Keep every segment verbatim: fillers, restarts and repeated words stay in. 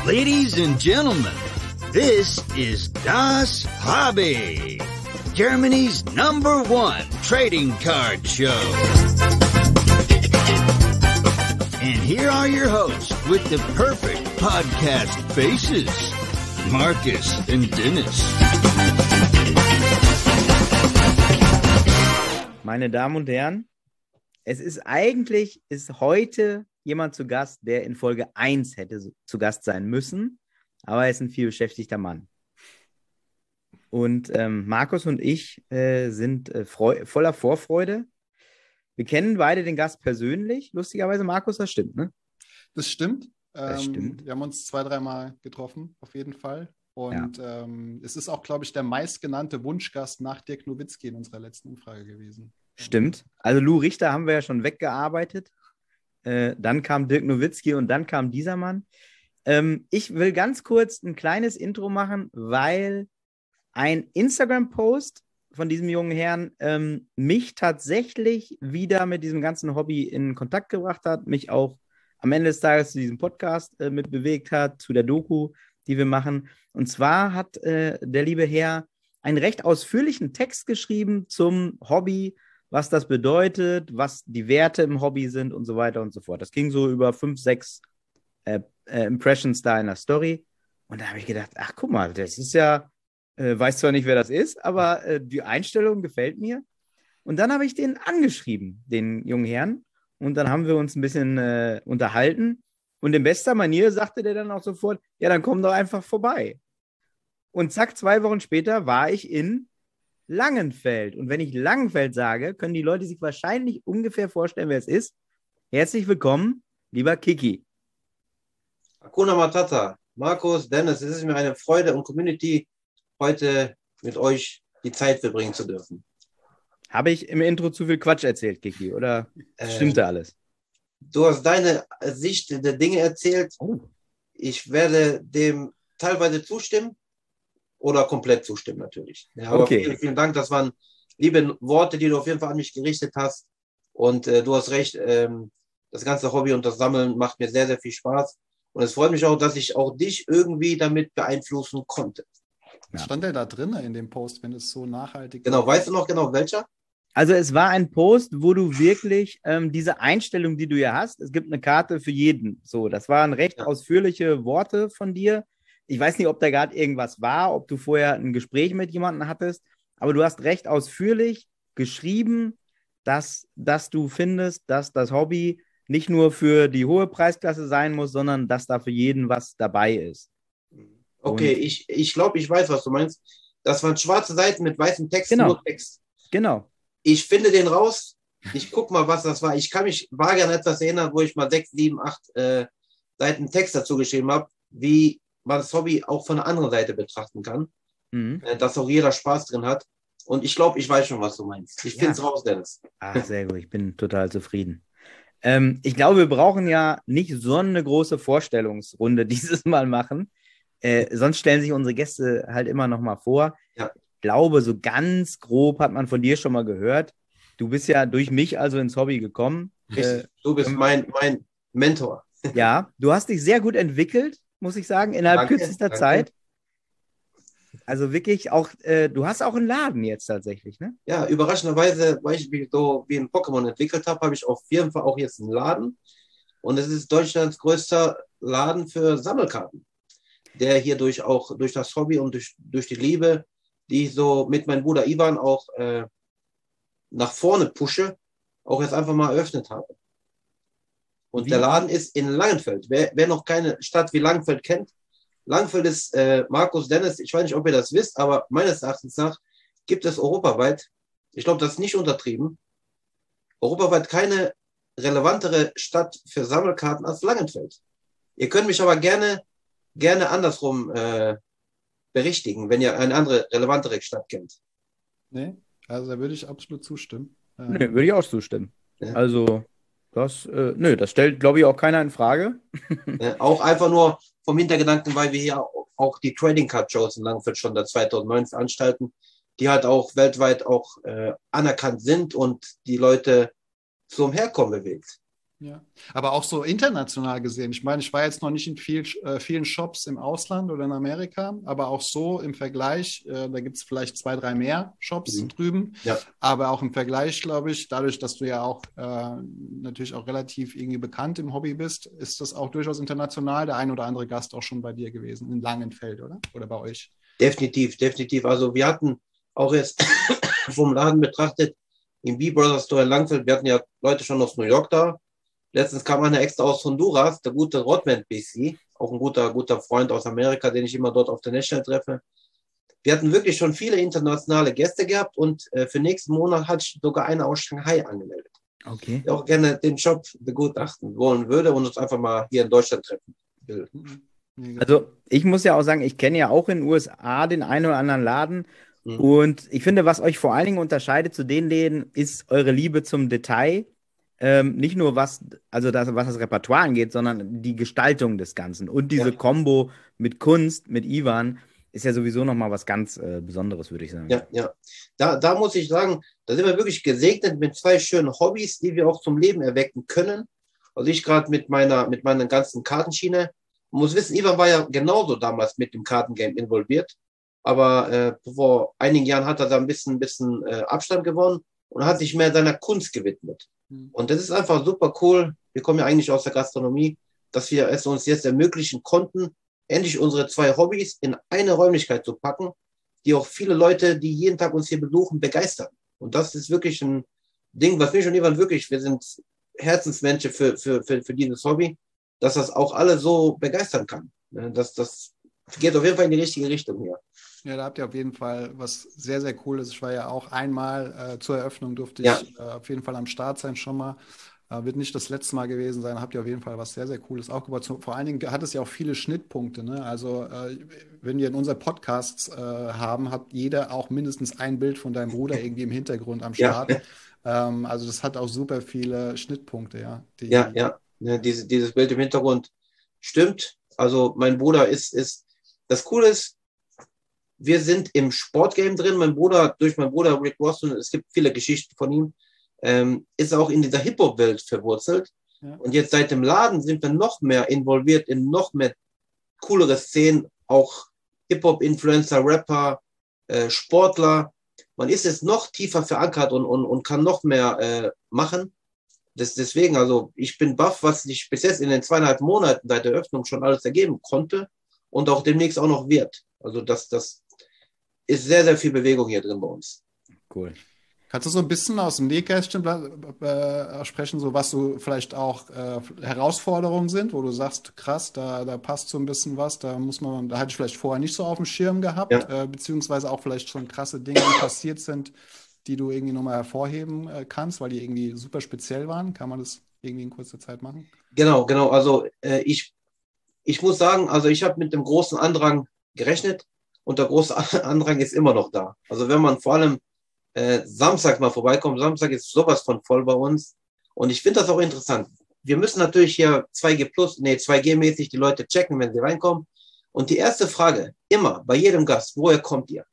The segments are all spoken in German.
Ladies and gentlemen, this is Das Hobby, Germany's number one trading card show. And here are your hosts with the perfect podcast faces, Marcus and Dennis. Meine Damen und Herren, es ist eigentlich, ist heute jemand zu Gast, der in Folge eins hätte zu Gast sein müssen, aber er ist ein viel beschäftigter Mann. Und ähm, Markus und ich äh, sind äh, freu- voller Vorfreude. Wir kennen beide den Gast persönlich. Lustigerweise, Markus, das stimmt, ne? Das stimmt. Das ähm, stimmt. Wir haben uns zwei, dreimal getroffen, auf jeden Fall. Und ja. ähm, es ist auch, glaube ich, der meistgenannte Wunschgast nach Dirk Nowitzki in unserer letzten Umfrage gewesen. Stimmt. Also Lou Richter haben wir ja schon weggearbeitet. Äh, dann kam Dirk Nowitzki und dann kam dieser Mann. Ähm, ich will ganz kurz ein kleines Intro machen, weil ein Instagram-Post von diesem jungen Herrn ähm, mich tatsächlich wieder mit diesem ganzen Hobby in Kontakt gebracht hat, mich auch am Ende des Tages zu diesem Podcast äh, mit bewegt hat, zu der Doku, die wir machen. Und zwar hat äh, der liebe Herr einen recht ausführlichen Text geschrieben zum Hobby, was das bedeutet, was die Werte im Hobby sind und so weiter und so fort. Das ging so über fünf, sechs äh, äh, Impressions da in der Story. Und da habe ich gedacht, ach guck mal, das ist ja, äh, weiß zwar nicht, wer das ist, aber äh, die Einstellung gefällt mir. Und dann habe ich den angeschrieben, den jungen Herrn. Und dann haben wir uns ein bisschen äh, unterhalten. Und in bester Manier sagte der dann auch sofort, ja, dann komm doch einfach vorbei. Und zack, zwei Wochen später war ich in Langenfeld. Und wenn ich Langenfeld sage, können die Leute sich wahrscheinlich ungefähr vorstellen, wer es ist. Herzlich willkommen, lieber Kiki. Hakuna Matata, Markus, Dennis, es ist mir eine Freude und Community, heute mit euch die Zeit verbringen zu dürfen. Habe ich im Intro zu viel Quatsch erzählt, Kiki, oder stimmte äh, alles? Du hast deine Sicht der Dinge erzählt. Oh. Ich werde dem teilweise zustimmen oder komplett zustimmen natürlich. Ja, aber okay. vielen, vielen Dank, das waren liebe Worte, die du auf jeden Fall an mich gerichtet hast. Und äh, du hast recht, ähm, das ganze Hobby und das Sammeln macht mir sehr, sehr viel Spaß. Und es freut mich auch, dass ich auch dich irgendwie damit beeinflussen konnte. Was stand denn da drin in dem Post, wenn es so nachhaltig Genau, war? weißt du noch genau welcher? Also es war ein Post, wo du wirklich ähm, diese Einstellung, die du ja hast, es gibt eine Karte für jeden. So, das waren recht ja. ausführliche Worte von dir. Ich weiß nicht, ob da gerade irgendwas war, ob du vorher ein Gespräch mit jemandem hattest, aber du hast recht ausführlich geschrieben, dass, dass du findest, dass das Hobby nicht nur für die hohe Preisklasse sein muss, sondern dass da für jeden was dabei ist. Okay, Und ich, ich glaube, ich weiß, was du meinst. Das waren schwarze Seiten mit weißem Text, genau. nur Text. Genau. Ich finde den raus. Ich gucke mal, was das war. Ich kann mich vage an etwas erinnern, wo ich mal sechs, sieben, acht äh, Seiten Text dazu geschrieben habe, wie man das Hobby auch von der anderen Seite betrachten kann. Mhm. Äh, dass auch jeder Spaß drin hat. Und ich glaube, ich weiß schon, was du meinst. Ich finde es ja. raus, Dennis. Ach, sehr gut. Ich bin total zufrieden. Ähm, ich glaube, wir brauchen ja nicht so eine große Vorstellungsrunde dieses Mal machen. Äh, sonst stellen sich unsere Gäste halt immer noch mal vor. Ja. Ich glaube, so ganz grob hat man von dir schon mal gehört. Du bist ja durch mich also ins Hobby gekommen. Äh, du bist mein, mein Mentor. Ja, du hast dich sehr gut entwickelt, muss ich sagen, innerhalb danke, kürzester danke. Zeit. Also wirklich auch, äh, du hast auch einen Laden jetzt tatsächlich, ne? Ja, überraschenderweise, weil ich mich so wie ein Pokémon entwickelt habe, habe ich auf jeden Fall auch jetzt einen Laden. Und es ist Deutschlands größter Laden für Sammelkarten, der hier durch auch durch das Hobby und durch, durch die Liebe, die ich so mit meinem Bruder Ivan auch äh, nach vorne pushe, auch jetzt einfach mal eröffnet habe. Und wie? Der Laden ist in Langenfeld. Wer, wer noch keine Stadt wie Langenfeld kennt, Langenfeld ist, äh, Markus, Dennis, ich weiß nicht, ob ihr das wisst, aber meines Erachtens nach gibt es europaweit, ich glaube, das ist nicht untertrieben, europaweit keine relevantere Stadt für Sammelkarten als Langenfeld. Ihr könnt mich aber gerne, gerne andersrum äh, berichtigen, wenn ihr eine andere, relevantere Stadt kennt. Nee, also da würde ich absolut zustimmen. Ähm, nee, würde ich auch zustimmen. Ja. Also, das, äh, nö, das stellt, glaube ich, auch keiner in Frage. Ja, auch einfach nur vom Hintergedanken, weil wir hier auch die Trading Card Shows in Langenfeld schon seit zweitausendneun veranstalten, die halt auch weltweit auch äh, anerkannt sind und die Leute zum Herkommen bewegt. Ja, aber auch so international gesehen. Ich meine, ich war jetzt noch nicht in viel, äh, vielen Shops im Ausland oder in Amerika, aber auch so im Vergleich, äh, da gibt es vielleicht zwei, drei mehr Shops Mhm. drüben. Ja. Aber auch im Vergleich, glaube ich, dadurch, dass du ja auch äh, natürlich auch relativ irgendwie bekannt im Hobby bist, ist das auch durchaus international. Der ein oder andere Gast auch schon bei dir gewesen, in Langenfeld, oder? Oder bei euch? Definitiv, definitiv. Also wir hatten auch jetzt vom Laden betrachtet, im B-Brothers Store in Langfeld, wir hatten ja Leute schon aus New York da. Letztens kam einer extra aus Honduras, der gute Rodman B C, auch ein guter, guter Freund aus Amerika, den ich immer dort auf der National treffe. Wir hatten wirklich schon viele internationale Gäste gehabt und äh, für nächsten Monat hatte ich sogar eine aus Shanghai angemeldet, Okay. der auch gerne den Shop begutachten wollen würde und uns einfach mal hier in Deutschland treffen will. Also ich muss ja auch sagen, ich kenne ja auch in den U S A den einen oder anderen Laden. Mhm. Und ich finde, was euch vor allen Dingen unterscheidet zu den Läden, ist eure Liebe zum Detail. Ähm, nicht nur was, also das, was das Repertoire angeht, sondern die Gestaltung des Ganzen. Und diese Ja. Kombo mit Kunst, mit Ivan, ist ja sowieso nochmal was ganz äh, Besonderes, würde ich sagen. Ja, ja. Da, da muss ich sagen, da sind wir wirklich gesegnet mit zwei schönen Hobbys, die wir auch zum Leben erwecken können. Also ich gerade mit meiner, mit meiner ganzen Kartenschiene. Man muss wissen, Ivan war ja genauso damals mit dem Kartengame involviert. Aber äh, vor einigen Jahren hat er da ein bisschen, bisschen äh, Abstand gewonnen und hat sich mehr seiner Kunst gewidmet. Mhm. Und das ist einfach super cool. Wir kommen ja eigentlich aus der Gastronomie, dass wir es uns jetzt ermöglichen konnten, endlich unsere zwei Hobbys in eine Räumlichkeit zu packen, die auch viele Leute, die jeden Tag uns hier besuchen, begeistern. Und das ist wirklich ein Ding, was mich und Ivan wirklich, wir sind Herzensmenschen für, für, für, für dieses Hobby, dass das auch alle so begeistern kann. Das, das geht auf jeden Fall in die richtige Richtung hier. Ja, da habt ihr auf jeden Fall was sehr, sehr Cooles. Ich war ja auch einmal äh, zur Eröffnung, durfte Ja. ich äh, auf jeden Fall am Start sein schon mal. Äh, wird nicht das letzte Mal gewesen sein. Habt ihr auf jeden Fall was sehr, sehr Cooles aufgebaut. So, vor allen Dingen hat es ja auch viele Schnittpunkte. Ne? Also äh, wenn wir in unseren Podcasts äh, haben, hat jeder auch mindestens ein Bild von deinem Bruder irgendwie im Hintergrund am Ja. Start. Ähm, also das hat auch super viele Schnittpunkte, ja. Die, Ja, ja, ja diese, dieses Bild im Hintergrund stimmt. Also mein Bruder ist, ist, das Coole ist, wir sind im Sportgame drin. Mein Bruder, durch meinen Bruder Rick Ross, und es gibt viele Geschichten von ihm, ähm, ist auch in dieser Hip-Hop-Welt verwurzelt. Ja. Und jetzt seit dem Laden sind wir noch mehr involviert in noch mehr coolere Szenen, auch Hip-Hop-Influencer, Rapper, äh, Sportler. Man ist jetzt noch tiefer verankert und, und, und kann noch mehr äh, machen. Das, deswegen, also ich bin baff, was sich bis jetzt in den zweieinhalb Monaten seit der Eröffnung schon alles ergeben konnte und auch demnächst auch noch wird. Also das, das ist sehr, sehr viel Bewegung hier drin bei uns. Cool. Kannst du so ein bisschen aus dem Nähkästchen äh, sprechen, so was so vielleicht auch äh, Herausforderungen sind, wo du sagst, krass, da, da passt so ein bisschen was, da muss man, da hatte ich vielleicht vorher nicht so auf dem Schirm gehabt, Ja. äh, beziehungsweise auch vielleicht schon krasse Dinge, die passiert sind, die du irgendwie nochmal hervorheben äh, kannst, weil die irgendwie super speziell waren. Kann man das irgendwie in kurzer Zeit machen? Genau, genau. Also äh, ich, ich muss sagen, also ich habe mit dem großen Andrang gerechnet und der große Andrang ist immer noch da. Also wenn man vor allem äh, Samstag mal vorbeikommt, Samstag ist sowas von voll bei uns und ich finde das auch interessant. Wir müssen natürlich hier zwei G plus, nee, zwei G mäßig die Leute checken, wenn sie reinkommen. Und die erste Frage, immer, bei jedem Gast, woher kommt ihr?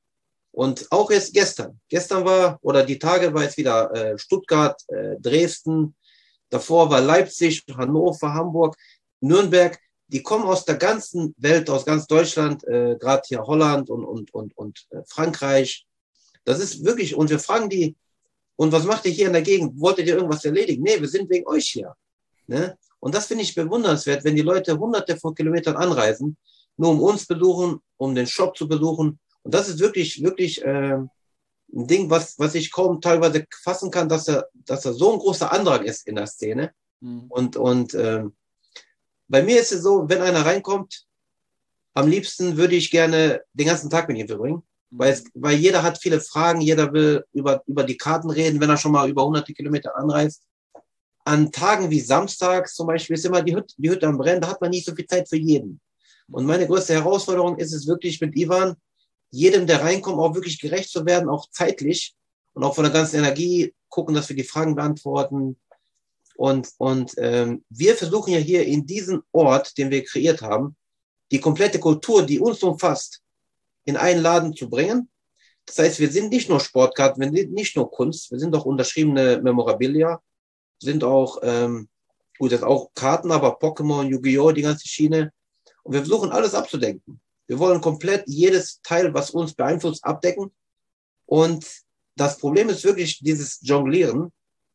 Und auch jetzt gestern, gestern war, oder die Tage war jetzt wieder äh, Stuttgart, äh, Dresden, davor war Leipzig, Hannover, Hamburg, Nürnberg. Die kommen aus der ganzen Welt, aus ganz Deutschland, äh, gerade hier Holland und, und, und, und äh, Frankreich. Das ist wirklich, und wir fragen die, und was macht ihr hier in der Gegend? Wolltet ihr irgendwas erledigen? Nee, wir sind wegen euch hier. Ne? Und das finde ich bewundernswert, wenn die Leute hunderte von Kilometern anreisen, nur um uns besuchen, um den Shop zu besuchen. Und das ist wirklich, wirklich äh, ein Ding, was, was ich kaum teilweise fassen kann, dass er, dass er so ein großer Andrang ist in der Szene. Mhm. Und, und äh, bei mir ist es so, wenn einer reinkommt, am liebsten würde ich gerne den ganzen Tag mit ihm verbringen. Mhm. Weil, es, weil jeder hat viele Fragen, jeder will über, über die Karten reden, wenn er schon mal über hunderte Kilometer anreist. An Tagen wie samstags zum Beispiel ist immer die Hütte, die Hütte am Brennen, da hat man nicht so viel Zeit für jeden. Und meine größte Herausforderung ist es wirklich mit Ivan, jedem, der reinkommt, auch wirklich gerecht zu werden, auch zeitlich und auch von der ganzen Energie gucken, dass wir die Fragen beantworten. Und, und ähm, wir versuchen ja hier in diesem Ort, den wir kreiert haben, die komplette Kultur, die uns umfasst, in einen Laden zu bringen. Das heißt, wir sind nicht nur Sportkarten, wir sind nicht nur Kunst, wir sind auch unterschriebene Memorabilia. sind auch, ähm, gut, das ist auch Karten, aber Pokémon, Yu-Gi-Oh!, die ganze Schiene. Und wir versuchen alles abzudenken. Wir wollen komplett jedes Teil, was uns beeinflusst, abdecken. Und das Problem ist wirklich dieses Jonglieren,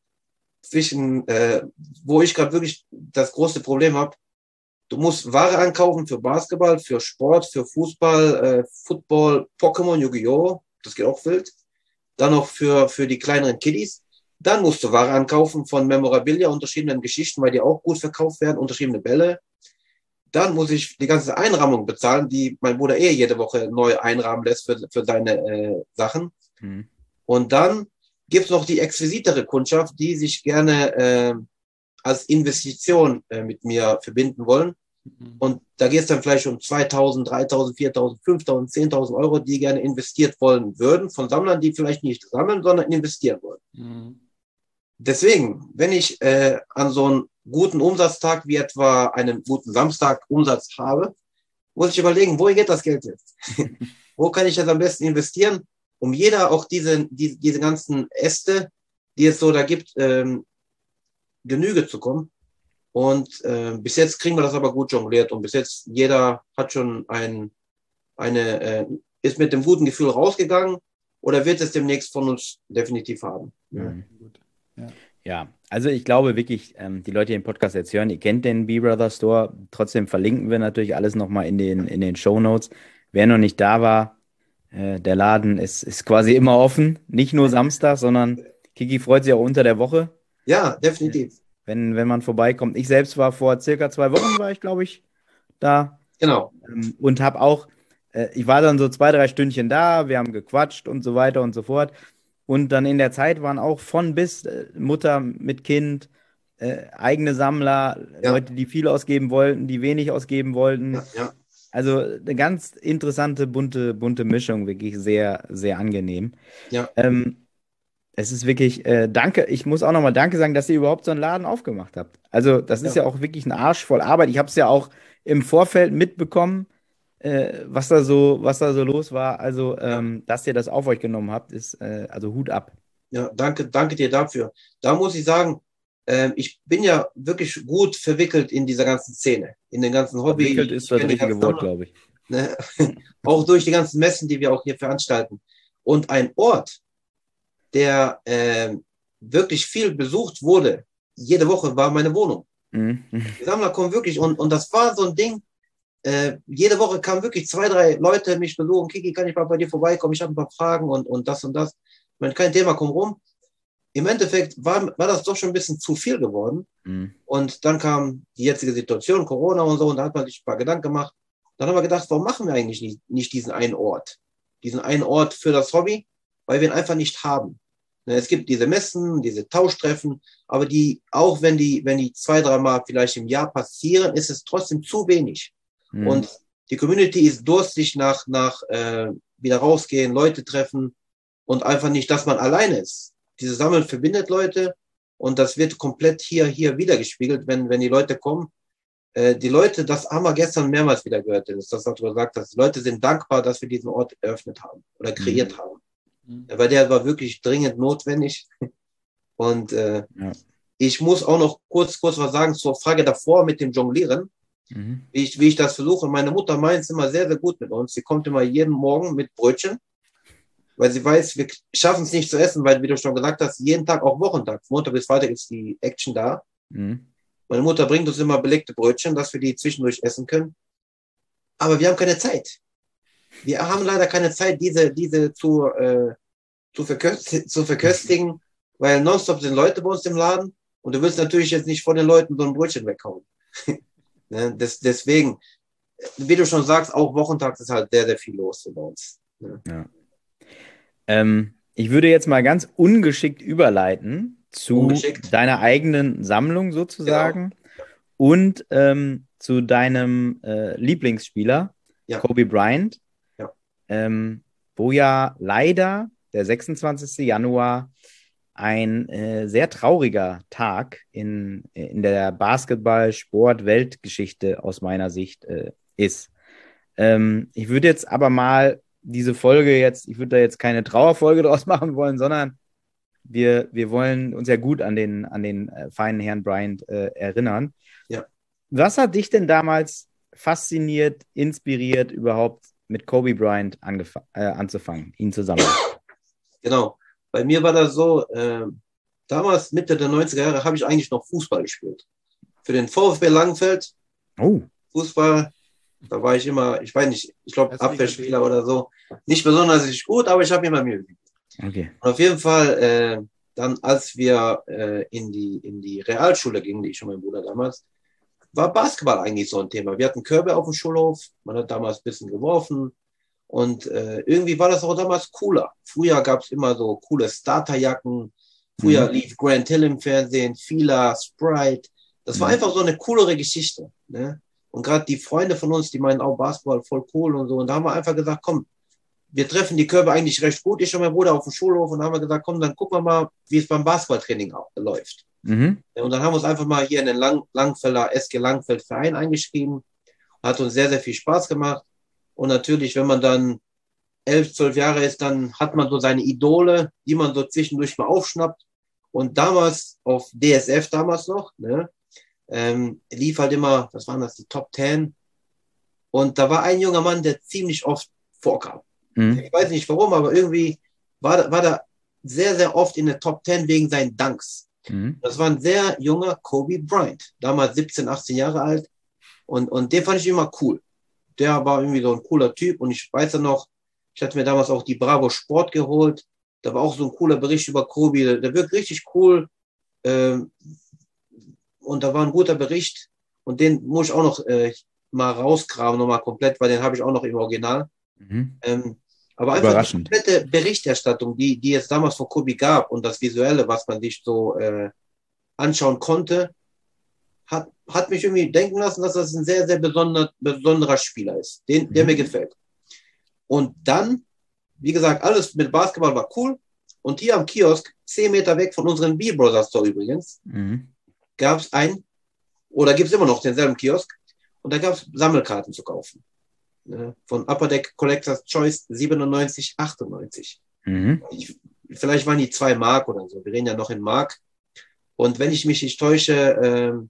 zwischen, äh, wo ich gerade wirklich das große Problem habe. Du musst Ware einkaufen für Basketball, für Sport, für Fußball, äh, Football, Pokémon, Yu-Gi-Oh!, das geht auch wild. Dann noch für, für die kleineren Kiddies. Dann musst du Ware ankaufen von Memorabilia, unterschiedlichen Geschichten, weil die auch gut verkauft werden, unterschiedliche Bälle. Dann muss ich die ganze Einrahmung bezahlen, die mein Bruder eh jede Woche neu einrahmen lässt für, für seine äh, Sachen. Mhm. Und dann gibt es noch die exquisitere Kundschaft, die sich gerne äh, als Investition äh, mit mir verbinden wollen. Mhm. Und da geht es dann vielleicht um zweitausend, dreitausend, viertausend, fünftausend, zehntausend Euro, die gerne investiert wollen würden, von Sammlern, die vielleicht nicht sammeln, sondern investieren wollen. Mhm. Deswegen, wenn ich äh, an so einen guten Umsatztag wie etwa einen guten Samstag Umsatz habe, muss ich überlegen, wohin geht das Geld jetzt? Wo kann ich das am besten investieren, um jeder auch diese, die, diese ganzen Äste, die es so da gibt, ähm, Genüge zu kommen. Und äh, bis jetzt kriegen wir das aber gut jongliert und bis jetzt jeder hat schon ein, eine, äh, ist mit dem guten Gefühl rausgegangen oder wird es demnächst von uns definitiv haben. Ja, gut. Ja. Ja, also ich glaube wirklich, ähm, die Leute, die den Podcast jetzt hören, ihr kennt den B-Brother Store. Trotzdem verlinken wir natürlich alles nochmal in den, in den Shownotes. Wer noch nicht da war, äh, der Laden ist, ist quasi immer offen. Nicht nur Samstag, sondern Kiki freut sich auch unter der Woche. Ja, definitiv. Wenn, wenn man vorbeikommt. Ich selbst war vor circa zwei Wochen, war ich, glaube ich, da. Genau. Ähm, und habe auch, äh, ich war dann so zwei, drei Stündchen da, wir haben gequatscht und so weiter und so fort. Und dann in der Zeit waren auch von bis äh, Mutter mit Kind, äh, eigene Sammler, Ja. Leute, die viel ausgeben wollten, die wenig ausgeben wollten. Ja, ja. Also eine ganz interessante, bunte, bunte Mischung, wirklich sehr, sehr angenehm. Ja. Ähm, es ist wirklich, äh, danke, ich muss auch nochmal Danke sagen, dass ihr überhaupt so einen Laden aufgemacht habt. Also das ist ja, Ja. auch wirklich ein Arsch voll Arbeit. Ich habe es ja auch im Vorfeld mitbekommen, äh, was da so, was da so los war. Also, ähm, dass ihr das auf euch genommen habt, ist äh, also Hut ab. Ja, danke, danke dir dafür. Da muss ich sagen, ähm, ich bin ja wirklich gut verwickelt in dieser ganzen Szene, in den ganzen Hobby. Verwickelt ist das Ich kenne die richtige ganzen Wort, Sammler, glaube ich. ne? Auch durch die ganzen Messen, die wir auch hier veranstalten. Und ein Ort, der ähm, wirklich viel besucht wurde, jede Woche, war meine Wohnung. Mhm. Die Sammler kommen wirklich, und, und das war so ein Ding, äh, jede Woche kamen wirklich zwei, drei Leute mich besuchen, Kiki, kann ich mal bei dir vorbeikommen, ich habe ein paar Fragen und, und das und das. Ich meine, kein Thema, komm rum. Im Endeffekt war, war das doch schon ein bisschen zu viel geworden. Mhm. Und dann kam die jetzige Situation, Corona und so, und da hat man sich ein paar Gedanken gemacht. Dann haben wir gedacht, warum machen wir eigentlich nicht, nicht diesen einen Ort? Diesen einen Ort für das Hobby, weil wir ihn einfach nicht haben. Es gibt diese Messen, diese Tauschtreffen, aber die, auch wenn die, wenn die zwei, dreimal vielleicht im Jahr passieren, ist es trotzdem zu wenig. Mhm. Und die Community ist durstig nach, nach äh, wieder rausgehen, Leute treffen und einfach nicht, dass man alleine ist. Diese Sammeln verbindet Leute und das wird komplett hier, hier wiedergespiegelt, wenn, wenn die Leute kommen. Äh, die Leute, das haben wir gestern mehrmals wieder gehört, das, das was du gesagt hast. Die Leute sind dankbar, dass wir diesen Ort eröffnet haben oder kreiert mhm. haben. Weil der war wirklich dringend notwendig. Und äh, ja. ich muss auch noch kurz, kurz was sagen zur Frage davor mit dem Jonglieren, mhm. wie, ich, wie ich das versuche. Meine Mutter meint es immer sehr, sehr gut mit uns. Sie kommt immer jeden Morgen mit Brötchen, weil sie weiß, wir schaffen es nicht zu essen, weil, wie du schon gesagt hast, jeden Tag, auch Wochentag, Montag bis Freitag ist die Action da. Mhm. Meine Mutter bringt uns immer belegte Brötchen, dass wir die zwischendurch essen können. Aber wir haben keine Zeit. Wir haben leider keine Zeit, diese, diese zu, äh, zu, verköst zu verköstigen, weil nonstop sind Leute bei uns im Laden und du willst natürlich jetzt nicht von den Leuten so ein Brötchen weghauen. Ne? Des, deswegen, wie du schon sagst, auch wochentags ist halt sehr, sehr viel los bei uns. Ne? Ja. Ähm, ich würde jetzt mal ganz ungeschickt überleiten zu ungeschickt. deiner eigenen Sammlung sozusagen genau. und ähm, zu deinem äh, Lieblingsspieler, ja. Kobe Bryant. Ähm, wo ja leider der sechsundzwanzigster Januar ein äh, sehr trauriger Tag in, in der Basketball-Sport-Weltgeschichte aus meiner Sicht äh, ist. Ähm, ich würde jetzt aber mal diese Folge jetzt, ich würde da jetzt keine Trauerfolge draus machen wollen, sondern wir, wir wollen uns ja gut an den, an den äh, feinen Herrn Bryant äh, erinnern. Ja. Was hat dich denn damals fasziniert, inspiriert, überhaupt mit Kobe Bryant angef- äh, anzufangen, ihn zu sammeln? Genau. Bei mir war das so, äh, damals, Mitte der neunziger Jahre, habe ich eigentlich noch Fußball gespielt. Für den VfB Langenfeld, Oh. Fußball, da war ich immer, ich weiß nicht, ich glaube Erstliga Abwehrspieler oder so. Nicht besonders gut, aber ich habe immer Mühe gegeben. Okay. Und auf jeden Fall, äh, dann als wir äh, in, die, in die Realschule gingen, die ich und mein Bruder damals, war Basketball eigentlich so ein Thema. Wir hatten Körbe auf dem Schulhof, man hat damals ein bisschen geworfen und äh, irgendwie war das auch damals cooler. Früher gab es immer so coole Starterjacken, früher Mhm. lief Grant Hill im Fernsehen, Fila, Sprite. Das war Mhm. einfach so eine coolere Geschichte. Ne? Und gerade die Freunde von uns, die meinen auch Basketball voll cool und so. Und da haben wir einfach gesagt, komm, wir treffen die Körbe eigentlich recht gut, ich und mein Bruder auf dem Schulhof. Und da haben wir gesagt, komm, dann gucken wir mal, wie es beim Basketballtraining auch läuft. Mhm. Und dann haben wir uns einfach mal hier in den Lang Langfelder S G Langfeld Verein eingeschrieben. Hat uns sehr, sehr viel Spaß gemacht. Und natürlich, wenn man dann elf, zwölf Jahre ist, dann hat man so seine Idole, die man so zwischendurch mal aufschnappt. Und damals auf D S F damals noch, ne, ähm, lief halt immer, was waren das, die Top Ten. Und da war ein junger Mann, der ziemlich oft vorkam. Mhm. Ich weiß nicht warum, aber irgendwie war, war da sehr, sehr oft in der Top Ten wegen seinen Dunks. Mhm. Das war ein sehr junger Kobe Bryant, damals siebzehn, achtzehn Jahre alt. Und, und den fand ich immer cool. Der war irgendwie so ein cooler Typ. Und ich weiß ja noch, ich hatte mir damals auch die Bravo Sport geholt. Da war auch so ein cooler Bericht über Kobe. Der, der wirkt richtig cool. Ähm, und da war ein guter Bericht. Und den muss ich auch noch äh, mal rausgraben, nochmal komplett, weil den habe ich auch noch im Original. Mhm. Ähm, aber einfach die Überraschend. komplette Berichterstattung, die, die es damals von Kobe gab und das Visuelle, was man sich so äh, anschauen konnte, hat, hat mich irgendwie denken lassen, dass das ein sehr, sehr besonder, besonderer Spieler ist, den, der Mhm. mir gefällt. Und dann, wie gesagt, alles mit Basketball war cool. Und hier am Kiosk, zehn Meter weg von unserem B-Brothers Store übrigens, Mhm. gab es ein, oder gibt es immer noch denselben Kiosk, und da gab es Sammelkarten zu kaufen. Ne, von Upper Deck Collectors Choice siebenundneunzig, achtundneunzig. Mhm. Ich, vielleicht waren die zwei Mark oder so. Wir reden ja noch in Mark. Und wenn ich mich nicht täusche, ähm,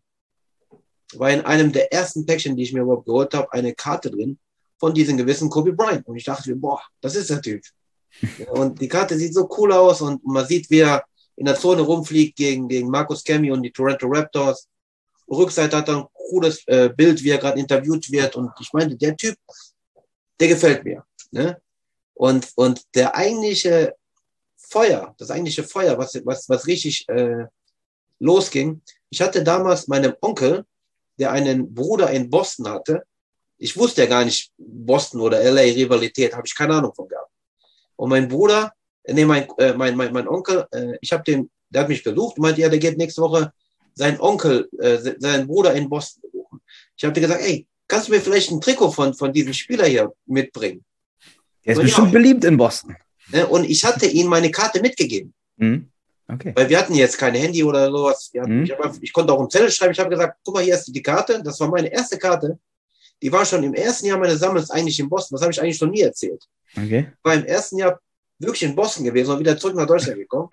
war in einem der ersten Päckchen, die ich mir überhaupt geholt habe, eine Karte drin von diesem gewissen Kobe Bryant. Und ich dachte mir, boah, das ist der Typ. Und die Karte sieht so cool aus und man sieht, wie er in der Zone rumfliegt gegen, gegen Marcus Camby und die Toronto Raptors. Rückseite hat er ein cooles äh, Bild, wie er gerade interviewt wird. Und ich meinte, der Typ, der gefällt mir. Ne? Und, und der eigentliche Feuer, das eigentliche Feuer, was, was, was richtig äh, losging. Ich hatte damals meinem Onkel, der einen Bruder in Boston hatte. Ich wusste ja gar nicht, Boston oder L A-Rivalität, habe ich keine Ahnung von gehabt. Und mein Bruder, äh, nee, mein, äh, mein, mein, mein Onkel, äh, ich habe den, der hat mich besucht und meinte, ja, der geht nächste Woche seinen Onkel, äh, seinen Bruder in Boston besuchen. Ich habe dir gesagt, ey, kannst du mir vielleicht ein Trikot von, von diesem Spieler hier mitbringen? Der ist Und bestimmt ja, beliebt in Boston. ne, und ich hatte ihm meine Karte mitgegeben. Mhm. Okay. Weil wir hatten jetzt kein Handy oder sowas. Wir hatten, Mhm. ich, hab, ich konnte auch einen Zettel schreiben. Ich habe gesagt, guck mal, hier ist die Karte. Das war meine erste Karte. Die war schon im ersten Jahr meines Sammels eigentlich in Boston. Das habe ich eigentlich noch nie erzählt. Okay. Ich war im ersten Jahr wirklich in Boston gewesen und wieder zurück nach Deutschland gekommen.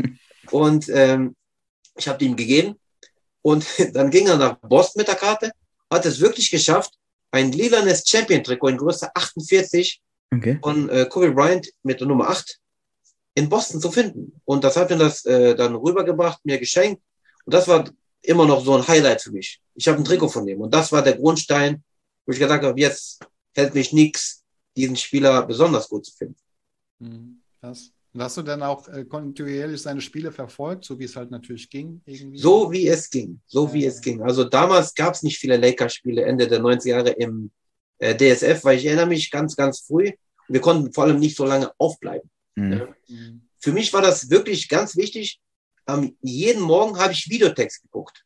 Und ähm, ich habe die ihm gegeben. Und dann ging er nach Boston mit der Karte, hat es wirklich geschafft, ein lilanes Champion-Trikot in Größe achtundvierzig Okay. von äh, Kobe Bryant mit der Nummer acht in Boston zu finden. Und das hat mir das äh, dann rübergebracht, mir geschenkt. Und das war immer noch so ein Highlight für mich. Ich habe ein Trikot von dem. Und das war der Grundstein, wo ich gesagt habe, jetzt hält mich nichts, diesen Spieler besonders gut zu finden. Mhm. Krass. Und hast du dann auch äh, kontinuierlich seine Spiele verfolgt, so wie es halt natürlich ging? Irgendwie? So wie es ging. So Ja, wie ja. es ging. Also damals gab es nicht viele Lakers-Spiele Ende der neunziger Jahre im äh, D S F, weil ich erinnere mich ganz, ganz früh. Wir konnten vor allem nicht so lange aufbleiben. Mhm. Ja. Mhm. Für mich war das wirklich ganz wichtig. Ähm, jeden Morgen habe ich Videotext geguckt.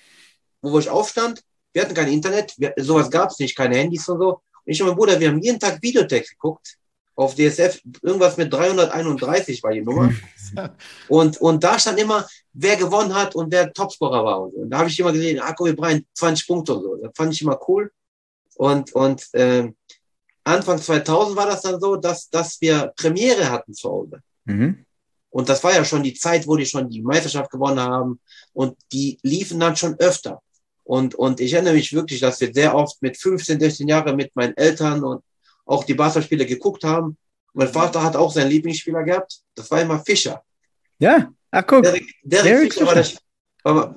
Wo ich aufstand, wir hatten kein Internet, wir, sowas gab es nicht, keine Handys und so. Und ich und mein Bruder, wir haben jeden Tag Videotext geguckt. Auf D S F, irgendwas mit dreihunderteinunddreißig war die Nummer. Und, und da stand immer, wer gewonnen hat und wer Topscorer war. Und, so. Und da habe ich immer gesehen, ah, Kobe Bryant, zwanzig Punkte und so. Das fand ich immer cool. Und, und ähm, Anfang zweitausend war das dann so, dass, dass wir Premiere hatten zu Hause. Mhm. Und das war ja schon die Zeit, wo die schon die Meisterschaft gewonnen haben. Und die liefen dann schon öfter. Und, und ich erinnere mich wirklich, dass wir sehr oft mit fünfzehn, sechzehn Jahren mit meinen Eltern und auch die Basketballspiele geguckt haben. Mein Vater hat auch seinen Lieblingsspieler gehabt. Das war immer Fischer. Ja, ach guck. Derek, Derek, Derek Fischer war der, war,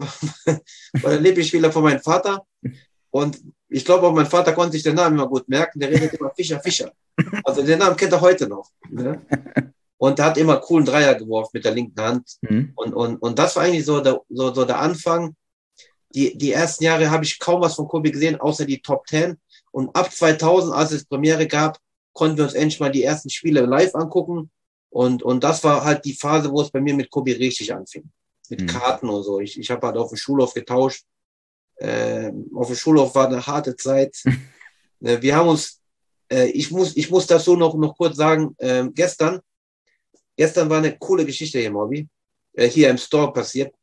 war der Lieblingsspieler von meinem Vater. Und ich glaube auch, mein Vater konnte sich den Namen immer gut merken. Der redet immer Fischer, Fischer. Also den Namen kennt er heute noch. Ne? Und er hat immer coolen Dreier geworfen mit der linken Hand. Mhm. Und, und, und das war eigentlich so der, so, so der Anfang. Die, die ersten Jahre habe ich kaum was von Kobe gesehen, außer die Top Ten. Und ab zweitausend, als es Premiere gab, konnten wir uns endlich mal die ersten Spiele live angucken. Und, und das war halt die Phase, wo es bei mir mit Kobe richtig anfing. Mit mhm. Karten und so. Ich, ich habe halt auf dem Schulhof getauscht. Äh, auf dem Schulhof war eine harte Zeit. äh, wir haben uns, äh, ich muss, ich muss dazu noch, noch kurz sagen, äh, gestern, gestern war eine coole Geschichte hier, Mobby, äh, hier im Store passiert.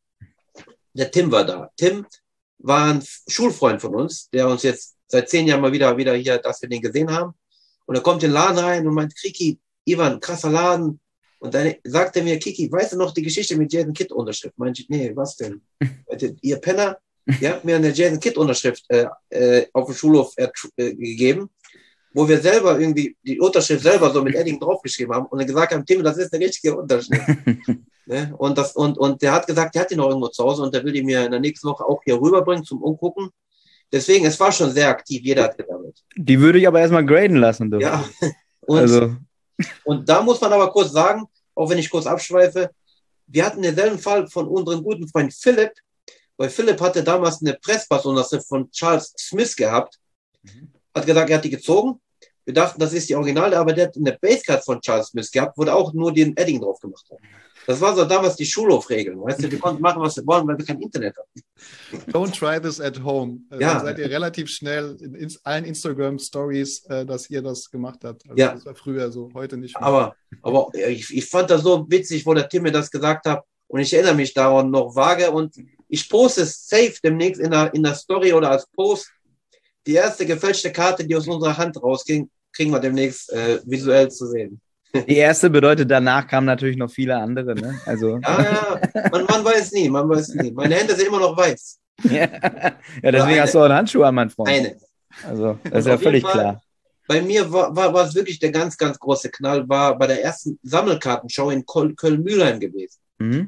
Der Tim war da. Tim war ein Schulfreund von uns, der uns jetzt seit zehn Jahren mal wieder, wieder hier, dass wir den gesehen haben. Und er kommt in den Laden rein und meint, Kiki, Ivan, krasser Laden. Und dann sagt er mir, Kiki, weißt du noch die Geschichte mit Jason Kidd Unterschrift? Meinte ich, nee, was denn? Meinte, ihr Penner, ihr habt mir eine Jason Kidd Unterschrift äh, äh, auf dem Schulhof äh, äh, gegeben, wo wir selber irgendwie die Unterschrift selber so mit Edding draufgeschrieben haben und dann gesagt haben, Tim, das ist eine richtige Unterschrift. ne? Und, das, und, und der hat gesagt, der hat die noch irgendwo zu Hause und der will die mir in der nächsten Woche auch hier rüberbringen zum Umgucken. Deswegen, es war schon sehr aktiv, jeder hat gesammelt. Die würde ich aber erstmal graden lassen. Du. Ja, und, also. und da muss man aber kurz sagen, auch wenn ich kurz abschweife, wir hatten denselben Fall von unserem guten Freund Philipp, weil Philipp hatte damals eine Presspassunterschrift von Charles Smith gehabt, mhm. hat gesagt, er hat die gezogen. Wir dachten, das ist die Originale, aber der hat eine Basecard von Charles Smith gehabt, wo er auch nur den Edding drauf gemacht hat. Das war so damals die Schulhofregeln, weißt du, wir konnten machen, was wir wollen, weil wir kein Internet hatten. Don't try this at home. Ja. Dann seid ihr relativ schnell in, in allen Instagram-Stories, äh, dass ihr das gemacht habt. Also ja. Das war früher so, heute nicht mehr. Aber, aber ich, ich fand das so witzig, wo der Tim mir das gesagt hat und ich erinnere mich daran noch vage und ich poste es safe demnächst in der, in der Story oder als Post. Die erste gefälschte Karte, die aus unserer Hand rausging, kriegen wir demnächst äh, visuell zu sehen. Die erste bedeutet, danach kamen natürlich noch viele andere, ne? Also. Ja, ja, man, man weiß nie, man weiß nie. Meine Hände sind immer noch weiß. ja, ja deswegen eine, hast du auch einen Handschuh an, mein Freund. Eine. Also, das ist ja völlig Fall, klar. Bei mir war, war, war es wirklich der ganz, ganz große Knall, war bei der ersten Sammelkartenshow in Köln-Mühlheim gewesen. Mhm.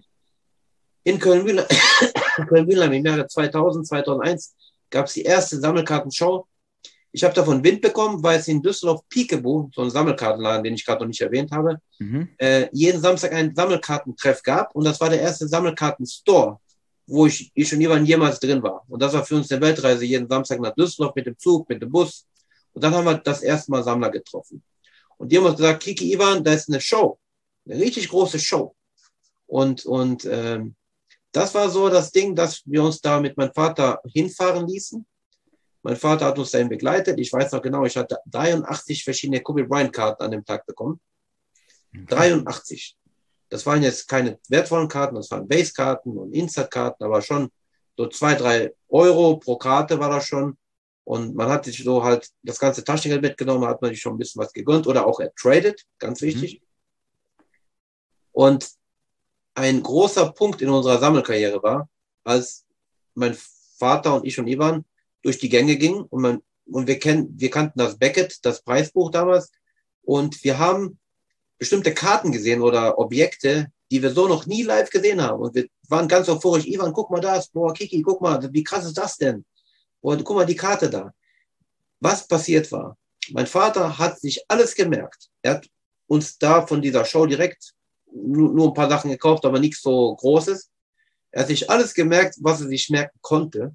In Köln-Mühlheim, Köln-Mühlheim im Jahre zweitausend, zweitausendeins gab es die erste Sammelkartenshow. Ich habe davon Wind bekommen, weil es in Düsseldorf Peekaboo, so ein Sammelkartenladen, den ich gerade noch nicht erwähnt habe, mhm. äh, jeden Samstag einen Sammelkartentreff gab. Und das war der erste Sammelkartenstore, wo ich, ich und Ivan jemals drin war. Und das war für uns eine Weltreise, jeden Samstag nach Düsseldorf mit dem Zug, mit dem Bus. Und dann haben wir das erste Mal Sammler getroffen. Und die haben uns gesagt, Kiki, Ivan, da ist eine Show. Eine richtig große Show. Und, und ähm, das war so das Ding, dass wir uns da mit meinem Vater hinfahren ließen. Mein Vater hat uns dahin begleitet. Ich weiß noch genau, ich hatte dreiundachtzig verschiedene Kobe Bryant-Karten an dem Tag bekommen. Okay. dreiundachtzig. Das waren jetzt keine wertvollen Karten, das waren Base-Karten und Insert-Karten, aber schon so zwei, drei Euro pro Karte war das schon. Und man hat sich so halt das ganze Taschengeld mitgenommen, hat man sich schon ein bisschen was gegönnt oder auch ertradet, ganz wichtig. Mhm. Und ein großer Punkt in unserer Sammelkarriere war, als mein Vater und ich und Ivan durch die Gänge gingen und, man, und wir, kennen, wir kannten das Beckett, das Preisbuch damals, und wir haben bestimmte Karten gesehen oder Objekte, die wir so noch nie live gesehen haben. Und wir waren ganz euphorisch, Ivan, guck mal das, boah, Kiki, guck mal, wie krass ist das denn? Boah, guck mal die Karte da. Was passiert war? Mein Vater hat sich alles gemerkt. Er hat uns da von dieser Show direkt nur, nur ein paar Sachen gekauft, aber nichts so Großes. Er hat sich alles gemerkt, was er sich merken konnte.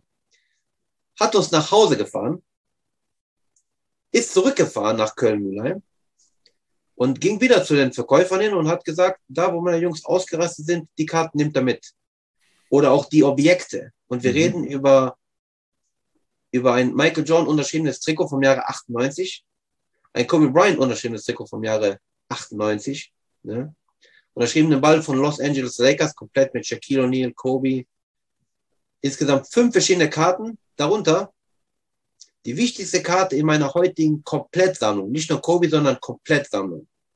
Hat uns nach Hause gefahren, ist zurückgefahren nach Köln-Mühlheim und ging wieder zu den Verkäufern hin und hat gesagt, da wo meine Jungs ausgerastet sind, die Karten nimmt er mit. Oder auch die Objekte. Und wir mhm. reden über, über ein Michael Jordan unterschriebenes Trikot vom Jahre achtundneunzig, ein Kobe Bryant unterschriebenes Trikot vom Jahre achtundneunzig, ne? Unterschriebenen Ball von Los Angeles Lakers, komplett mit Shaquille O'Neal, Kobe. Insgesamt fünf verschiedene Karten. Darunter die wichtigste Karte in meiner heutigen Komplettsammlung. Nicht nur Kobe, sondern Komplettsammlung.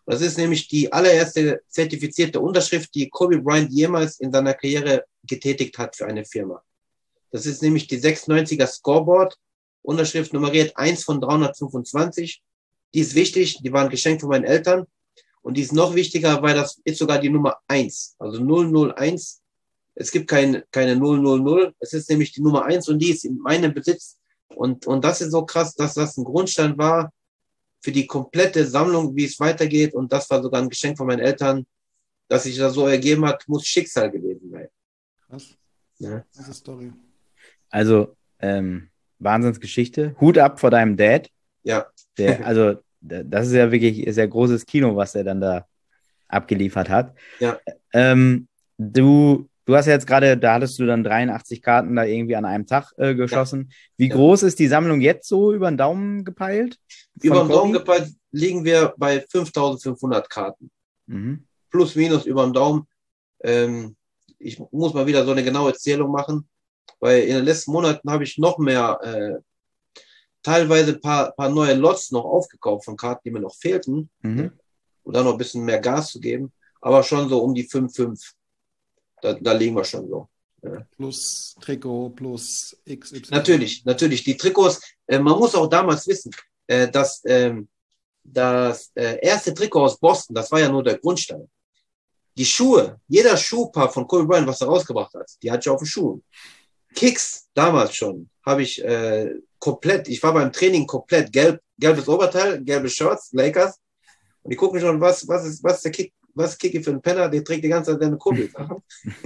Das ist nämlich die allererste zertifizierte Unterschrift, die Kobe Bryant jemals in seiner Karriere getätigt hat für eine Firma. Das ist nämlich die sechsundneunziger Scoreboard, Unterschrift nummeriert eins von dreihundertfünfundzwanzig. Die ist wichtig, die war ein Geschenk von meinen Eltern. Und die ist noch wichtiger, weil das ist sogar die Nummer eins, also null null eins. Es gibt kein, keine null null null, es ist nämlich die Nummer eins und die ist in meinem Besitz. Und, und das ist so krass, dass das ein Grundstein war für die komplette Sammlung, wie es weitergeht. Und das war sogar ein Geschenk von meinen Eltern, dass sich das so ergeben hat, muss Schicksal gewesen sein. Krass. Ja. Das ist Story. Also, ähm, Wahnsinnsgeschichte. Hut ab vor deinem Dad. Ja. Der, also, das ist ja wirklich sehr großes Kino, was er dann da abgeliefert hat. Ja. Ähm, du, du hast ja jetzt gerade, da hattest du dann dreiundachtzig Karten da irgendwie an einem Tag äh, geschossen. Ja. Wie ja. groß ist die Sammlung jetzt so über den Daumen gepeilt? Über den Daumen gepeilt liegen wir bei fünftausendfünfhundert Karten. Mhm. Plus, minus über den Daumen. Ähm, ich muss mal wieder so eine genaue Zählung machen, weil in den letzten Monaten habe ich noch mehr äh, teilweise ein paar, paar neue Lots noch aufgekauft von Karten, die mir noch fehlten, mhm. um da noch ein bisschen mehr Gas zu geben, aber schon so um die fünf fünf. Da, da liegen wir schon so. Ja. Plus Trikot, plus X Y. Natürlich, natürlich. Die Trikots, äh, man muss auch damals wissen, äh, dass ähm, das äh, erste Trikot aus Boston, das war ja nur der Grundstein. Die Schuhe, jeder Schuhpaar von Kobe Bryant, was er rausgebracht hat, die hatte ich auf den Schuhen. Kicks, damals schon, habe ich äh, komplett, ich war beim Training komplett, gelb, gelbes Oberteil, gelbe Shorts, Lakers. Und die gucken schon, was, was ist, was ist der Kick, was ist Kicki für ein Penner, der trägt die ganze Zeit seine Kobe-Sachen.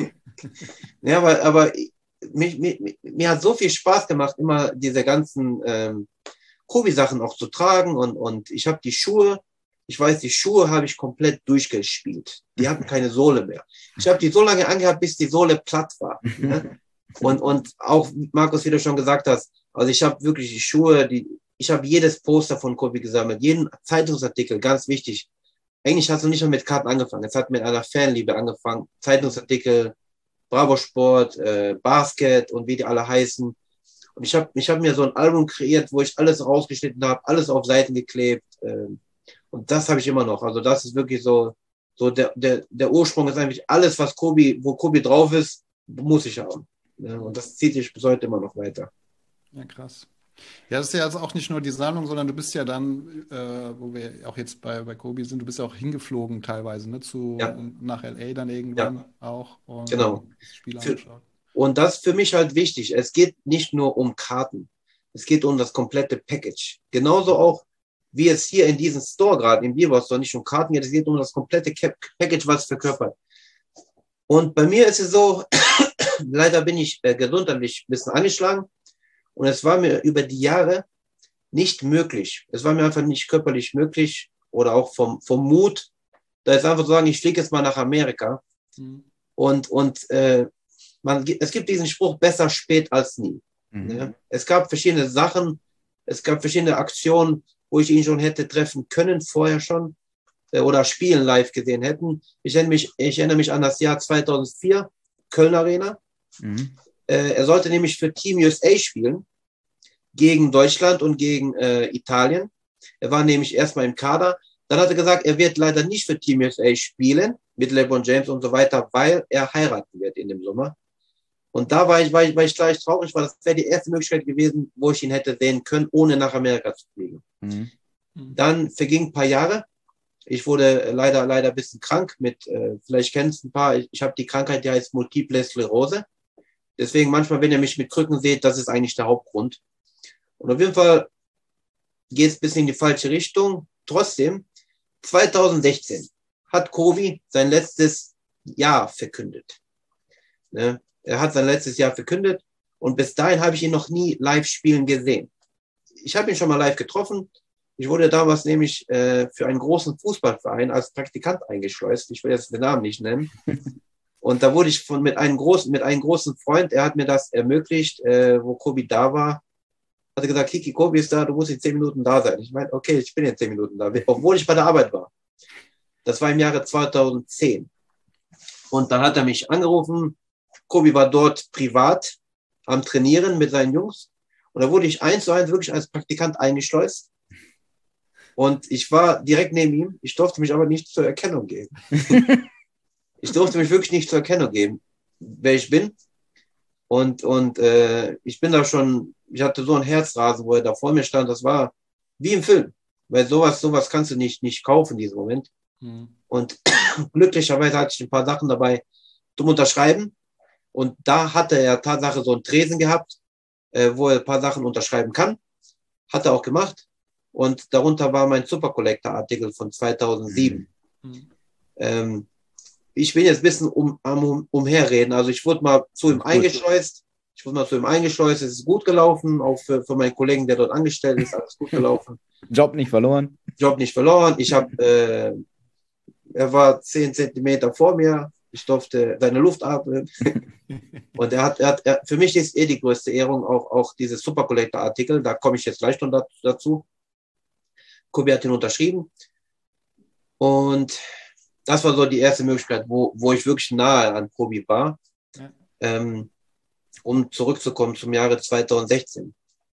Ja, aber, aber mich, mich, mir hat so viel Spaß gemacht, immer diese ganzen ähm, Kobe-Sachen auch zu tragen und, und ich habe die Schuhe, ich weiß, die Schuhe habe ich komplett durchgespielt. Die hatten keine Sohle mehr. Ich habe die so lange angehabt, bis die Sohle platt war. Ne? Und, und auch, Markus, wie du schon gesagt hast, also ich habe wirklich die Schuhe, die, ich habe jedes Poster von Kobe gesammelt, jeden Zeitungsartikel, ganz wichtig. Eigentlich hast du nicht mehr mit Karten angefangen, es hat mit einer Fanliebe angefangen. Zeitungsartikel, Bravo Sport, äh, Basket und wie die alle heißen. Und ich habe ich hab mir so ein Album kreiert, wo ich alles rausgeschnitten habe, alles auf Seiten geklebt. Äh, und das habe ich immer noch. Also das ist wirklich so, so der, der, der Ursprung ist eigentlich alles, was Kobe, wo Kobe drauf ist, muss ich haben. Ja, und das zieht sich bis heute immer noch weiter. Ja, krass. Ja, das ist ja also auch nicht nur die Sammlung, sondern du bist ja dann, äh, wo wir auch jetzt bei, bei Kobe sind, du bist ja auch hingeflogen teilweise, ne, zu, Ja. nach L A dann irgendwann Ja. auch. Und Genau. das Spiel Für- angeschaut. Und das ist für mich halt wichtig. Es geht nicht nur um Karten. Es geht um das komplette Package. Genauso auch, wie es hier in diesem Store gerade, im Bierboss, nicht um Karten geht, es geht um das komplette Cap- Package, was es verkörpert. Und bei mir ist es so, leider bin ich äh, gesundheitlich ein bisschen angeschlagen. Und es war mir über die Jahre nicht möglich. Es war mir einfach nicht körperlich möglich oder auch vom, vom Mut, da jetzt einfach zu sagen, ich fliege jetzt mal nach Amerika. Mhm. Und, und äh, man, es gibt diesen Spruch, besser spät als nie. Mhm. Ne? Es gab verschiedene Sachen, es gab verschiedene Aktionen, wo ich ihn schon hätte treffen können, vorher schon, äh, oder Spielen live gesehen hätten. Ich erinnere mich, ich erinnere mich an das Jahr zweitausendvier, Köln Arena. Mhm. Äh, er sollte nämlich für Team U S A spielen, gegen Deutschland und gegen äh, Italien. Er war nämlich erstmal im Kader. Dann hat er gesagt, er wird leider nicht für Team U S A spielen, mit LeBron James und so weiter, weil er heiraten wird in dem Sommer. Und da war ich, war ich, war ich gleich traurig, weil das wäre die erste Möglichkeit gewesen, wo ich ihn hätte sehen können, ohne nach Amerika zu fliegen. Mhm. Dann vergingen ein paar Jahre. Ich wurde leider, leider ein bisschen krank mit, äh, vielleicht kennst du ein paar, ich, ich habe die Krankheit, die heißt Multiple Sklerose. Deswegen manchmal, wenn ihr mich mit Krücken seht, das ist eigentlich der Hauptgrund. Und auf jeden Fall geht es ein bisschen in die falsche Richtung. Trotzdem, zweitausendsechzehn hat Kobe sein letztes Jahr verkündet. Ne? Er hat sein letztes Jahr verkündet und bis dahin habe ich ihn noch nie live spielen gesehen. Ich habe ihn schon mal live getroffen. Ich wurde damals nämlich äh, für einen großen Fußballverein als Praktikant eingeschleust. Ich will jetzt den Namen nicht nennen. Und da wurde ich von mit einem großen, mit einem großen Freund, er hat mir das ermöglicht, äh, wo Kobe da war, hat er gesagt, Kiki, Kobe ist da, du musst in zehn Minuten da sein. Ich meine, okay, ich bin in zehn Minuten da, obwohl ich bei der Arbeit war. Das war im Jahre zweitausendzehn. Und dann hat er mich angerufen. Kobe war dort privat am Trainieren mit seinen Jungs. Und da wurde ich eins zu eins wirklich als Praktikant eingeschleust. Und ich war direkt neben ihm. Ich durfte mich aber nicht zur Erkennung geben. Ich durfte mich wirklich nicht zur Erkennung geben, wer ich bin. Und, und äh, ich bin da schon, ich hatte so ein Herzrasen, wo er da vor mir stand. Das war wie im Film. Weil sowas, sowas kannst du nicht, nicht kaufen in diesem Moment. Mhm. Und glücklicherweise hatte ich ein paar Sachen dabei zum Unterschreiben. Und da hatte er Tatsache so einen Tresen gehabt, äh, wo er ein paar Sachen unterschreiben kann. Hat er auch gemacht. Und darunter war mein Super Collector-Artikel von zweitausendsieben. Mhm. Ähm, ich bin jetzt ein bisschen um, um, umherreden. Also ich wurde mal zu ihm eingeschleust. Ich wurde mal zu ihm eingeschleust. Es ist gut gelaufen. Auch für, für meinen Kollegen, der dort angestellt ist, alles gut gelaufen. Job nicht verloren. Job nicht verloren. Ich habe, äh, er war zehn Zentimeter vor mir. Ich durfte seine Luft atmen. Und er hat, er hat er, für mich ist eh die größte Ehrung auch, auch dieses Super Collector-Artikel. Da komme ich jetzt gleich noch dazu. Kobe hat ihn unterschrieben. Und das war so die erste Möglichkeit, wo, wo ich wirklich nahe an Kobe war. Ja. Ähm, um zurückzukommen zum Jahre zweitausendsechzehn.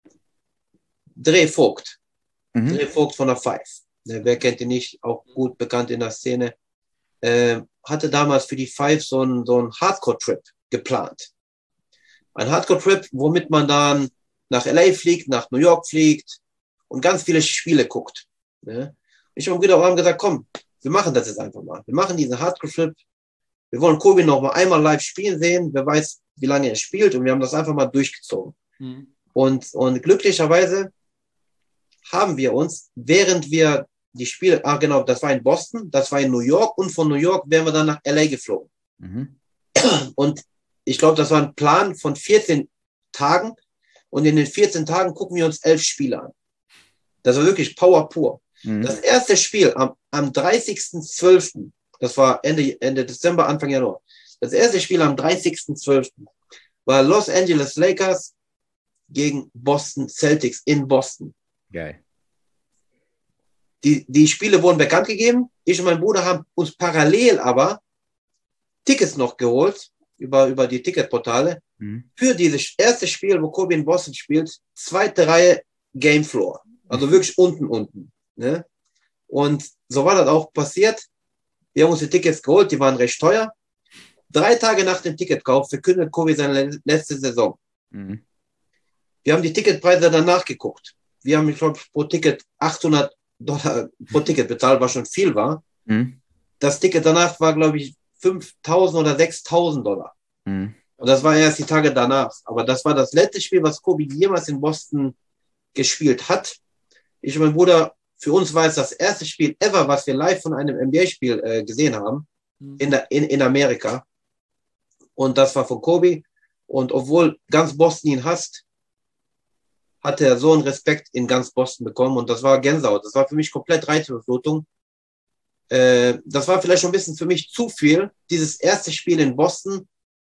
Dre Vogt. Mhm. Dre Vogt von der Five. Wer kennt ihn nicht? Auch gut bekannt in der Szene. Äh, hatte damals für die Five so einen, so einen Hardcore-Trip geplant. Ein Hardcore-Trip, womit man dann nach L A fliegt, nach New York fliegt und ganz viele Spiele guckt. Ne? Ich und mein Bruder haben gesagt, komm, wir machen das jetzt einfach mal. Wir machen diesen Hardcore-Trip. Wir wollen Kobe noch mal einmal live spielen sehen. Wer weiß, wie lange er spielt. Und wir haben das einfach mal durchgezogen. Mhm. Und, und glücklicherweise haben wir uns, während wir die Spiele, ah genau, das war in Boston, das war in New York und von New York wären wir dann nach L A geflogen. Mhm. Und ich glaube, das war ein Plan von vierzehn Tagen. Und in den vierzehn Tagen gucken wir uns elf Spiele an. Das war wirklich Power pur. Mhm. Das erste Spiel am, am dreißigsten zwölften, das war Ende, Ende Dezember, Anfang Januar. Das erste Spiel am dreißigsten zwölften war Los Angeles Lakers gegen Boston Celtics in Boston. Geil. Die, die Spiele wurden bekannt gegeben. Ich und mein Bruder haben uns parallel aber Tickets noch geholt über, über die Ticketportale mhm. für dieses erste Spiel, wo Kobe in Boston spielt. Zweite Reihe Game Floor. Also wirklich unten, unten. Ne? Und so war das auch passiert. Wir haben uns die Tickets geholt, die waren recht teuer. Drei Tage nach dem Ticketkauf verkündet Kobe seine letzte Saison. Mhm. Wir haben die Ticketpreise danach geguckt. Wir haben, ich glaube, pro Ticket achthundert Dollar pro Ticket bezahlt, was schon viel war. Mhm. Das Ticket danach war, glaube ich, fünftausend oder sechstausend Dollar. Mhm. Und das war erst die Tage danach. Aber das war das letzte Spiel, was Kobe jemals in Boston gespielt hat. Ich und mein Bruder, für uns war es das erste Spiel ever, was wir live von einem N B A-Spiel äh, gesehen haben, mhm. in, der, in, in Amerika. Und das war von Kobe. Und obwohl ganz Boston ihn hasst, hatte er so einen Respekt in ganz Boston bekommen. Und das war Gänsehaut. Das war für mich komplett Reizüberflutung. Äh, das war vielleicht schon ein bisschen für mich zu viel, dieses erste Spiel in Boston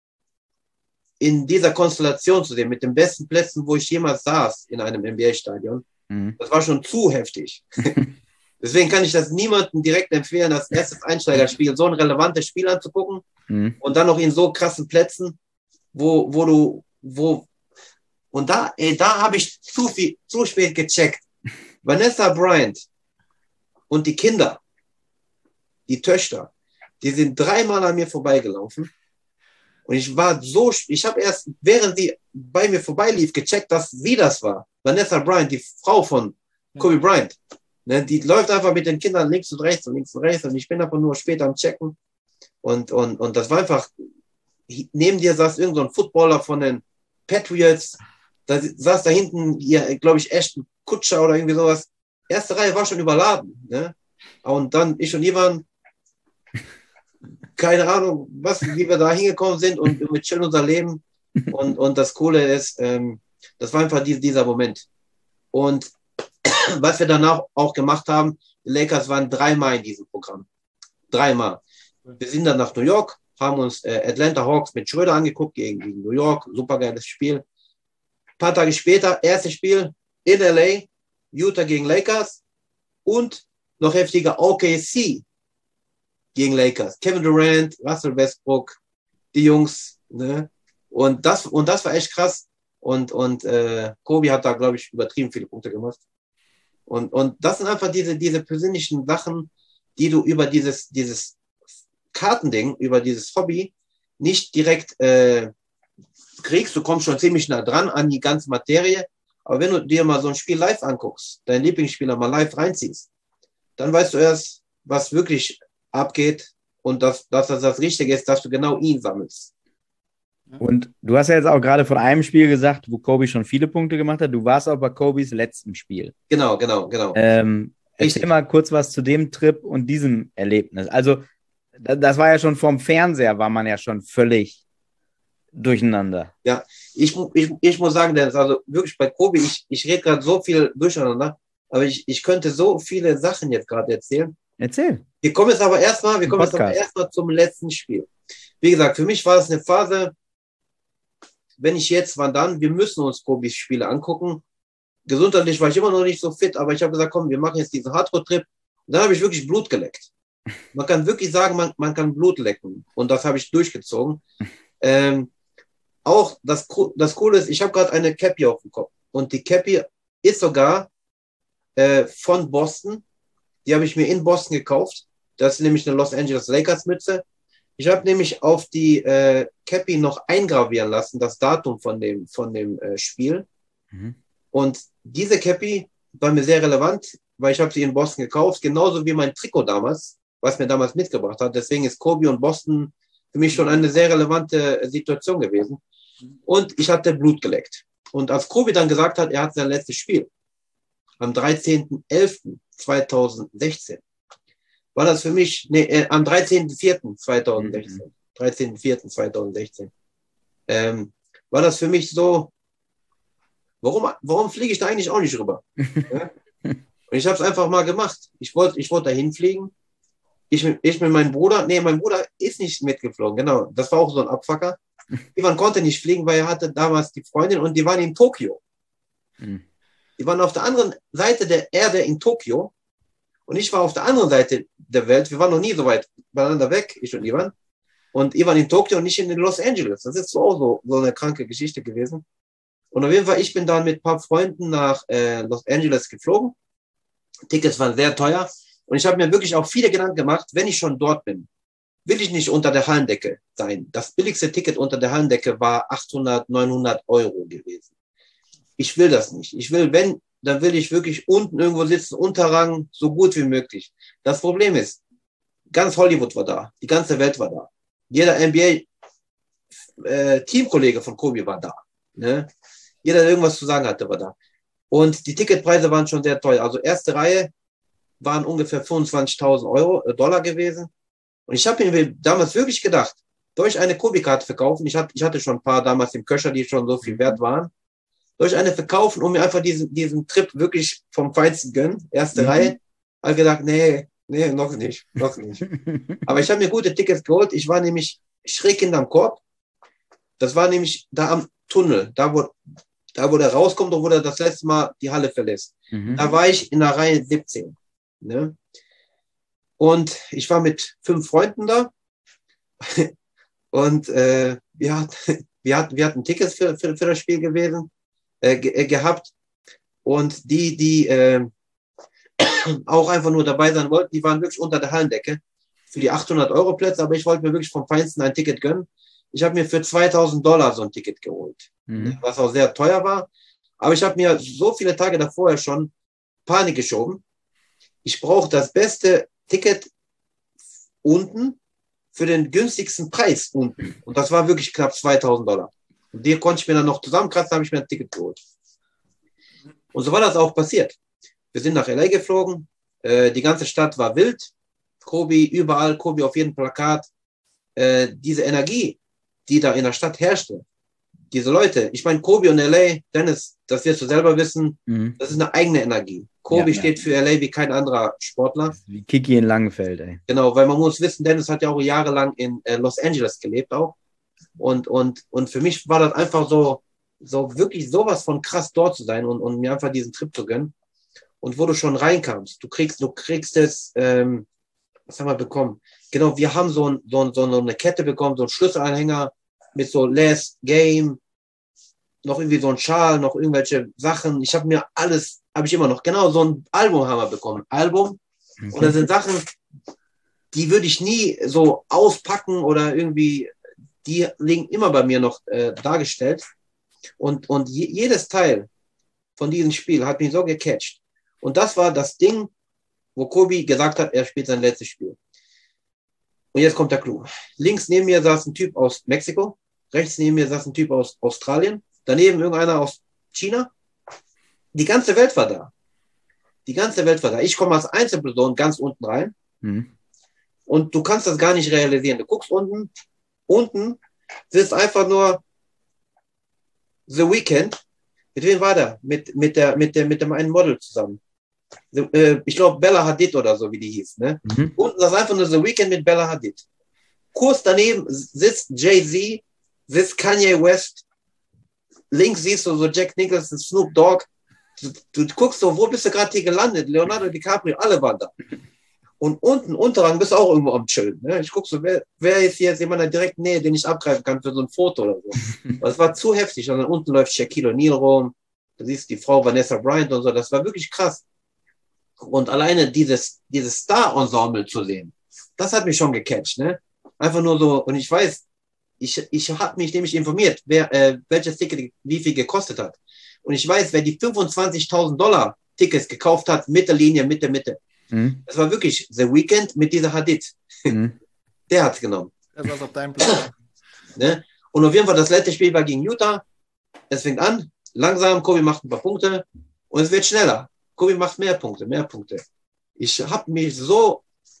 in dieser Konstellation zu sehen, mit den besten Plätzen, wo ich jemals saß in einem N B A-Stadion. Mhm. Das war schon zu heftig. Deswegen kann ich das niemandem direkt empfehlen, das erste Einsteigerspiel, so ein relevantes Spiel anzugucken mhm. und dann noch in so krassen Plätzen, wo, wo du, wo, und da, ey, da habe ich zu viel, zu spät gecheckt. Vanessa Bryant und die Kinder, die Töchter, die sind dreimal an mir vorbeigelaufen. Und ich war so, ich habe erst, während sie bei mir vorbeilief, gecheckt, dass sie das war. Vanessa Bryant, die Frau von Kobe Bryant. Ne, die läuft einfach mit den Kindern links und rechts und links und rechts. Und ich bin einfach nur später am Checken. Und, und, und das war einfach, neben dir saß irgend so ein Footballer von den Patriots. Da saß da hinten, hier, glaube ich, Ashton Kutscher oder irgendwie sowas. Erste Reihe war schon überladen. Ne? Und dann ich und Ivan, keine Ahnung, was, wie wir da hingekommen sind und wir chillen unser Leben. Und, und das Coole ist, ähm, das war einfach die, dieser Moment. Und was wir danach auch gemacht haben, die Lakers waren dreimal in diesem Programm. Dreimal. Wir sind dann nach New York, haben uns äh, Atlanta Hawks mit Schröder angeguckt gegen, gegen New York. Supergeiles Spiel. Ein paar Tage später, erstes Spiel in L A, Utah gegen Lakers und noch heftiger O K C gegen Lakers. Kevin Durant, Russell Westbrook, die Jungs. Ne? Und, das, und das war echt krass. Und, und äh, Kobe hat da, glaube ich, übertrieben viele Punkte gemacht. Und, und das sind einfach diese, diese persönlichen Sachen, die du über dieses, dieses Kartending, über dieses Hobby nicht direkt äh, kriegst. Du kommst schon ziemlich nah dran an die ganze Materie. Aber wenn du dir mal so ein Spiel live anguckst, deinen Lieblingsspieler mal live reinziehst, dann weißt du erst, was wirklich abgeht und dass, dass das das Richtige ist, dass du genau ihn sammelst. Und du hast ja jetzt auch gerade von einem Spiel gesagt, wo Kobe schon viele Punkte gemacht hat. Du warst auch bei Kobes letztem Spiel. Genau, genau, genau. Ähm, erzähl Richtig. mal kurz was zu dem Trip und diesem Erlebnis. Also, da- das war ja schon vom Fernseher, war man ja schon völlig durcheinander. Ja, ich, mu- ich, ich muss sagen, Dennis, also wirklich bei Kobe, ich, ich rede gerade so viel durcheinander, aber ich, ich könnte so viele Sachen jetzt gerade erzählen. Erzähl. Wir kommen jetzt aber erstmal, wir Im kommen jetzt aber Podcast. erstmal zum letzten Spiel. Wie gesagt, für mich war es eine Phase, wenn ich jetzt, wann dann, wir müssen uns Kobes Spiele angucken. Gesundheitlich war ich immer noch nicht so fit, aber ich habe gesagt, komm, wir machen jetzt diesen Hardcore-Trip. Und dann habe ich wirklich Blut geleckt. Man kann wirklich sagen, man, man kann Blut lecken. Und das habe ich durchgezogen. Ähm, auch das, Co- das Coole ist, ich habe gerade eine Cappy auf dem Kopf. Und die Cappy ist sogar äh, von Boston. Die habe ich mir in Boston gekauft. Das ist nämlich eine Los Angeles Lakers Mütze. Ich habe nämlich auf die äh, Cappy noch eingravieren lassen, das Datum von dem, von dem äh, Spiel. Mhm. Und diese Cappy war mir sehr relevant, weil ich habe sie in Boston gekauft, genauso wie mein Trikot damals, was mir damals mitgebracht hat. Deswegen ist Kobe und Boston für mich schon eine sehr relevante äh, Situation gewesen. Und ich hatte Blut geleckt. Und als Kobe dann gesagt hat, er hat sein letztes Spiel am dreizehnten elften zweitausendsechzehn, war das für mich, nee, äh, am dreizehnten vierten zweitausendsechzehn, dreizehnten vierten zweitausendsechzehn, ähm, war das für mich so, warum, warum fliege ich da eigentlich auch nicht rüber? Ja? Und ich habe es einfach mal gemacht. Ich wollte ich wollte da hinfliegen. Ich, mit- ich mit meinem Bruder, nee, mein Bruder ist nicht mitgeflogen, genau. Das war auch so ein Abfucker. Ivan konnte nicht fliegen, weil er hatte damals die Freundin und die waren in Tokio. Mhm. Die waren auf der anderen Seite der Erde in Tokio und ich war auf der anderen Seite der Welt. Wir waren noch nie so weit voneinander weg, ich und Ivan. Und Ivan in Tokio und ich in Los Angeles. Das ist so auch so, so eine kranke Geschichte gewesen. Und auf jeden Fall, ich bin dann mit ein paar Freunden nach äh, Los Angeles geflogen. Tickets waren sehr teuer. Und ich habe mir wirklich auch viele Gedanken gemacht, wenn ich schon dort bin, will ich nicht unter der Hallendecke sein. Das billigste Ticket unter der Hallendecke war achthundert, neunhundert Euro gewesen. Ich will das nicht. Ich will, wenn, dann will ich wirklich unten irgendwo sitzen, Unterrang, so gut wie möglich. Das Problem ist, ganz Hollywood war da, die ganze Welt war da. Jeder N B A-Teamkollege von Kobe war da. Ne? Jeder, der irgendwas zu sagen hatte, war da. Und die Ticketpreise waren schon sehr teuer. Also erste Reihe waren ungefähr fünfundzwanzigtausend Euro, äh, Dollar gewesen. Und ich habe mir damals wirklich gedacht, soll ich eine Kobe-Karte verkaufen? Ich hatte, ich hatte schon ein paar damals im Köcher, die schon so viel wert waren. Soll ich eine verkaufen, um mir einfach diesen, diesen Trip wirklich vom Feinsten gönnen? Erste Mhm. Reihe. Habe gedacht, nee, nee, noch nicht, noch nicht. Aber ich habe mir gute Tickets geholt. Ich war nämlich schräg hinterm Korb. Das war nämlich da am Tunnel, da wo, da wo der rauskommt und wo der das letzte Mal die Halle verlässt. Mhm. Da war ich in der Reihe siebzehn. Ne? Und ich war mit fünf Freunden da. Und äh, wir, hat, wir, hatten, wir hatten Tickets für, für, für das Spiel gewesen, äh, ge, äh, gehabt. Und die, die äh, auch einfach nur dabei sein wollten, die waren wirklich unter der Hallendecke für die achthundert Euro Plätze. Aber ich wollte mir wirklich vom Feinsten ein Ticket gönnen. Ich habe mir für zweitausend Dollar so ein Ticket geholt, Mhm. was auch sehr teuer war. Aber ich habe mir so viele Tage davor schon Panik geschoben. Ich brauche das beste Ticket unten für den günstigsten Preis unten. Und das war wirklich knapp zweitausend Dollar. Und die konnte ich mir dann noch zusammenkratzen, habe ich mir ein Ticket geholt. Und so war das auch passiert. Wir sind nach L A geflogen. Äh, die ganze Stadt war wild. Kobe überall, Kobe auf jedem Plakat. Äh, diese Energie, die da in der Stadt herrschte, diese Leute, ich meine, Kobe und L A, Dennis, das wirst du selber wissen, Mhm. das ist eine eigene Energie. Kobe Ja, ja. steht für L A wie kein anderer Sportler. Wie Kiki in Langenfeld, ey. Genau, weil man muss wissen, Dennis hat ja auch jahrelang in äh, Los Angeles gelebt auch. Und, und, und für mich war das einfach so, so wirklich sowas von krass dort zu sein und, und mir einfach diesen Trip zu gönnen. Und wo du schon reinkamst, du kriegst, du kriegst es, ähm, was haben wir bekommen? Genau, wir haben so, ein, so, ein, so eine Kette bekommen, so einen Schlüsselanhänger mit so Last Game, noch irgendwie so ein Schal, noch irgendwelche Sachen. Ich habe mir alles, habe ich immer noch, genau, so ein Album haben wir bekommen. Album. Okay. Und das sind Sachen, die würde ich nie so auspacken oder irgendwie, die liegen immer bei mir noch äh, dargestellt. Und, und je, jedes Teil von diesem Spiel hat mich so gecatcht. Und das war das Ding, wo Kobe gesagt hat, er spielt sein letztes Spiel. Und jetzt kommt der Clou. Links neben mir saß ein Typ aus Mexiko, rechts neben mir saß ein Typ aus Australien, daneben irgendeiner aus China. Die ganze Welt war da. Die ganze Welt war da. Ich komme als Einzelperson ganz unten rein. Mhm. Und du kannst das gar nicht realisieren. Du guckst unten, unten sitzt einfach nur The Weeknd. Mit wem war der? Mit, mit, der, mit, der, mit dem einen Model zusammen. Ich glaube, Bella Hadid oder so, wie die hieß. Ne? Mhm. Unten ist einfach nur The Weeknd mit Bella Hadid. Kurz daneben sitzt Jay-Z, sitzt Kanye West. Links siehst du so Jack Nicholson, Snoop Dogg. Du, du guckst so, wo bist du gerade hier gelandet? Leonardo DiCaprio, alle waren da. Und unten, Unterrang, bist du auch irgendwo am Chillen. Ne? Ich guck so, wer, wer ist hier jetzt jemand in der direkten Nähe, den ich abgreifen kann für so ein Foto oder so. Das war zu heftig. Und dann unten läuft Shaquille O'Neal rum. Du siehst die Frau Vanessa Bryant und so. Das war wirklich krass. Und alleine dieses, dieses Star-Ensemble zu sehen, das hat mich schon gecatcht. Ne? Einfach nur so, und ich weiß, ich, ich habe mich nämlich informiert, wer, äh, welches Ticket wie viel gekostet hat. Und ich weiß, wer die fünfundzwanzigtausend Dollar Tickets gekauft hat, Mitte Linie, Mitte, Mitte. Mhm. Das war wirklich The Weeknd mit dieser Hadid. Mhm. Der hat's genommen. Das war auf deinem Plan. Ne? Und auf jeden Fall, das letzte Spiel war gegen Utah. Es fängt an, langsam, Kobe macht ein paar Punkte und es wird schneller. Kobe macht mehr Punkte, mehr Punkte. Ich habe mich so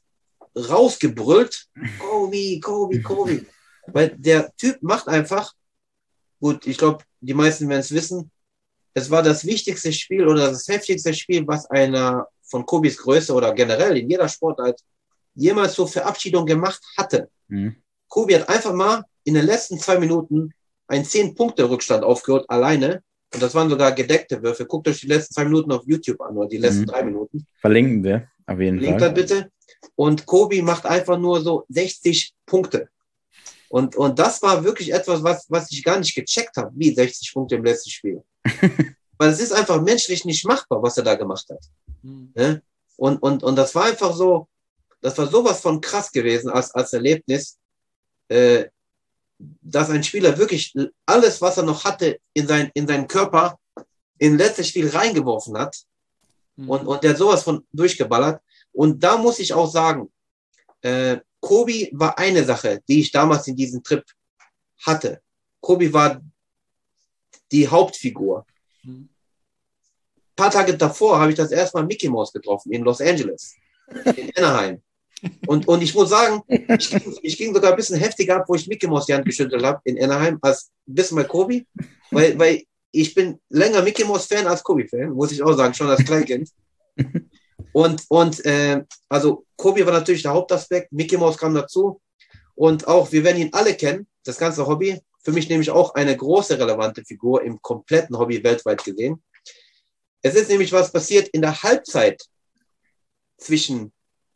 rausgebrüllt, Kobe, Kobe, Kobe. Weil der Typ macht einfach, gut, ich glaube, die meisten werden es wissen, es war das wichtigste Spiel oder das heftigste Spiel, was einer von Kobes Größe oder generell in jeder Sportart jemals zur Verabschiedung gemacht hatte. Mhm. Kobe hat einfach mal in den letzten zwei Minuten einen zehn-Punkte-Rückstand aufgehört, alleine. Und das waren sogar gedeckte Würfe. Guckt euch die letzten zwei Minuten auf YouTube an, oder die letzten Mhm. drei Minuten. Verlinken wir, auf jeden Link Fall. das bitte. Und Kobe macht einfach nur so sechzig Punkte. Und, und das war wirklich etwas, was, was ich gar nicht gecheckt habe, wie sechzig Punkte im letzten Spiel. Weil es ist einfach menschlich nicht machbar, was er da gemacht hat. Mhm. Ne? Und, und, und das war einfach so, das war sowas von krass gewesen als, als Erlebnis, äh, dass ein Spieler wirklich alles, was er noch hatte, in, sein, in seinen Körper in letztes Spiel reingeworfen hat. Mhm. Und, und der hat sowas von durchgeballert. Und da muss ich auch sagen, äh, Kobe war eine Sache, die ich damals in diesem Trip hatte. Kobe war die Hauptfigur. Mhm. Ein paar Tage davor habe ich das erste Mal Mickey Mouse getroffen in Los Angeles, in Anaheim. Und, und ich muss sagen, ich ging, ich ging sogar ein bisschen heftiger ab, wo ich Mickey Mouse die Hand geschüttelt habe in Anaheim, als ein bisschen bei Kobe. Weil, weil ich bin länger Mickey Mouse Fan als Kobe Fan, muss ich auch sagen, schon als Kleinkind. Und, und äh, also Kobe war natürlich der Hauptaspekt, Mickey Mouse kam dazu. Und auch, wir werden ihn alle kennen, das ganze Hobby. Für mich nämlich auch eine große relevante Figur im kompletten Hobby weltweit gesehen. Es ist nämlich was passiert in der Halbzeit zwischen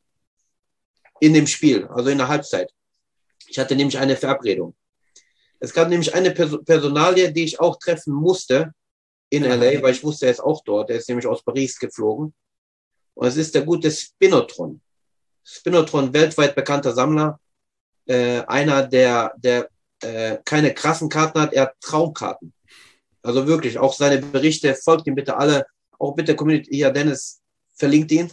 in dem Spiel, also in der Halbzeit. Ich hatte nämlich eine Verabredung. Es gab nämlich eine Pers- Personalie, die ich auch treffen musste in L A, weil ich wusste, er ist auch dort. Er ist nämlich aus Paris geflogen. Und es ist der gute Spinotron. Spinotron, weltweit bekannter Sammler. Äh, einer, der, der äh, keine krassen Karten hat, er hat Traumkarten. Also wirklich, auch seine Berichte, folgt ihm bitte alle. Auch bitte Community, hier Dennis, verlinkt ihn.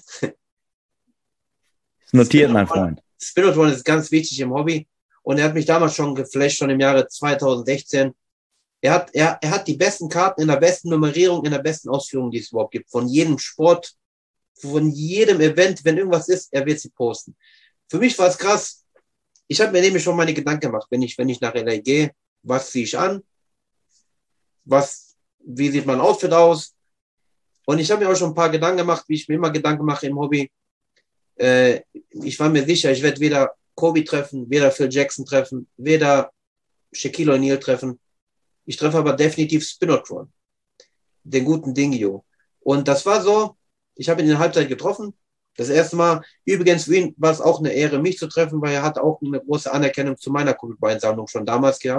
Notiert, mein Freund. Spinotron ist ganz wichtig im Hobby. Und er hat mich damals schon geflasht, schon im Jahre zweitausendsechzehn. Er hat, er, er hat die besten Karten in der besten Nummerierung, in der besten Ausführung, die es überhaupt gibt. Von jedem Sport, von jedem Event, wenn irgendwas ist, er wird sie posten. Für mich war es krass. Ich habe mir nämlich schon meine Gedanken gemacht, wenn ich, wenn ich nach L A gehe, was ziehe ich an? Was, wie sieht mein Outfit aus? Und ich habe mir auch schon ein paar Gedanken gemacht, wie ich mir immer Gedanken mache im Hobby. Äh, ich war mir sicher, ich werde weder Kobe treffen, weder Phil Jackson treffen, weder Shaquille O'Neal treffen. Ich treffe aber definitiv Spinotron, den guten Dingio. Und das war so, ich habe ihn in der Halbzeit getroffen. Das erste Mal, übrigens für ihn war es auch eine Ehre, mich zu treffen, weil er hat auch eine große Anerkennung zu meiner Kobe-Bryant-Sammlung schon damals gehabt.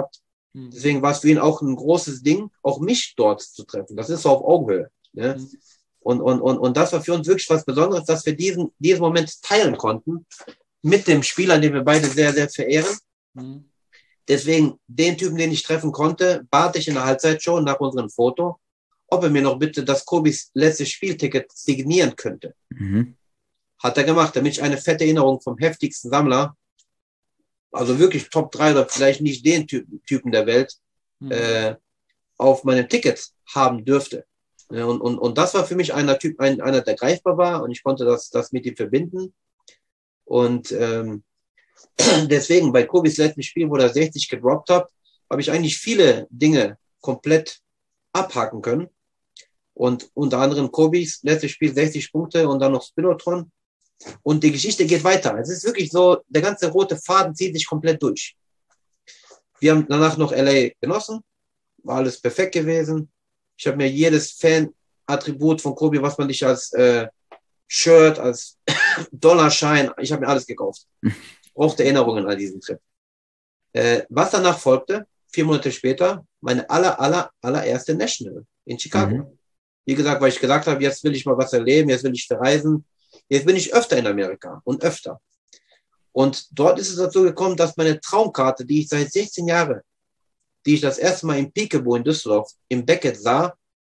Mhm. Deswegen war es für ihn auch ein großes Ding, auch mich dort zu treffen. Das ist so auf Augenhöhe. Ne? Mhm. Und, und, und, und das war für uns wirklich was Besonderes, dass wir diesen, diesen Moment teilen konnten mit dem Spieler, den wir beide sehr, sehr verehren. Mhm. Deswegen, den Typen, den ich treffen konnte, bat ich in der Halbzeitshow nach unserem Foto, ob er mir noch bitte das Kobis letztes Spielticket signieren könnte. Mhm. Hat er gemacht, damit ich eine fette Erinnerung vom heftigsten Sammler, also wirklich Top drei oder vielleicht nicht den Typen, Typen der Welt, Mhm. äh, auf meinem Ticket haben dürfte. Ja, und, und, und das war für mich einer Typ, ein, einer, der greifbar war, und ich konnte das, das mit ihm verbinden. Und ähm, deswegen, bei Kobis letzten Spiel, wo er sechzig gedroppt hat, habe ich eigentlich viele Dinge komplett abhaken können. Und unter anderem Kobis letztes Spiel sechzig Punkte und dann noch Spinotron. Und die Geschichte geht weiter. Es ist wirklich so, der ganze rote Faden zieht sich komplett durch. Wir haben danach noch L A genossen. War alles perfekt gewesen. Ich habe mir jedes Fan-Attribut von Kobe, was man nicht als äh, Shirt, als Dollarschein, ich habe mir alles gekauft. Ich brauchte Erinnerungen an diesen Trip. Äh, was danach folgte, vier Monate später, meine aller, aller, allererste National in Chicago. Mhm. Wie gesagt, weil ich gesagt habe, jetzt will ich mal was erleben, jetzt will ich verreisen. Jetzt bin ich öfter in Amerika und öfter. Und dort ist es dazu gekommen, dass meine Traumkarte, die ich seit sechzehn Jahren, die ich das erste Mal im Peekaboo in Düsseldorf im Beckett sah,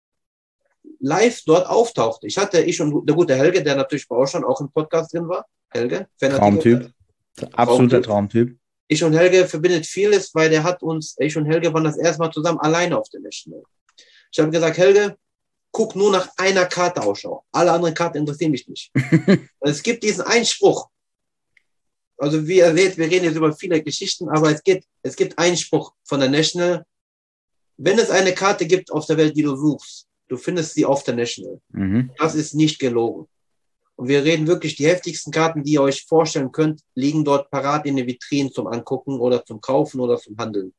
live dort auftauchte. Ich hatte, ich und der gute Helge, der natürlich bei euch schon auch im Podcast drin war. Helge, Traumtyp. Absoluter Traumtyp. Ich und Helge verbindet vieles, weil der hat uns, ich und Helge waren das erste Mal zusammen alleine auf der National. Ich habe gesagt, Helge, guck nur nach einer Karte Ausschau. Alle anderen Karten interessieren mich nicht. Es gibt diesen Einspruch. Also wie ihr seht, wir reden jetzt über viele Geschichten, aber es gibt, es gibt einen Spruch von der National. Wenn es eine Karte gibt auf der Welt, die du suchst, du findest sie auf der National. Mhm. Das ist nicht gelogen. Und wir reden wirklich, die heftigsten Karten, die ihr euch vorstellen könnt, liegen dort parat in den Vitrinen zum Angucken oder zum Kaufen oder zum Handeln.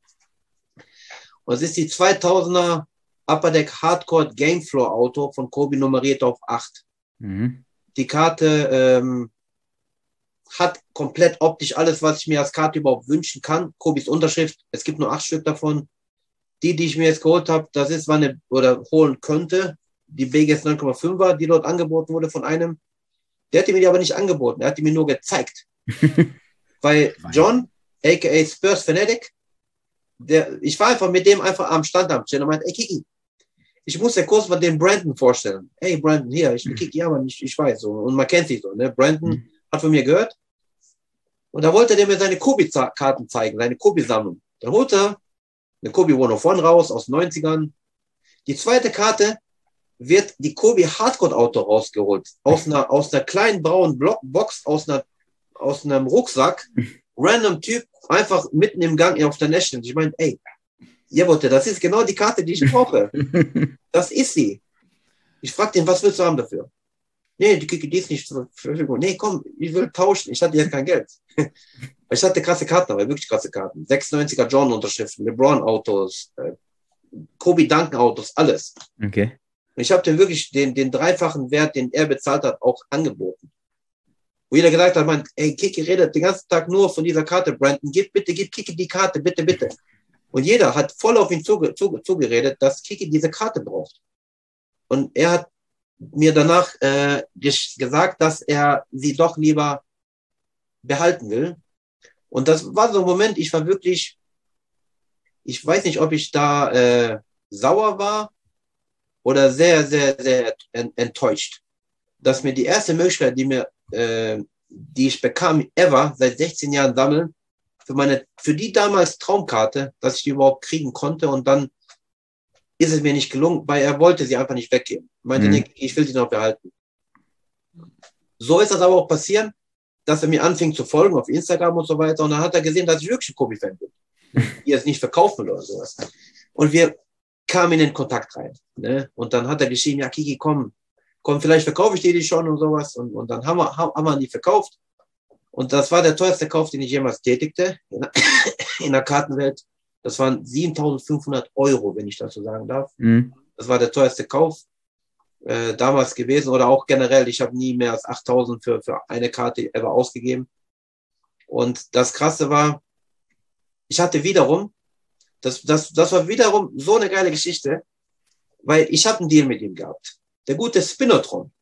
Und es ist die zweitausender Upper Deck Hardcore Gamefloor Auto von Kobe nummeriert auf acht. Mhm. Die Karte ähm, hat komplett optisch alles, was ich mir als Karte überhaupt wünschen kann. Kobis Unterschrift, es gibt nur acht Stück davon. Die, die ich mir jetzt geholt habe, das ist, wann eine, oder holen könnte, die B G S neun Komma fünfer, die dort angeboten wurde von einem. Der hat die mir die aber nicht angeboten, er hat die mir nur gezeigt. Weil John, aka Spurs Fanatic, der, ich war einfach mit dem einfach am Stand am Stellen und meinte, ey Kiki, ich muss ja kurz mal den Brandon vorstellen. Hey Brandon, hier, ich bin Kiki, ja, aber ich, ich weiß so. Und man kennt sich so, ne? Brandon mhm. hat von mir gehört. Und da wollte der mir seine Kobe-Karten zeigen, seine Kobe-Sammlung. Dann holte er eine Kobe hunderteins raus aus den neunzigern. Die zweite Karte wird die Kobe Hardcore-Auto rausgeholt. Aus einer, aus einer kleinen braunen Box, aus, einer, aus einem Rucksack. Random Typ, einfach mitten im Gang auf der National. Ich meine, ey, Jawote, das ist genau die Karte, die ich brauche. Das ist sie. Ich fragte ihn, was willst du haben dafür? Nee, die, die ist nicht zur Verfügung. Nee, komm, ich will tauschen. Ich hatte jetzt kein Geld. Ich hatte krasse Karten, aber wirklich krasse Karten. sechsundneunziger Jordan-Unterschriften, LeBron-Autos, äh, Kobe-Duncan-Autos, alles. Okay. Und ich habe dem wirklich den, den dreifachen Wert, den er bezahlt hat, auch angeboten. Wo jeder gesagt hat, man, ey, Kiki redet den ganzen Tag nur von dieser Karte, Brandon, gib bitte, gib Kiki die Karte, bitte, bitte. Und jeder hat voll auf ihn zuge, zuge, zugeredet, dass Kiki diese Karte braucht. Und er hat mir danach äh, gesagt, dass er sie doch lieber behalten will. Und das war so ein Moment, ich war wirklich, ich weiß nicht, ob ich da äh, sauer war oder sehr, sehr, sehr enttäuscht, dass mir die erste Möglichkeit, die mir, äh, die ich bekam, ever, seit sechzehn Jahren sammeln, für meine, für die damals Traumkarte, dass ich die überhaupt kriegen konnte, und dann ist es mir nicht gelungen, weil er wollte sie einfach nicht weggeben. Meinte, mhm. nee, ich will sie noch behalten. So ist das aber auch passiert, dass er mir anfing zu folgen auf Instagram und so weiter, und dann hat er gesehen, dass ich wirklich ein Kobe-Fan bin. Die es nicht verkaufen will oder sowas. Und wir kamen in den Kontakt rein. Ne? Und dann hat er geschrieben, ja Kiki, komm, komm, vielleicht verkaufe ich dir die schon und sowas. Und, und dann haben wir, haben wir die verkauft. Und das war der teuerste Kauf, den ich jemals tätigte in der, in der Kartenwelt. Das waren siebentausendfünfhundert Euro, wenn ich das so sagen darf. Mhm. Das war der teuerste Kauf äh, damals gewesen, oder auch generell. Ich habe nie mehr als achttausend für, für eine Karte ever ausgegeben. Und das Krasse war, ich hatte wiederum Das, das, das war wiederum so eine geile Geschichte, weil ich habe einen Deal mit ihm gehabt. Der gute Spinotron,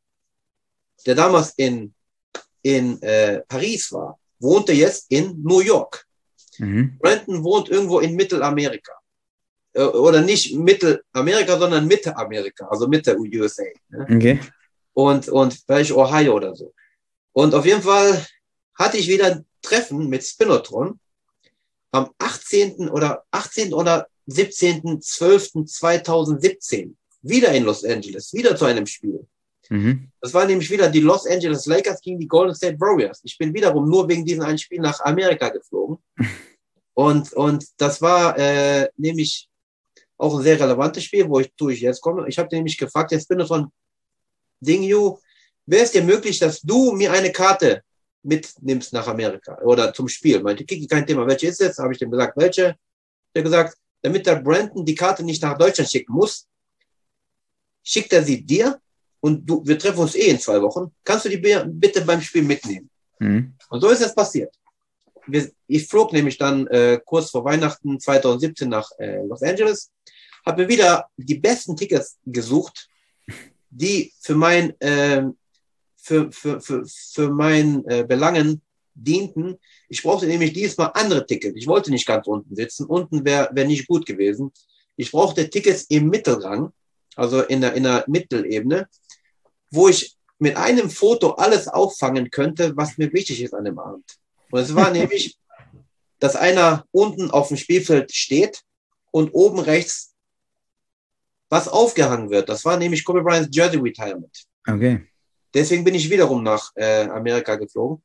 der damals in, in äh, Paris war, wohnte jetzt in New York. Mhm. Brandon wohnt irgendwo in Mittelamerika. Äh, oder nicht Mittelamerika, sondern Mitte Amerika, also Mitte U S A. Ne? Okay. Und, und vielleicht Ohio oder so. Und auf jeden Fall hatte ich wieder ein Treffen mit Spinotron am achtzehnten oder achtzehnten oder siebzehnten zwölften zweitausendsiebzehn. Wieder in Los Angeles, wieder zu einem Spiel. Mhm. Das war nämlich wieder die Los Angeles Lakers gegen die Golden State Warriors. Ich bin wiederum nur wegen diesem einen Spiel nach Amerika geflogen. Und, und das war äh, nämlich auch ein sehr relevantes Spiel, wo ich, wo ich jetzt komme. Ich habe nämlich gefragt, jetzt bin ich von Dingyu, wäre es dir möglich, dass du mir eine Karte mitnimmst nach Amerika oder zum Spiel? Meinte, Kiki, kein Thema. Welche ist es? Habe ich dem gesagt, welche? Er hat gesagt, damit der Brandon die Karte nicht nach Deutschland schicken muss, schickt er sie dir und du, wir treffen uns eh in zwei Wochen. Kannst du die bitte beim Spiel mitnehmen? Mhm. Und so ist es passiert. Wir, ich flog nämlich dann äh, kurz vor Weihnachten zweitausendsiebzehn nach äh, Los Angeles, habe mir wieder die besten Tickets gesucht, die für mein äh, für, für, für, für mein äh, Belangen dienten. Ich brauchte nämlich diesmal andere Tickets. Ich wollte nicht ganz unten sitzen. Unten wäre wär nicht gut gewesen. Ich brauchte Tickets im Mittelrang, also in der, in der Mittelebene, wo ich mit einem Foto alles auffangen könnte, was mir wichtig ist an dem Abend. Und es war nämlich, dass einer unten auf dem Spielfeld steht und oben rechts was aufgehangen wird. Das war nämlich Kobe Bryants Jersey Retirement. Okay. Deswegen bin ich wiederum nach äh, Amerika geflogen.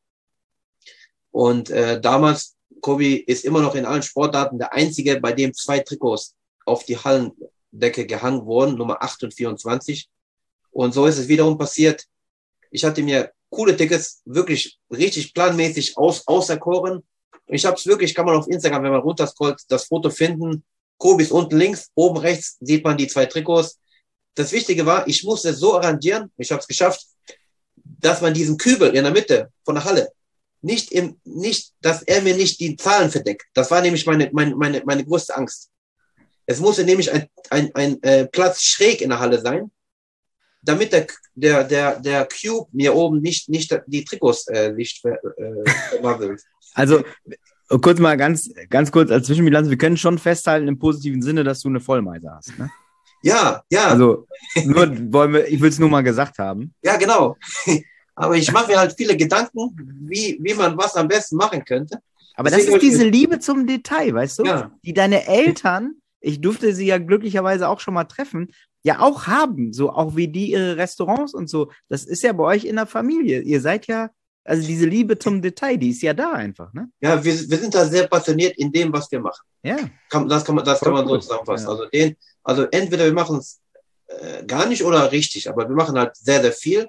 Und äh, damals, Kobe ist immer noch in allen Sportarten der Einzige, bei dem zwei Trikots auf die Hallendecke gehangen wurden, Nummer acht und vierundzwanzig. Und so ist es wiederum passiert. Ich hatte mir coole Tickets wirklich richtig planmäßig aus, auserkoren. Und ich habe es wirklich, kann man auf Instagram, wenn man runterscrollt, das Foto finden. Kobe ist unten links, oben rechts sieht man die zwei Trikots. Das Wichtige war, ich musste es so arrangieren, ich habe es geschafft, dass man diesen Kübel in der Mitte von der Halle nicht im, nicht, dass er mir nicht die Zahlen verdeckt. Das war nämlich meine, meine, meine, meine größte Angst. Es musste nämlich ein, ein, ein äh, Platz schräg in der Halle sein, damit der, der, der, der Cube mir oben nicht, nicht die Trikots äh, nicht verwabbelt. Äh, also, kurz mal ganz, ganz kurz als Zwischenbilanz, wir können schon festhalten im positiven Sinne, dass du eine Vollmeise hast, ne? Ja, ja. Also, nur wollen wir, ich will es nur mal gesagt haben. Ja, genau. Aber ich mache mir halt viele Gedanken, wie, wie man was am besten machen könnte. Aber Deswegen das ist diese Liebe zum Detail, weißt du? Ja. Die deine Eltern, ich durfte sie ja glücklicherweise auch schon mal treffen, ja auch haben. So auch wie die ihre Restaurants und so. Das ist ja bei euch in der Familie. Ihr seid ja, also diese Liebe zum Detail, die ist ja da einfach, ne? Ja, wir, wir sind da sehr passioniert in dem, was wir machen. Ja. Kann, das kann man, das kann man so zusammenfassen. Ja. Also, den, also entweder wir machen es äh, gar nicht oder richtig, aber wir machen halt sehr, sehr viel.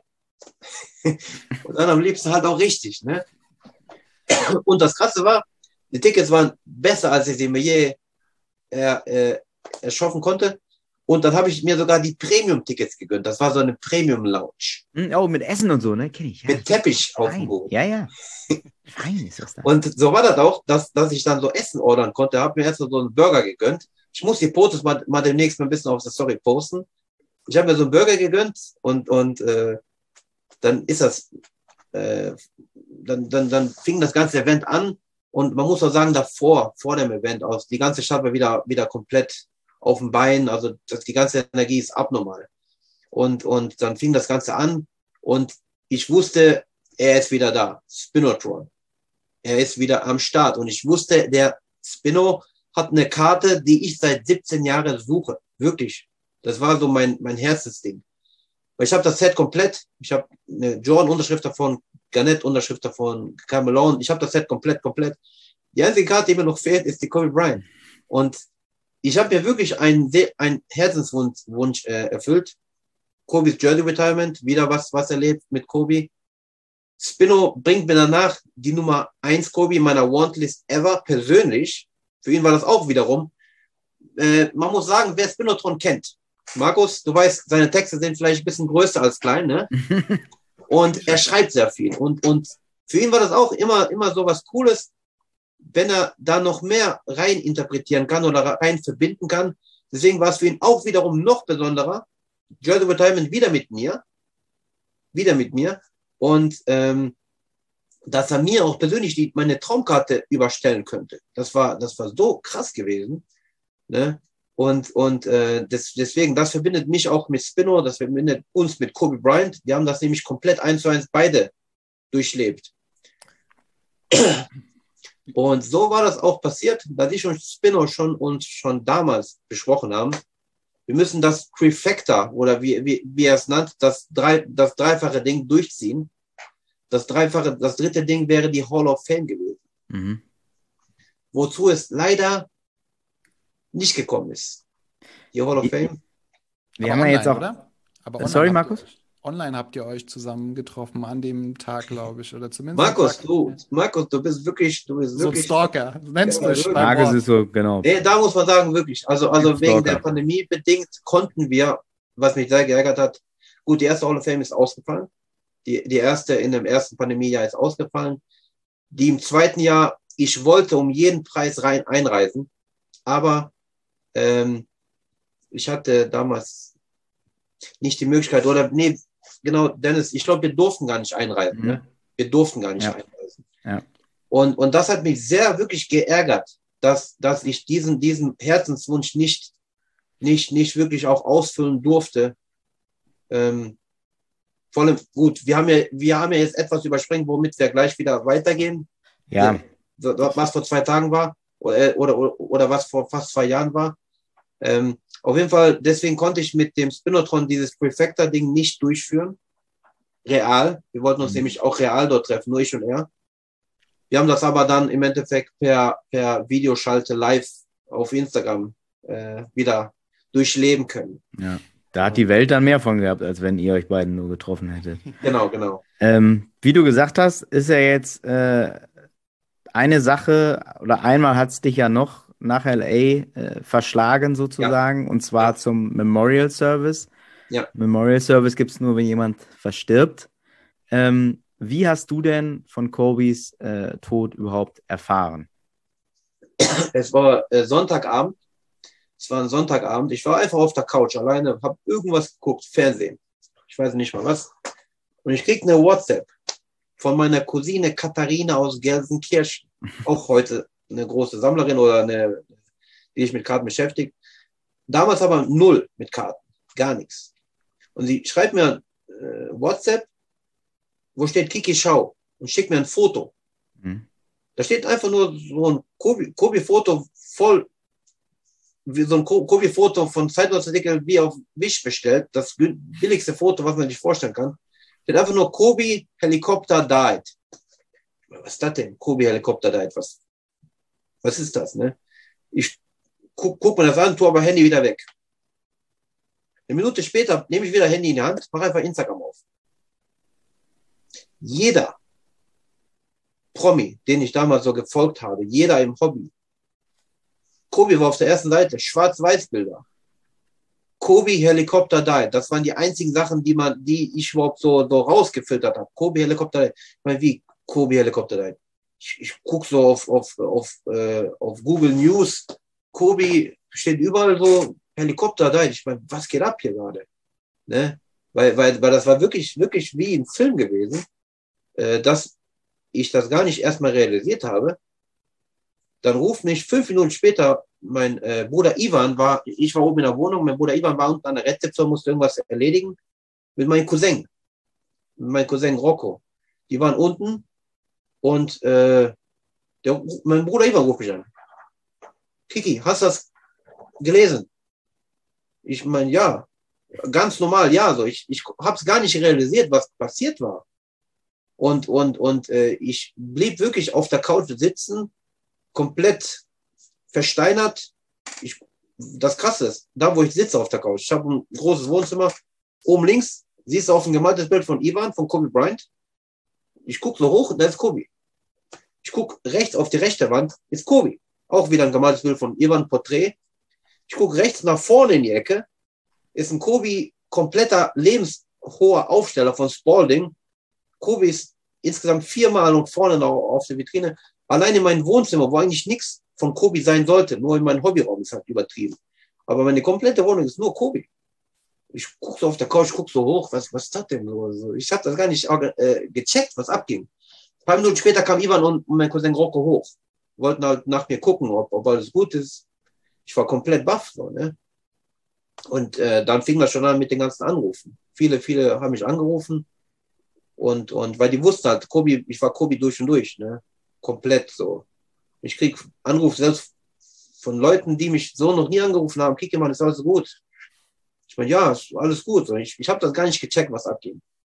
Und dann am liebsten halt auch richtig, ne? Und das Krasse war, die Tickets waren besser, als ich sie mir je äh, äh, erschaffen konnte. Und dann habe ich mir sogar die Premium-Tickets gegönnt. Das war so eine Premium-Lounge. Oh, mit Essen und so, ne? Kenn ich. Ja. Mit Teppich auf dem Boden. Ja, ja. Fein ist das da. Und so war das auch, dass, dass ich dann so Essen ordern konnte. Habe mir erst so einen Burger gegönnt. Ich muss die Fotos mal, mal demnächst mal ein bisschen auf der Story posten. Ich habe mir so einen Burger gegönnt und, und äh, dann ist das, äh, dann, dann, dann fing das ganze Event an. Und man muss auch sagen, davor, vor dem Event aus, die ganze Stadt war wieder, wieder komplett auf dem Bein, also das, die ganze Energie ist abnormal. Und, und dann fing das Ganze an und ich wusste, er ist wieder da, Spinotron. Er ist wieder am Start und ich wusste, der Spino hat eine Karte, die ich seit siebzehn Jahren suche, wirklich. Das war so mein, mein Herzensding. Weil ich habe das Set komplett, ich habe eine Jordan-Unterschrift davon, Garnett-Unterschrift davon, Carmelo, ich habe das Set komplett, komplett. Die einzige Karte, die mir noch fehlt, ist die Kobe Bryant. Und ich habe mir wirklich einen, einen Herzenswunsch Wunsch, äh, erfüllt. Kobe's Jersey Retirement, wieder was, was erlebt mit Kobe. Spino bringt mir danach die Nummer eins Kobe in meiner Wantlist ever, persönlich. Für ihn war das auch wiederum. Äh, man muss sagen, wer Spinotron kennt. Markus, du weißt, seine Texte sind vielleicht ein bisschen größer als klein, ne? Und er schreibt sehr viel. Und, und für ihn war das auch immer, immer so was Cooles. wenn er da noch mehr rein interpretieren kann oder rein verbinden kann. Deswegen war es für ihn auch wiederum noch besonderer. Jersey Retirement wieder mit mir. Wieder mit mir. Und ähm, dass er mir auch persönlich die, meine Traumkarte überstellen könnte. Das war, das war so krass gewesen. Ne? Und, und äh, das, deswegen, das verbindet mich auch mit Spino, das verbindet uns mit Kobe Bryant. Wir haben das nämlich komplett eins zu eins beide durchlebt. Und so war das auch passiert, dass ich und Spino schon uns schon damals besprochen haben. Wir müssen das Trifecta oder wie, wie, wie er es nannt, das, drei, das dreifache Ding durchziehen. Das dreifache, das dritte Ding wäre die Hall of Fame gewesen. Mhm. Wozu es leider nicht gekommen ist. Die Hall of Fame. Wir haben ja jetzt auch. Oder? Aber Äh, sorry, habt ihr Markus? euch- Online habt ihr euch zusammen getroffen an dem Tag, glaube ich. Oder zumindest. Markus, am Tag- du, Markus, du bist wirklich, du bist So ein wirklich. Stalker. Nennst Ja, mich wirklich. beim Markus Wort. ist so, genau. Nee, da muss man sagen, wirklich. Also, also Typ wegen Stalker. der Pandemie bedingt konnten wir, was mich sehr geärgert hat, gut, die erste Hall of Fame ist ausgefallen. Die, die erste in dem ersten Pandemiejahr ist ausgefallen. Die im zweiten Jahr, ich wollte um jeden Preis rein einreisen, aber ähm, ich hatte damals nicht die Möglichkeit, oder nee, genau, Dennis, ich glaube, wir durften gar nicht einreisen. Mhm. Ne? Wir durften gar nicht Ja. einreisen. Ja. Und, und das hat mich sehr wirklich geärgert, dass, dass ich diesen, diesen Herzenswunsch nicht, nicht, nicht wirklich auch ausfüllen durfte. Ähm, vor allem, gut, wir haben ja, wir haben ja jetzt etwas überspringen, womit wir gleich wieder weitergehen. Ja, Was vor zwei Tagen war oder, oder, oder was vor fast zwei Jahren war. Ähm, auf jeden Fall, deswegen konnte ich mit dem Spinotron dieses Prefector-Ding nicht durchführen. Real. Wir wollten uns Mhm. nämlich auch real dort treffen, nur ich und er. Wir haben das aber dann im Endeffekt per, per Videoschalte live auf Instagram äh, wieder durchleben können. ja. Da hat die Welt dann mehr von gehabt, als wenn ihr euch beiden nur getroffen hättet. Genau, genau. Ähm, wie du gesagt hast, ist ja jetzt äh, eine Sache, oder einmal hat es dich ja noch nach L A äh, verschlagen sozusagen, und zwar Ja. zum Memorial Service. Ja. Memorial Service gibt es nur, wenn jemand verstirbt. Ähm, wie hast du denn von Kobes äh, Tod überhaupt erfahren? Es war äh, Sonntagabend. Es war ein Sonntagabend. Ich war einfach auf der Couch alleine, habe irgendwas geguckt, Fernsehen. Ich weiß nicht mal was. Und ich krieg eine WhatsApp von meiner Cousine Katharina aus Gelsenkirchen. Auch heute eine große Sammlerin oder eine, die sich mit Karten beschäftigt. Damals aber null mit Karten. Gar nichts. Und sie schreibt mir äh, WhatsApp, wo steht Kiki Schau, und schickt mir ein Foto. Hm. Da steht einfach nur so ein Kobe-Foto voll, wie so ein Kobe-Foto von Zeitungsartikel wie auf Wish bestellt. Das billigste Foto, was man sich vorstellen kann. Steht einfach nur Kobe Helikopter died. Was ist das denn? Kobe Helikopter died. Was, was ist das, ne? Ich guck, guck mir das an, tue aber Handy wieder weg. Eine Minute später nehme ich wieder Handy in die Hand, mache einfach Instagram auf. Jeder Promi, den ich damals so gefolgt habe, jeder im Hobby. Kobe war auf der ersten Seite, Schwarz-Weiß-Bilder. Kobe Helikopter died. Das waren die einzigen Sachen, die man, die ich überhaupt so, so rausgefiltert habe. Kobe Helikopter died. Ich meine, wie Kobe Helikopter died? Ich, ich gucke so auf, auf, auf, äh, auf Google News. Kobe steht überall so Helikopter died. Ich meine, was geht ab hier gerade? Ne? Weil, weil, weil das war wirklich, wirklich wie ein Film gewesen, äh, dass ich das gar nicht erstmal realisiert habe. Dann ruft mich fünf Minuten später mein äh, Bruder Ivan, war, ich war oben in der Wohnung, mein Bruder Ivan war unten an der Rezeption, musste irgendwas erledigen, mit meinem Cousin, mit meinem Cousin Rocco. Die waren unten und äh, der, mein Bruder Ivan ruft mich an. Kiki, hast du das gelesen? Ich meine, ja, ganz normal, ja, so. Ich, ich habe es gar nicht realisiert, was passiert war. Und, und, und äh, ich blieb wirklich auf der Couch sitzen, komplett versteinert. Ich, das Krasse ist, da wo ich sitze auf der Couch, ich habe ein großes Wohnzimmer, oben links siehst du auf ein gemaltes Bild von Ivan, von Kobe Bryant. Ich gucke so hoch, da ist Kobe. Ich gucke rechts auf die rechte Wand, ist Kobe. Auch wieder ein gemaltes Bild von Ivan, Porträt. Ich gucke rechts nach vorne in die Ecke, ist ein Kobe kompletter lebenshoher Aufsteller von Spalding. Kobe ist insgesamt viermal und vorne noch auf der Vitrine. Allein in meinem Wohnzimmer, wo eigentlich nichts von Kobe sein sollte, nur in meinem Hobbyraum ist halt übertrieben. Aber meine komplette Wohnung ist nur Kobe. Ich gucke so auf der Couch, gucke so hoch, was, was ist das denn so? Ich habe das gar nicht äh, gecheckt, was abging. Ein paar Minuten später kam Ivan und mein Cousin Rocco hoch. Wollten halt nach mir gucken, ob, ob alles gut ist. Ich war komplett baff. So, ne? Und äh, dann fing das schon an mit den ganzen Anrufen. Viele, viele haben mich angerufen. Und, und weil die wussten halt, Kobe, ich war Kobe durch und durch. Ne? Komplett so. Ich krieg Anrufe selbst von Leuten, die mich so noch nie angerufen haben. Kiki, Mann, ist alles gut? Ich meine, ja, ist alles gut. Ich, ich habe das gar nicht gecheckt, was abging.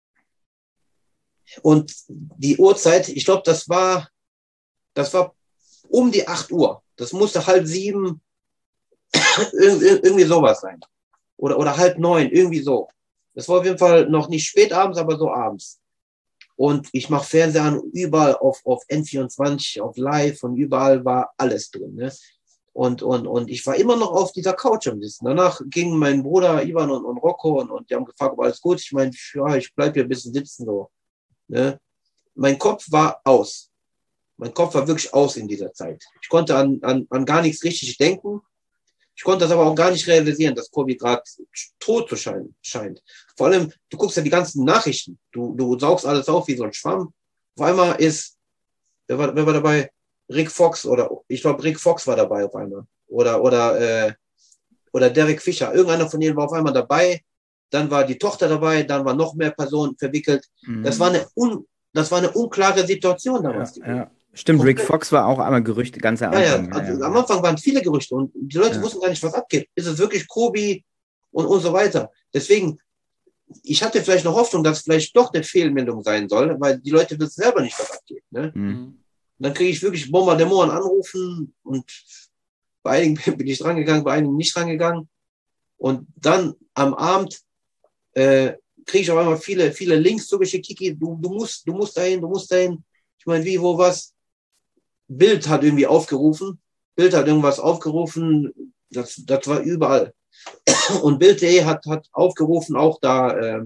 Und die Uhrzeit, ich glaube, das war, das war um die acht Uhr. Das musste halb sieben, irgendwie sowas sein. Oder, oder halb neun, irgendwie so. Das war auf jeden Fall noch nicht spät abends, aber so abends. Und ich mache Fernseher an, überall auf, auf N vierundzwanzig, auf Live und überall war alles drin. Ne? Und, und, und ich war immer noch auf dieser Couch am Sitzen. Danach gingen mein Bruder Ivan und, und Rocco und, und die haben gefragt, ob alles gut. Ich meine, ja, ich bleibe hier ein bisschen sitzen. So. Ne? Mein Kopf war aus. Mein Kopf war wirklich aus in dieser Zeit. Ich konnte an, an, an gar nichts richtig denken. Ich konnte das aber auch gar nicht realisieren, dass Kobe gerade tot zu scheinen, scheint. Vor allem, du guckst ja die ganzen Nachrichten. Du, du saugst alles auf wie so ein Schwamm. Auf einmal ist, wer war, wer war dabei? Rick Fox oder, ich glaube, Rick Fox war dabei auf einmal. Oder, oder, äh, oder Derek Fischer. Irgendeiner von denen war auf einmal dabei. Dann war die Tochter dabei. Dann waren noch mehr Personen verwickelt. Mhm. Das war eine, un, das war eine unklare Situation damals. Ja, ja. Stimmt, Rick Fox war auch einmal Gerüchte, ganz am Anfang. Ja, ja, also ja, ja. Am Anfang waren viele Gerüchte und die Leute ja. wussten gar nicht, was abgeht. Ist es wirklich Kobe und, und so weiter. Deswegen, ich hatte vielleicht noch Hoffnung, dass es vielleicht doch eine Fehlmeldung sein soll, weil die Leute wissen selber nicht, was abgeht. Ne? Mhm. Dann kriege ich wirklich Bombardemoren anrufen und bei einigen bin ich drangegangen, bei einigen nicht drangegangen. Und dann am Abend äh, kriege ich auf einmal viele, viele Links zugeschickt. Kiki, du, du musst, du musst dahin, du musst dahin. Ich meine, wie, wo, was? Bild hat irgendwie aufgerufen. Bild hat irgendwas aufgerufen. Das, das war überall. Und Bild punkt de hat, hat aufgerufen, auch da, äh,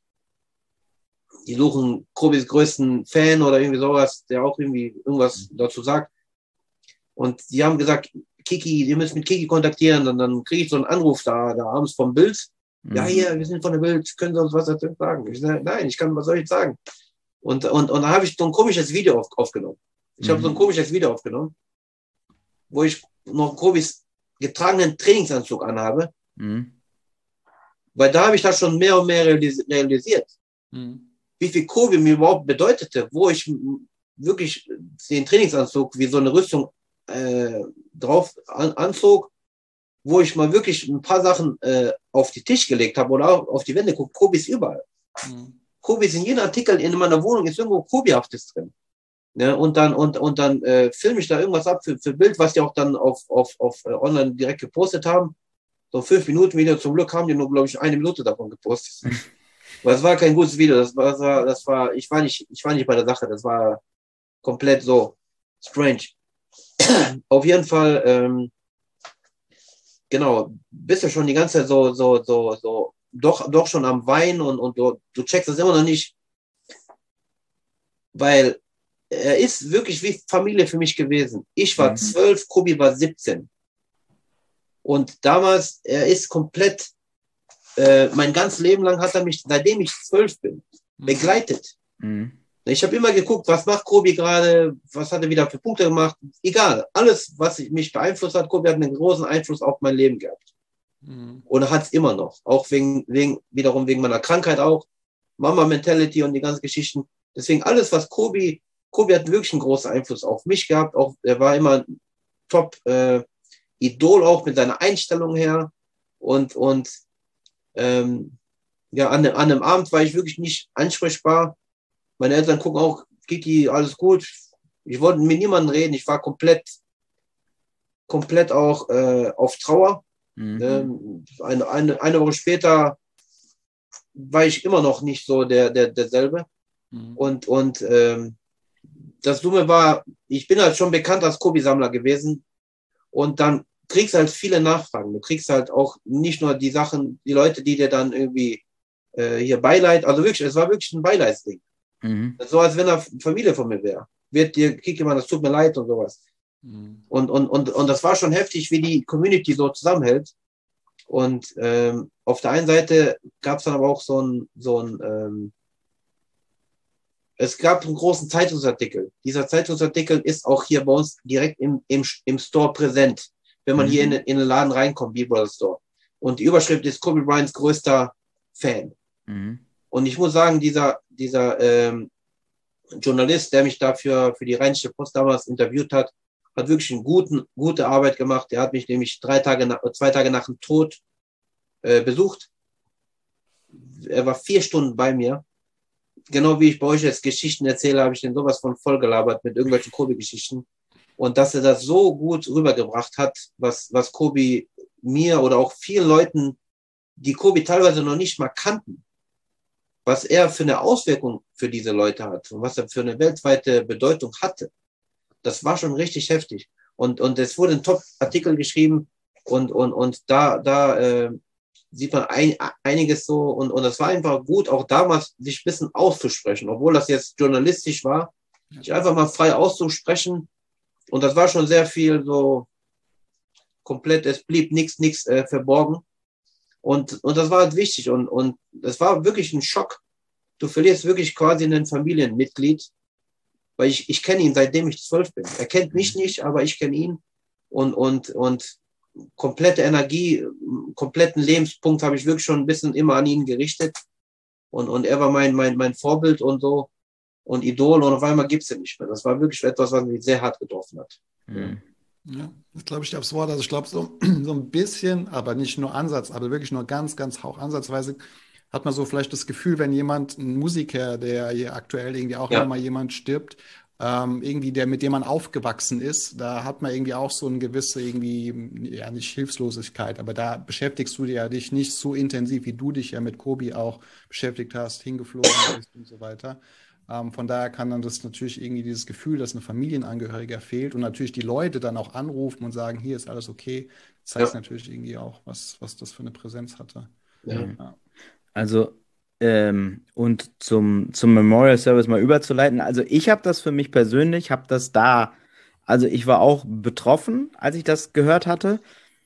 die suchen Kobes größten Fan oder irgendwie sowas, der auch irgendwie irgendwas dazu sagt. Und die haben gesagt, Kiki, ihr müsst mit Kiki kontaktieren. Und dann kriege ich so einen Anruf da, da abends vom Bild. Mhm. Ja, hier, wir sind von der Bild, können Sie uns was dazu sagen? Ich sage, nein, ich kann, was soll ich sagen? Und, und, und dann habe ich so ein komisches Video auf, aufgenommen. Ich mhm. habe so ein komisches Video aufgenommen, wo ich noch Kobes getragenen Trainingsanzug anhabe. Mhm. Weil da habe ich das schon mehr und mehr realisiert. Mhm. Wie viel Kobe mir überhaupt bedeutete, wo ich wirklich den Trainingsanzug wie so eine Rüstung äh, drauf an, anzog, wo ich mal wirklich ein paar Sachen äh, auf den Tisch gelegt habe oder auch auf die Wände gucke. Kobe ist überall. Mhm. Kobe ist in jedem Artikel in meiner Wohnung, ist irgendwo Kobe-haftes drin. Ne? Und dann, und, und dann äh, filme ich da irgendwas ab für, für Bild, was die auch dann auf, auf, auf äh, online direkt gepostet haben. So fünf Minuten Video, zum Glück haben die nur, glaube ich, eine Minute davon gepostet. Weil es war kein gutes Video, das war, das war, das war, ich war nicht, ich war nicht bei der Sache, das war komplett so strange. Auf jeden Fall, ähm, genau, bist du schon die ganze Zeit so, so, so, so, doch, doch schon am Weinen und, und du, du checkst das immer noch nicht, weil er ist wirklich wie Familie für mich gewesen. Ich war zwölf, Kobe war siebzehn. Und damals, er ist komplett, äh, mein ganzes Leben lang hat er mich, seitdem ich zwölf bin, begleitet. Mhm. Ich habe immer geguckt, was macht Kobe gerade, was hat er wieder für Punkte gemacht. Egal, alles, was mich beeinflusst hat, Kobe hat einen großen Einfluss auf mein Leben gehabt. Mhm. Und hat es immer noch. Auch wegen, wegen, wiederum wegen meiner Krankheit auch. Mama-Mentality und die ganzen Geschichten. Deswegen alles, was Kobe, Kobe hat wirklich einen großen Einfluss auf mich gehabt. Auch, er war immer ein Top, äh, Idol auch mit seiner Einstellung her. Und, und ähm, ja, an, an einem Abend war ich wirklich nicht ansprechbar. Meine Eltern gucken auch, Kiki, alles gut. Ich wollte mit niemandem reden. Ich war komplett, komplett auch äh, auf Trauer. Mhm. Ähm, eine, eine, eine Woche später war ich immer noch nicht so der, der, derselbe. Mhm. Und, und ähm, das Dumme war, ich bin halt schon bekannt als Kobe-Sammler gewesen. Und dann kriegst halt viele Nachfragen. Du kriegst halt auch nicht nur die Sachen, die Leute, die dir dann irgendwie äh, hier Beileid, also wirklich, es war wirklich ein Beileidsding. Mhm. So, als wenn er Familie von mir wäre. Wird dir, Kiki, man, das tut mir leid und sowas. Mhm. Und, und, und, und das war schon heftig, wie die Community so zusammenhält. Und ähm, auf der einen Seite gab es dann aber auch so ein, so ein ähm, es gab einen großen Zeitungsartikel. Dieser Zeitungsartikel ist auch hier bei uns direkt im, im, im Store präsent, wenn man Mhm. hier in, in den Laden reinkommt, B-Brother Store. Und die Überschrift ist Kobe Bryants größter Fan. Mhm. Und ich muss sagen, dieser, dieser ähm, Journalist, der mich dafür für die Rheinische Post damals interviewt hat, hat wirklich eine guten, gute Arbeit gemacht. Der hat mich nämlich drei Tage nach, zwei Tage nach dem Tod äh, besucht. Er war vier Stunden bei mir. Genau wie ich bei euch jetzt Geschichten erzähle, habe ich den sowas von vollgelabert mit irgendwelchen Kobe-Geschichten. Und dass er das so gut rübergebracht hat, was, was Kobe mir oder auch vielen Leuten, die Kobe teilweise noch nicht mal kannten, was er für eine Auswirkung für diese Leute hat und was er für eine weltweite Bedeutung hatte, das war schon richtig heftig. Und, und es wurde ein Top-Artikel geschrieben und, und, und da, da äh, sieht man ein, einiges so und, und das war einfach gut, auch damals sich ein bisschen auszusprechen, obwohl das jetzt journalistisch war, sich einfach mal frei auszusprechen und das war schon sehr viel so komplett, es blieb nichts, nichts äh, verborgen und, und das war halt wichtig und, und das war wirklich ein Schock. Du verlierst wirklich quasi ein Familienmitglied, weil ich, ich kenne ihn, seitdem ich zwölf bin. Er kennt mich nicht, aber ich kenne ihn und, und, und komplette Energie, kompletten Lebenspunkt habe ich wirklich schon ein bisschen immer an ihn gerichtet. Und, und er war mein, mein, mein Vorbild und so und Idol und auf einmal gibt es ihn nicht mehr. Das war wirklich etwas, was mich sehr hart getroffen hat. Mhm. Ja, das glaube ich dir aufs Wort. Also ich glaube so, so ein bisschen, aber nicht nur Ansatz, aber wirklich nur ganz, ganz hauch ansatzweise hat man so vielleicht das Gefühl, wenn jemand, ein Musiker, der hier aktuell irgendwie auch Ja. immer mal jemand stirbt, ähm, irgendwie der, mit dem man aufgewachsen ist, da hat man irgendwie auch so eine gewisse irgendwie, ja nicht Hilflosigkeit, aber da beschäftigst du dich ja dich nicht so intensiv, wie du dich ja mit Kobe auch beschäftigt hast, hingeflogen bist und so weiter. Ähm, von daher kann dann das natürlich irgendwie dieses Gefühl, dass ein Familienangehöriger fehlt und natürlich die Leute dann auch anrufen und sagen, hier ist alles okay, zeigt Ja. natürlich irgendwie auch, was, was das für eine Präsenz hatte. Ja. Ja. Also, ähm, und zum, zum Memorial Service mal überzuleiten. Also, ich habe das für mich persönlich, habe das da, also ich war auch betroffen, als ich das gehört hatte,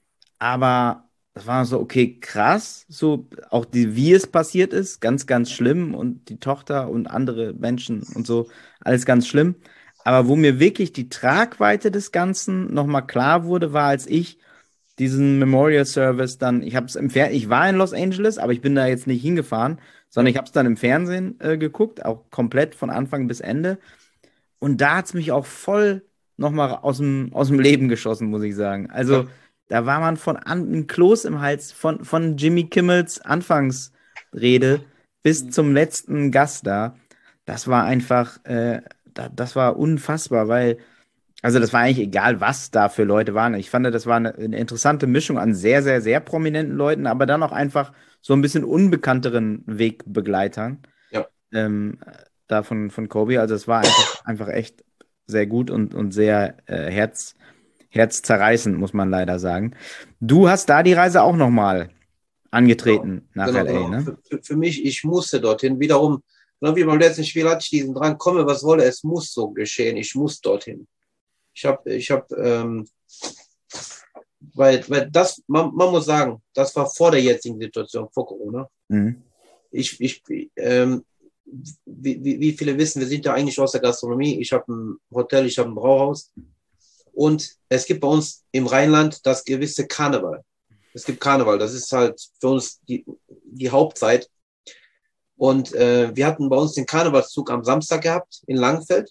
aber das war so, okay, krass, so auch die, wie es passiert ist, ganz, ganz schlimm und die Tochter und andere Menschen und so, alles ganz schlimm. Aber wo mir wirklich die Tragweite des Ganzen nochmal klar wurde, war, als ich diesen Memorial Service dann, ich habe es im Fer ich war in Los Angeles, aber ich bin da jetzt nicht hingefahren, sondern ich habe es dann im Fernsehen äh, geguckt, auch komplett von Anfang bis Ende. Und da hat es mich auch voll nochmal aus dem, aus dem Leben geschossen, muss ich sagen. Also, Ja. da war man von an, ein Kloß im Hals, von, von Jimmy Kimmels Anfangsrede bis zum letzten Gast da. Das war einfach, äh, da, das war unfassbar, weil, also das war eigentlich egal, was da für Leute waren. Ich fand, das war eine, eine interessante Mischung an sehr, sehr, sehr prominenten Leuten, aber dann auch einfach so ein bisschen unbekannteren Wegbegleitern. Ja. Ähm, da von, von Kobe. Also es war einfach, einfach echt sehr gut und, und sehr äh, herz, herzzerreißend, muss man leider sagen. Du hast da die Reise auch nochmal angetreten nach Genau, L A, genau. ne? Für, für, für mich, ich musste dorthin. Wiederum, genau wie beim letzten Spiel hatte ich diesen Drang, komme, was wolle, es muss so geschehen. Ich muss dorthin. Ich habe, ich habe, ähm, weil, weil das, man, man muss sagen, das war vor der jetzigen Situation, vor Corona. Mhm. Ich, ich, ähm, wie, wie, wie viele wissen, wir sind ja eigentlich aus der Gastronomie. Ich habe ein Hotel, ich habe ein Brauhaus. Und es gibt bei uns im Rheinland das gewisse Karneval. Es gibt Karneval, das ist halt für uns die, die Hauptzeit. Und äh, wir hatten bei uns den Karnevalszug am Samstag gehabt in Langenfeld.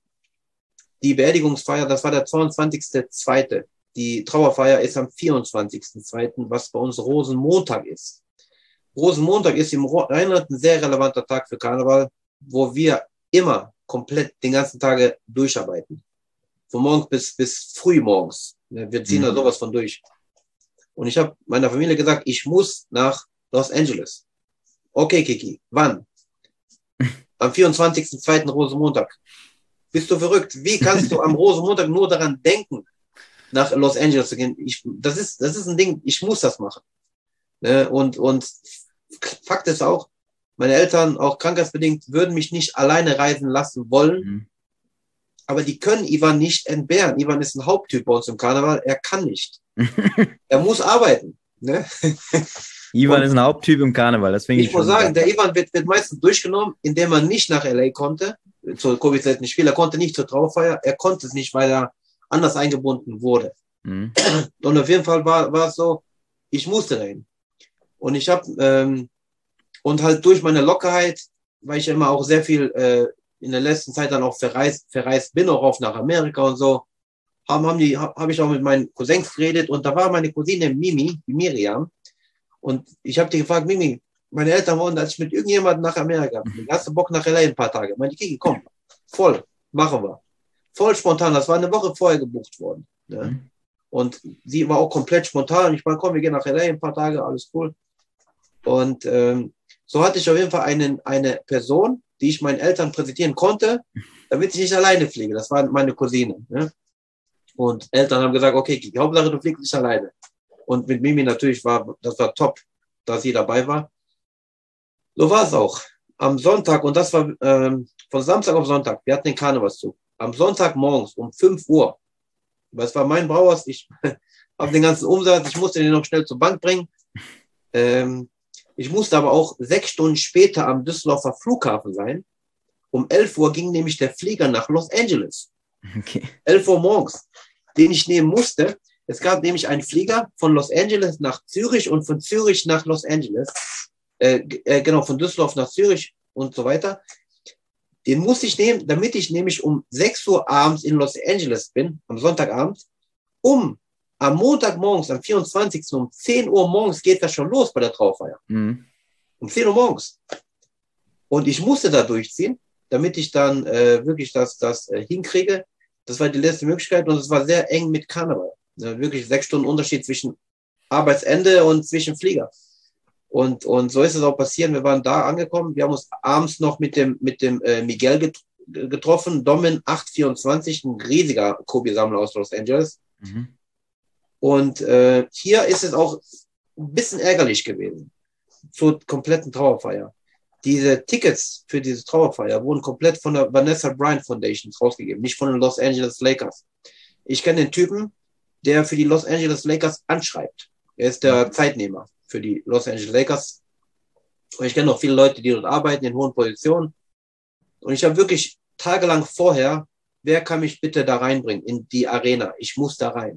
Die Beerdigungsfeier, das war der zweiundzwanzigster zweite Die Trauerfeier ist am vierundzwanzigster zweite, was bei uns Rosenmontag ist. Rosenmontag ist im Rheinland ein sehr relevanter Tag für Karneval, wo wir immer komplett den ganzen Tag durcharbeiten. Von morgens bis, bis früh morgens. Wir ziehen Mhm. da sowas von durch. Und ich habe meiner Familie gesagt, ich muss nach Los Angeles. Okay, Kiki, wann? Am vierundzwanzigster zweite Rosenmontag. Bist du verrückt? Wie kannst du am Rosenmontag nur daran denken, nach Los Angeles zu gehen? Ich, das ist, das ist ein Ding, ich muss das machen. Ne? Und, und Fakt ist auch, Meine Eltern, auch krankheitsbedingt, würden mich nicht alleine reisen lassen wollen. Mhm. Aber die können Ivan nicht entbehren. Ivan ist ein Haupttyp bei uns im Karneval. Er kann nicht. Er muss arbeiten. Ne? Ivan Und ist ein Haupttyp im Karneval, das finde ich ich muss schon sagen, geil. der Ivan wird, wird meistens durchgenommen, indem er nicht nach L A konnte. Zur Covid nicht viel. Er konnte nicht zur Trauerfeier. Er konnte es nicht, weil er anders eingebunden wurde. Mhm. Und auf jeden Fall war, war es so, ich musste dahin. Und ich habe, ähm, und halt durch meine Lockerheit, weil ich immer auch sehr viel äh, in der letzten Zeit dann auch verreist, verreist bin, auch oft nach Amerika und so, haben, haben die, habe ich auch mit meinen Cousins geredet und da war meine Cousine Mimi, die Miriam, und ich habe die gefragt, Mimi, meine Eltern wollen, dass ich mit irgendjemandem nach Amerika bin. Hast du Bock nach L A ein paar Tage? Meine Kiki, komm, voll, machen wir. Voll spontan, das war eine Woche vorher gebucht worden. Ne? Mhm. Und sie war auch komplett spontan. Ich meine, komm, wir gehen nach L A ein paar Tage, alles cool. Und ähm, so hatte ich auf jeden Fall einen, eine Person, die ich meinen Eltern präsentieren konnte, damit ich nicht alleine fliege. Das war meine Cousine. Ne? Und Eltern haben gesagt, okay, Kiki, Hauptsache du fliegst nicht alleine. Und mit Mimi natürlich war, das war top, dass sie dabei war. So war es auch. Am Sonntag, und das war ähm, von Samstag auf Sonntag, wir hatten den Karnevalszug. Am Sonntag morgens um fünf Uhr, das war mein Brauhaus, ich habe den ganzen Umsatz, ich musste den noch schnell zur Bank bringen. Ähm, ich musste aber auch sechs Stunden später am Düsseldorfer Flughafen sein. Um elf Uhr ging nämlich der Flieger nach Los Angeles. Okay. elf Uhr morgens, den ich nehmen musste. Es gab nämlich einen Flieger von Los Angeles nach Zürich und von Zürich nach Los Angeles. Äh, äh, genau, von Düsseldorf nach Zürich und so weiter. Den musste ich nehmen, damit ich nämlich um sechs Uhr abends in Los Angeles bin, am Sonntagabend, um am Montagmorgens, am vierundzwanzigsten um zehn Uhr morgens geht das schon los bei der Trauerfeier. Mhm. Um zehn Uhr morgens. Und ich musste da durchziehen, damit ich dann äh, wirklich das, das äh, hinkriege. Das war die letzte Möglichkeit und es war sehr eng mit Karneval. Ja, wirklich sechs Stunden Unterschied zwischen Arbeitsende und zwischen Flieger. Und, und so ist es auch passiert. Wir waren da angekommen. Wir haben uns abends noch mit dem, mit dem äh, Miguel get getroffen. Domin acht vierundzwanzig, ein riesiger Kobi-Sammler aus Los Angeles. Mhm. Und äh, hier ist es auch ein bisschen ärgerlich gewesen zur kompletten Trauerfeier. Diese Tickets für diese Trauerfeier wurden komplett von der Vanessa Bryant Foundation rausgegeben, nicht von den Los Angeles Lakers. Ich kenne den Typen, der für die Los Angeles Lakers anschreibt. Er ist der Zeitnehmer für die Los Angeles Lakers. Und ich kenne auch viele Leute, die dort arbeiten in hohen Positionen. Und ich habe wirklich tagelang vorher, wer kann mich bitte da reinbringen in die Arena? Ich muss da rein.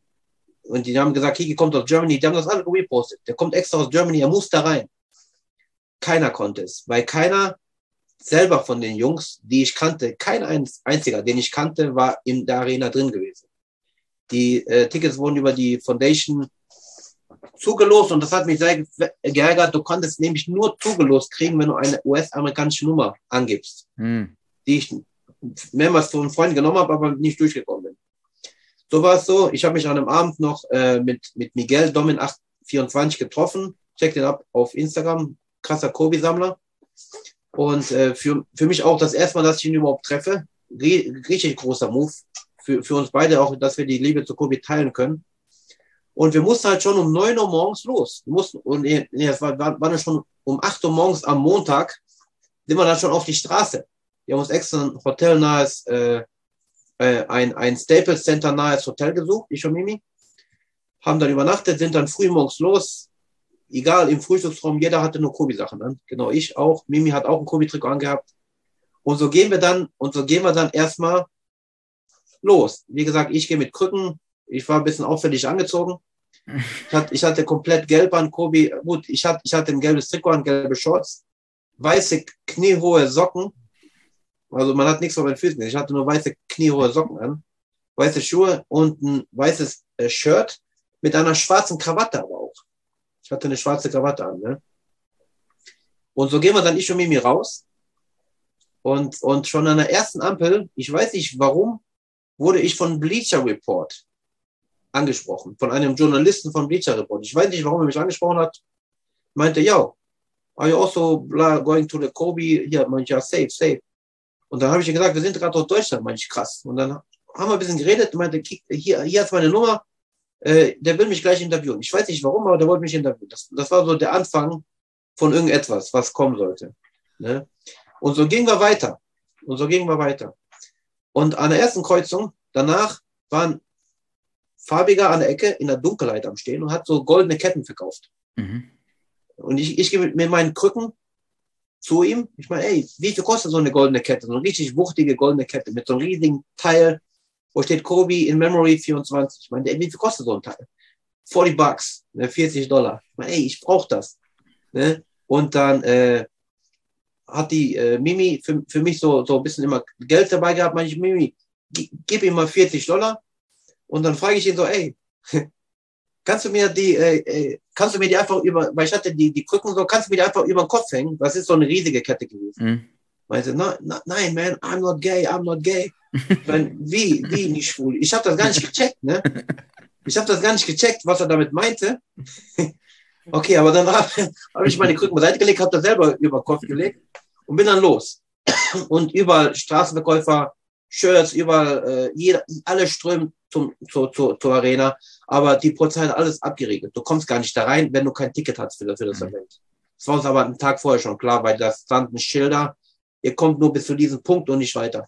Und die haben gesagt, Kiki kommt aus Germany. Die haben das alle gepostet. Der kommt extra aus Germany, er muss da rein. Keiner konnte es, weil keiner selber von den Jungs, die ich kannte, kein einziger, den ich kannte, war in der Arena drin gewesen. Die äh, Tickets wurden über die Foundation zugelost und das hat mich sehr geärgert. Du konntest nämlich nur zugelost kriegen, wenn du eine U S-amerikanische Nummer angibst, Mhm. die ich mehrmals von Freunden genommen habe, aber nicht durchgekommen bin. So war es so. Ich habe mich an einem Abend noch äh, mit, mit Miguel Domin acht vierundzwanzig getroffen. Check den ab auf Instagram. Krasser Kobi-Sammler. Und äh, für, für mich auch das erste Mal, dass ich ihn überhaupt treffe. Richtig großer Move. Für, für uns beide auch, dass wir die Liebe zu Kobi teilen können. Und wir mussten halt schon um neun Uhr morgens los. Wir mussten, und nee, es war, war, war dann schon um acht Uhr morgens am Montag, sind wir dann schon auf die Straße. Wir haben uns extra ein hotelnahes, äh, äh, ein, ein Staples Center nahes Hotel gesucht, ich und Mimi. Haben dann übernachtet, sind dann früh morgens los. Egal, im Frühstücksraum, jeder hatte nur Kobi-Sachen an. Genau, ich auch. Mimi hat auch ein Kobi-Trikot angehabt. Und so gehen wir dann, und so gehen wir dann erstmal los. Wie gesagt, ich gehe mit Krücken. Ich war ein bisschen auffällig angezogen. Ich hatte, ich hatte komplett gelb an, Kobi. Gut, ich hatte, ich hatte ein gelbes Trikot an, gelbe Shorts, weiße kniehohe Socken. Also man hat nichts auf den Füßen. Ich hatte nur weiße kniehohe Socken an, weiße Schuhe und ein weißes äh, Shirt mit einer schwarzen Krawatte aber auch. Ich hatte eine schwarze Krawatte an. Ne? Und so gehen wir dann, ich und Mimi, raus. Und, und schon an der ersten Ampel, ich weiß nicht warum, wurde ich von Bleacher Report angesprochen. Von einem Journalisten von Bleacher Report. Ich weiß nicht, warum er mich angesprochen hat. Meinte, ja, are you also going to the Kobe? Ja, meinte, ja, safe, safe. Und dann habe ich ihm gesagt, wir sind gerade aus Deutschland. Meinte ich, krass. Und dann haben wir ein bisschen geredet. Meinte, hier, hier ist meine Nummer. Äh, der will mich gleich interviewen. Ich weiß nicht warum, aber der wollte mich interviewen. Das, das war so der Anfang von irgendetwas, was kommen sollte. Ne? Und so gingen wir weiter. Und so gingen wir weiter. Und an der ersten Kreuzung, danach war ein Farbiger an der Ecke in der Dunkelheit am Stehen und hat so goldene Ketten verkauft. Mhm. Und ich, ich gehe mit meinen Krücken zu ihm. Ich meine, ey, wie viel kostet so eine goldene Kette? So eine richtig wuchtige goldene Kette mit so einem riesigen Teil, wo steht Kobe in Memory vierundzwanzig. Ich meine, ey, wie viel kostet so ein Teil? vierzig Bucks, ne, vierzig Dollar. Ich meine, ey, ich brauche das. Ne? Und dann äh, hat die äh, Mimi für, für mich so, so ein bisschen immer Geld dabei gehabt. Meine ich, Mimi, gib ihm mal vierzig Dollar. Und dann frage ich ihn so, ey, kannst du mir die, äh, kannst du mir die einfach über, weil ich hatte die, die Krücken so, kannst du mir die einfach über den Kopf hängen? Das ist so eine riesige Kette gewesen. Mhm. Meinte, no, no, nein, man, I'm not gay, I'm not gay. Ich meine, wie, wie nicht schwul? Ich habe das gar nicht gecheckt, ne? Ich habe das gar nicht gecheckt, was er damit meinte. Okay, aber dann habe hab ich meine Krücken beiseite gelegt, habe das selber über den Kopf gelegt und bin dann los. Und überall Straßenverkäufer, Shirts, überall, äh, jeder, alle strömen zum, zur, zur, zur Arena, aber die Polizei hat alles abgeriegelt. Du kommst gar nicht da rein, wenn du kein Ticket hast für das, für das Event. Das war uns aber einen Tag vorher schon klar, weil da standen Schilder, ihr kommt nur bis zu diesem Punkt und nicht weiter.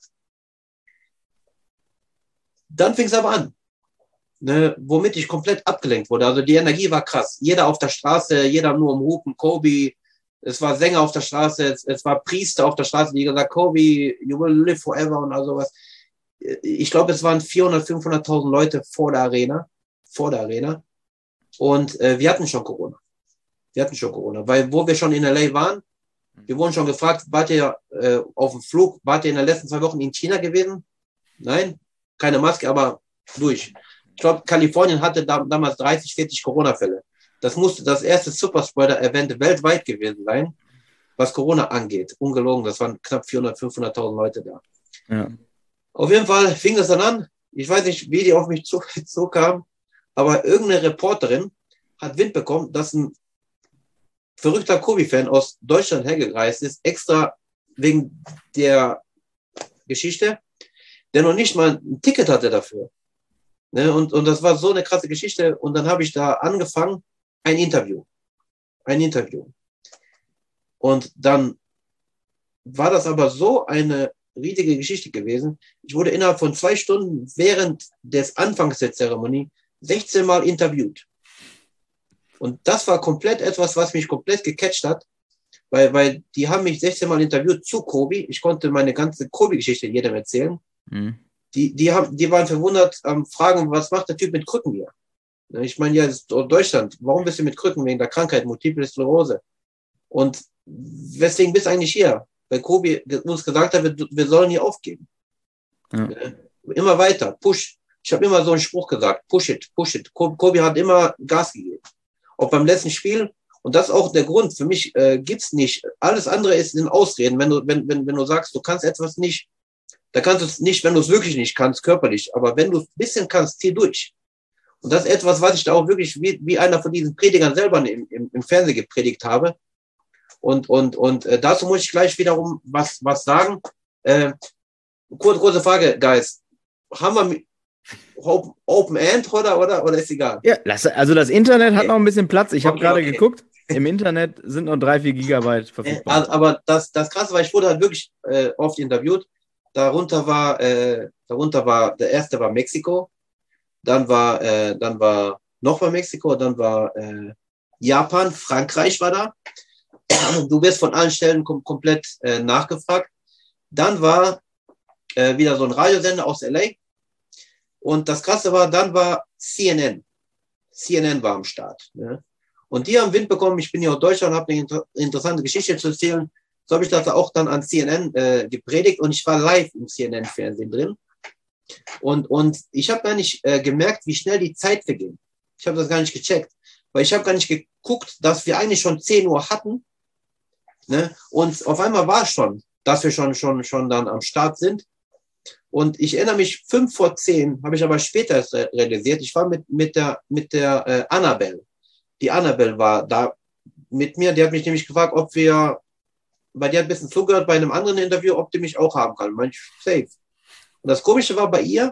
Dann fing es aber an, ne, womit ich komplett abgelenkt wurde. Also die Energie war krass. Jeder auf der Straße, jeder nur am Hupen, Kobe. Es war Sänger auf der Straße, es, es war Priester auf der Straße, die gesagt, Kobe, you will live forever und all sowas. Ich glaube, es waren vierhundert, fünfhunderttausend Leute vor der Arena, vor der Arena. Und äh, wir hatten schon Corona. Wir hatten schon Corona, weil wo wir schon in L A waren, wir wurden schon gefragt, wart ihr äh, auf dem Flug, wart ihr in den letzten zwei Wochen in China gewesen? Nein, keine Maske, aber durch. Ich glaube, Kalifornien hatte da, damals dreißig, vierzig Corona-Fälle. Das musste das erste Superspreader-Event weltweit gewesen sein, was Corona angeht. Ungelogen, das waren knapp vierhundert, fünfhunderttausend Leute da. Ja. Auf jeden Fall fing das dann an. Ich weiß nicht, wie die auf mich zukamen, aber irgendeine Reporterin hat Wind bekommen, dass ein verrückter Kobe-Fan aus Deutschland hergereist ist, extra wegen der Geschichte, der noch nicht mal ein Ticket hatte dafür. Ne? Und, und das war so eine krasse Geschichte. Und dann habe ich da angefangen, ein Interview. Ein Interview. Und dann war das aber so eine riesige Geschichte gewesen. Ich wurde innerhalb von zwei Stunden während des Anfangs der Zeremonie sechzehn Mal interviewt. Und das war komplett etwas, was mich komplett gecatcht hat, weil, weil die haben mich sechzehn Mal interviewt zu Kobe. Ich konnte meine ganze Kobe-Geschichte jedem erzählen. Mhm. Die, die, haben, die waren verwundert am ähm, Fragen, was macht der Typ mit Krücken hier? Ich meine, ja, das ist Deutschland. Warum bist du mit Krücken? Wegen der Krankheit, Multiple Sklerose. Und weswegen bist du eigentlich hier? Weil Kobe uns gesagt hat, wir, wir sollen hier aufgeben. Ja. Immer weiter, push. Ich habe immer so einen Spruch gesagt, push it, push it. Kobe hat immer Gas gegeben. Auch beim letzten Spiel. Und das ist auch der Grund. Für mich äh, gibt's nicht. Alles andere ist in Ausreden. Wenn du, wenn, wenn, wenn du sagst, du kannst etwas nicht, da kannst du es nicht, wenn du es wirklich nicht kannst, körperlich. Aber wenn du es ein bisschen kannst, zieh durch. Und das ist etwas, was ich da auch wirklich wie, wie einer von diesen Predigern selber im, im, im Fernsehen gepredigt habe. Und, und, und äh, dazu muss ich gleich wiederum was, was sagen. Äh, kurze, kurze Frage, Guys. Haben wir Open, Open End oder, oder, oder ist egal? Ja, also das Internet hat noch ein bisschen Platz. Ich habe okay, gerade okay. geguckt. Im Internet sind noch drei, vier Gigabyte verfügbar. Äh, aber das, das Krasse war, ich wurde halt wirklich äh, oft interviewt. Darunter war, äh, darunter war, der erste war Mexiko. Dann war, äh, dann war nochmal Mexiko. Dann war äh, Japan, Frankreich war da. Du wirst von allen Stellen kom komplett äh, nachgefragt. Dann war äh, wieder so ein Radiosender aus L A. Und das Krasse war, dann war C N N. C N N war am Start. Ne? Und die haben Wind bekommen, ich bin hier aus Deutschland, habe eine inter interessante Geschichte zu erzählen. So habe ich das auch dann an C N N äh, gepredigt und ich war live im C N N-Fernsehen drin. Und, und ich habe gar nicht äh, gemerkt, wie schnell die Zeit verging. Ich habe das gar nicht gecheckt. Weil ich habe gar nicht geguckt, dass wir eigentlich schon zehn Uhr hatten. Ne? Und auf einmal war es schon, dass wir schon, schon, schon dann am Start sind. Und ich erinnere mich, fünf vor zehn, habe ich aber später realisiert, ich war mit, mit der, mit der äh, Annabelle. Die Annabelle war da mit mir, die hat mich nämlich gefragt, ob wir, weil die hat ein bisschen zugehört bei einem anderen Interview, ob die mich auch haben kann. Manch safe. Und das Komische war bei ihr,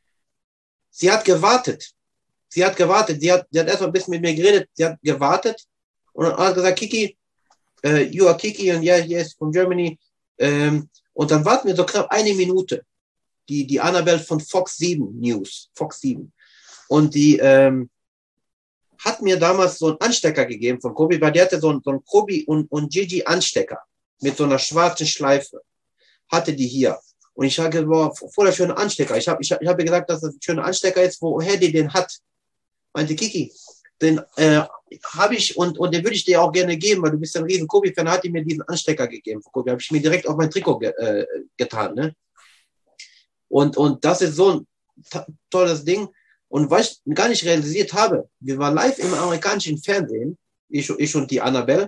sie hat gewartet. Sie hat gewartet, sie hat, sie hat erstmal ein bisschen mit mir geredet, sie hat gewartet und hat gesagt, Kiki, äh, you are Kiki und yeah, yes, from Germany. Ähm, und dann warten wir so knapp eine Minute. Die, die Annabelle von Fox sieben News, Fox sieben. Und die ähm, hat mir damals so einen Anstecker gegeben von Kobe, weil der hatte so einen, so einen Kobe und, und Gigi Anstecker mit so einer schwarzen Schleife. Hatte die hier. Und ich sage, boah, voll der schöne Anstecker. Ich habe ich hab, ich hab ihr gesagt, dass das ein schöner Anstecker ist, woher die den hat. Meinte Kiki, den äh, habe ich und, und den würde ich dir auch gerne geben, weil du bist ein riesen Kobe-Fan, hat die mir diesen Anstecker gegeben. Kobe habe ich mir direkt auf mein Trikot ge äh, getan. Ne? Und, und das ist so ein tolles Ding. Und was ich gar nicht realisiert habe, wir waren live im amerikanischen Fernsehen, ich, ich und die Annabelle,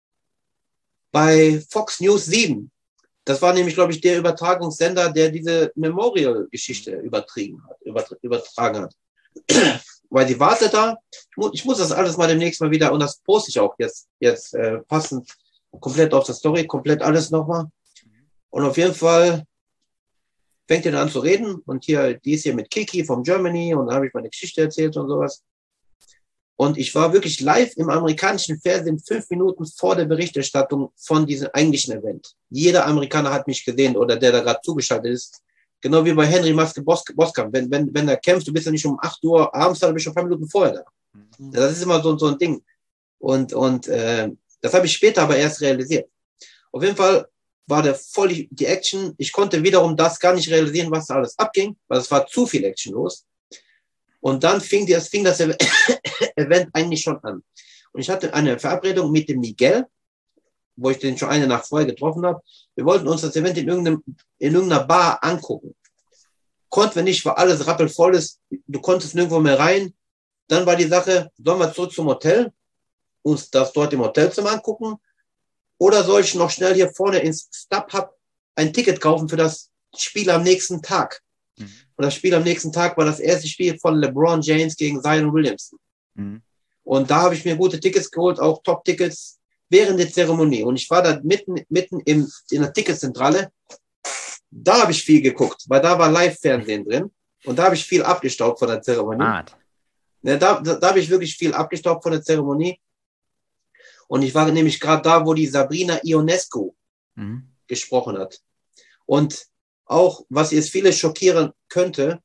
bei Fox News sieben. Das war nämlich, glaube ich, der Übertragungssender, der diese Memorial-Geschichte übertragen hat. Übertragen hat. Weil die wartet da. Ich muss, ich muss das alles mal demnächst mal wieder, und das poste ich auch jetzt, jetzt äh, passend komplett auf der Story, komplett alles nochmal. Und auf jeden Fall fängt ihr dann an zu reden. Und hier, die ist hier mit Kiki von Germany, und da habe ich meine Geschichte erzählt und sowas. Und ich war wirklich live im amerikanischen Fernsehen fünf Minuten vor der Berichterstattung von diesem eigentlichen Event. Jeder Amerikaner hat mich gesehen oder der da gerade zugeschaltet ist. Genau wie bei Henry Maske Boskamp. Wenn, wenn, wenn er kämpft, du bist ja nicht um acht Uhr abends, dann bist du schon ein paar Minuten vorher da. Mhm. Das ist immer so, so ein Ding. Und, und äh, das habe ich später aber erst realisiert. Auf jeden Fall war der voll die, die Action. Ich konnte wiederum das gar nicht realisieren, was da alles abging, weil es war zu viel Action los. Und dann fing das, fing das Event eigentlich schon an. Und ich hatte eine Verabredung mit dem Miguel, wo ich den schon eine Nacht vorher getroffen habe. Wir wollten uns das Event in, irgendeinem, in irgendeiner Bar angucken. Konnten wir nicht, weil alles rappelvoll ist. Du konntest nirgendwo mehr rein. Dann war die Sache, sollen wir zurück zum Hotel, uns das dort im Hotelzimmer angucken? Oder soll ich noch schnell hier vorne ins StubHub ein Ticket kaufen für das Spiel am nächsten Tag? Mhm. Und das Spiel am nächsten Tag war das erste Spiel von LeBron James gegen Zion Williamson. Mhm. Und da habe ich mir gute Tickets geholt, auch Top-Tickets während der Zeremonie. Und ich war da mitten, mitten im, in der Ticketzentrale. Da habe ich viel geguckt, weil da war Live-Fernsehen drin. Und da habe ich viel abgestaubt von der Zeremonie. Ja, da, da, da habe ich wirklich viel abgestaubt von der Zeremonie. Und ich war nämlich gerade da, wo die Sabrina Ionescu mhm. gesprochen hat. Und auch, was jetzt viele schockieren könnte,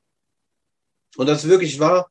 und das wirklich war,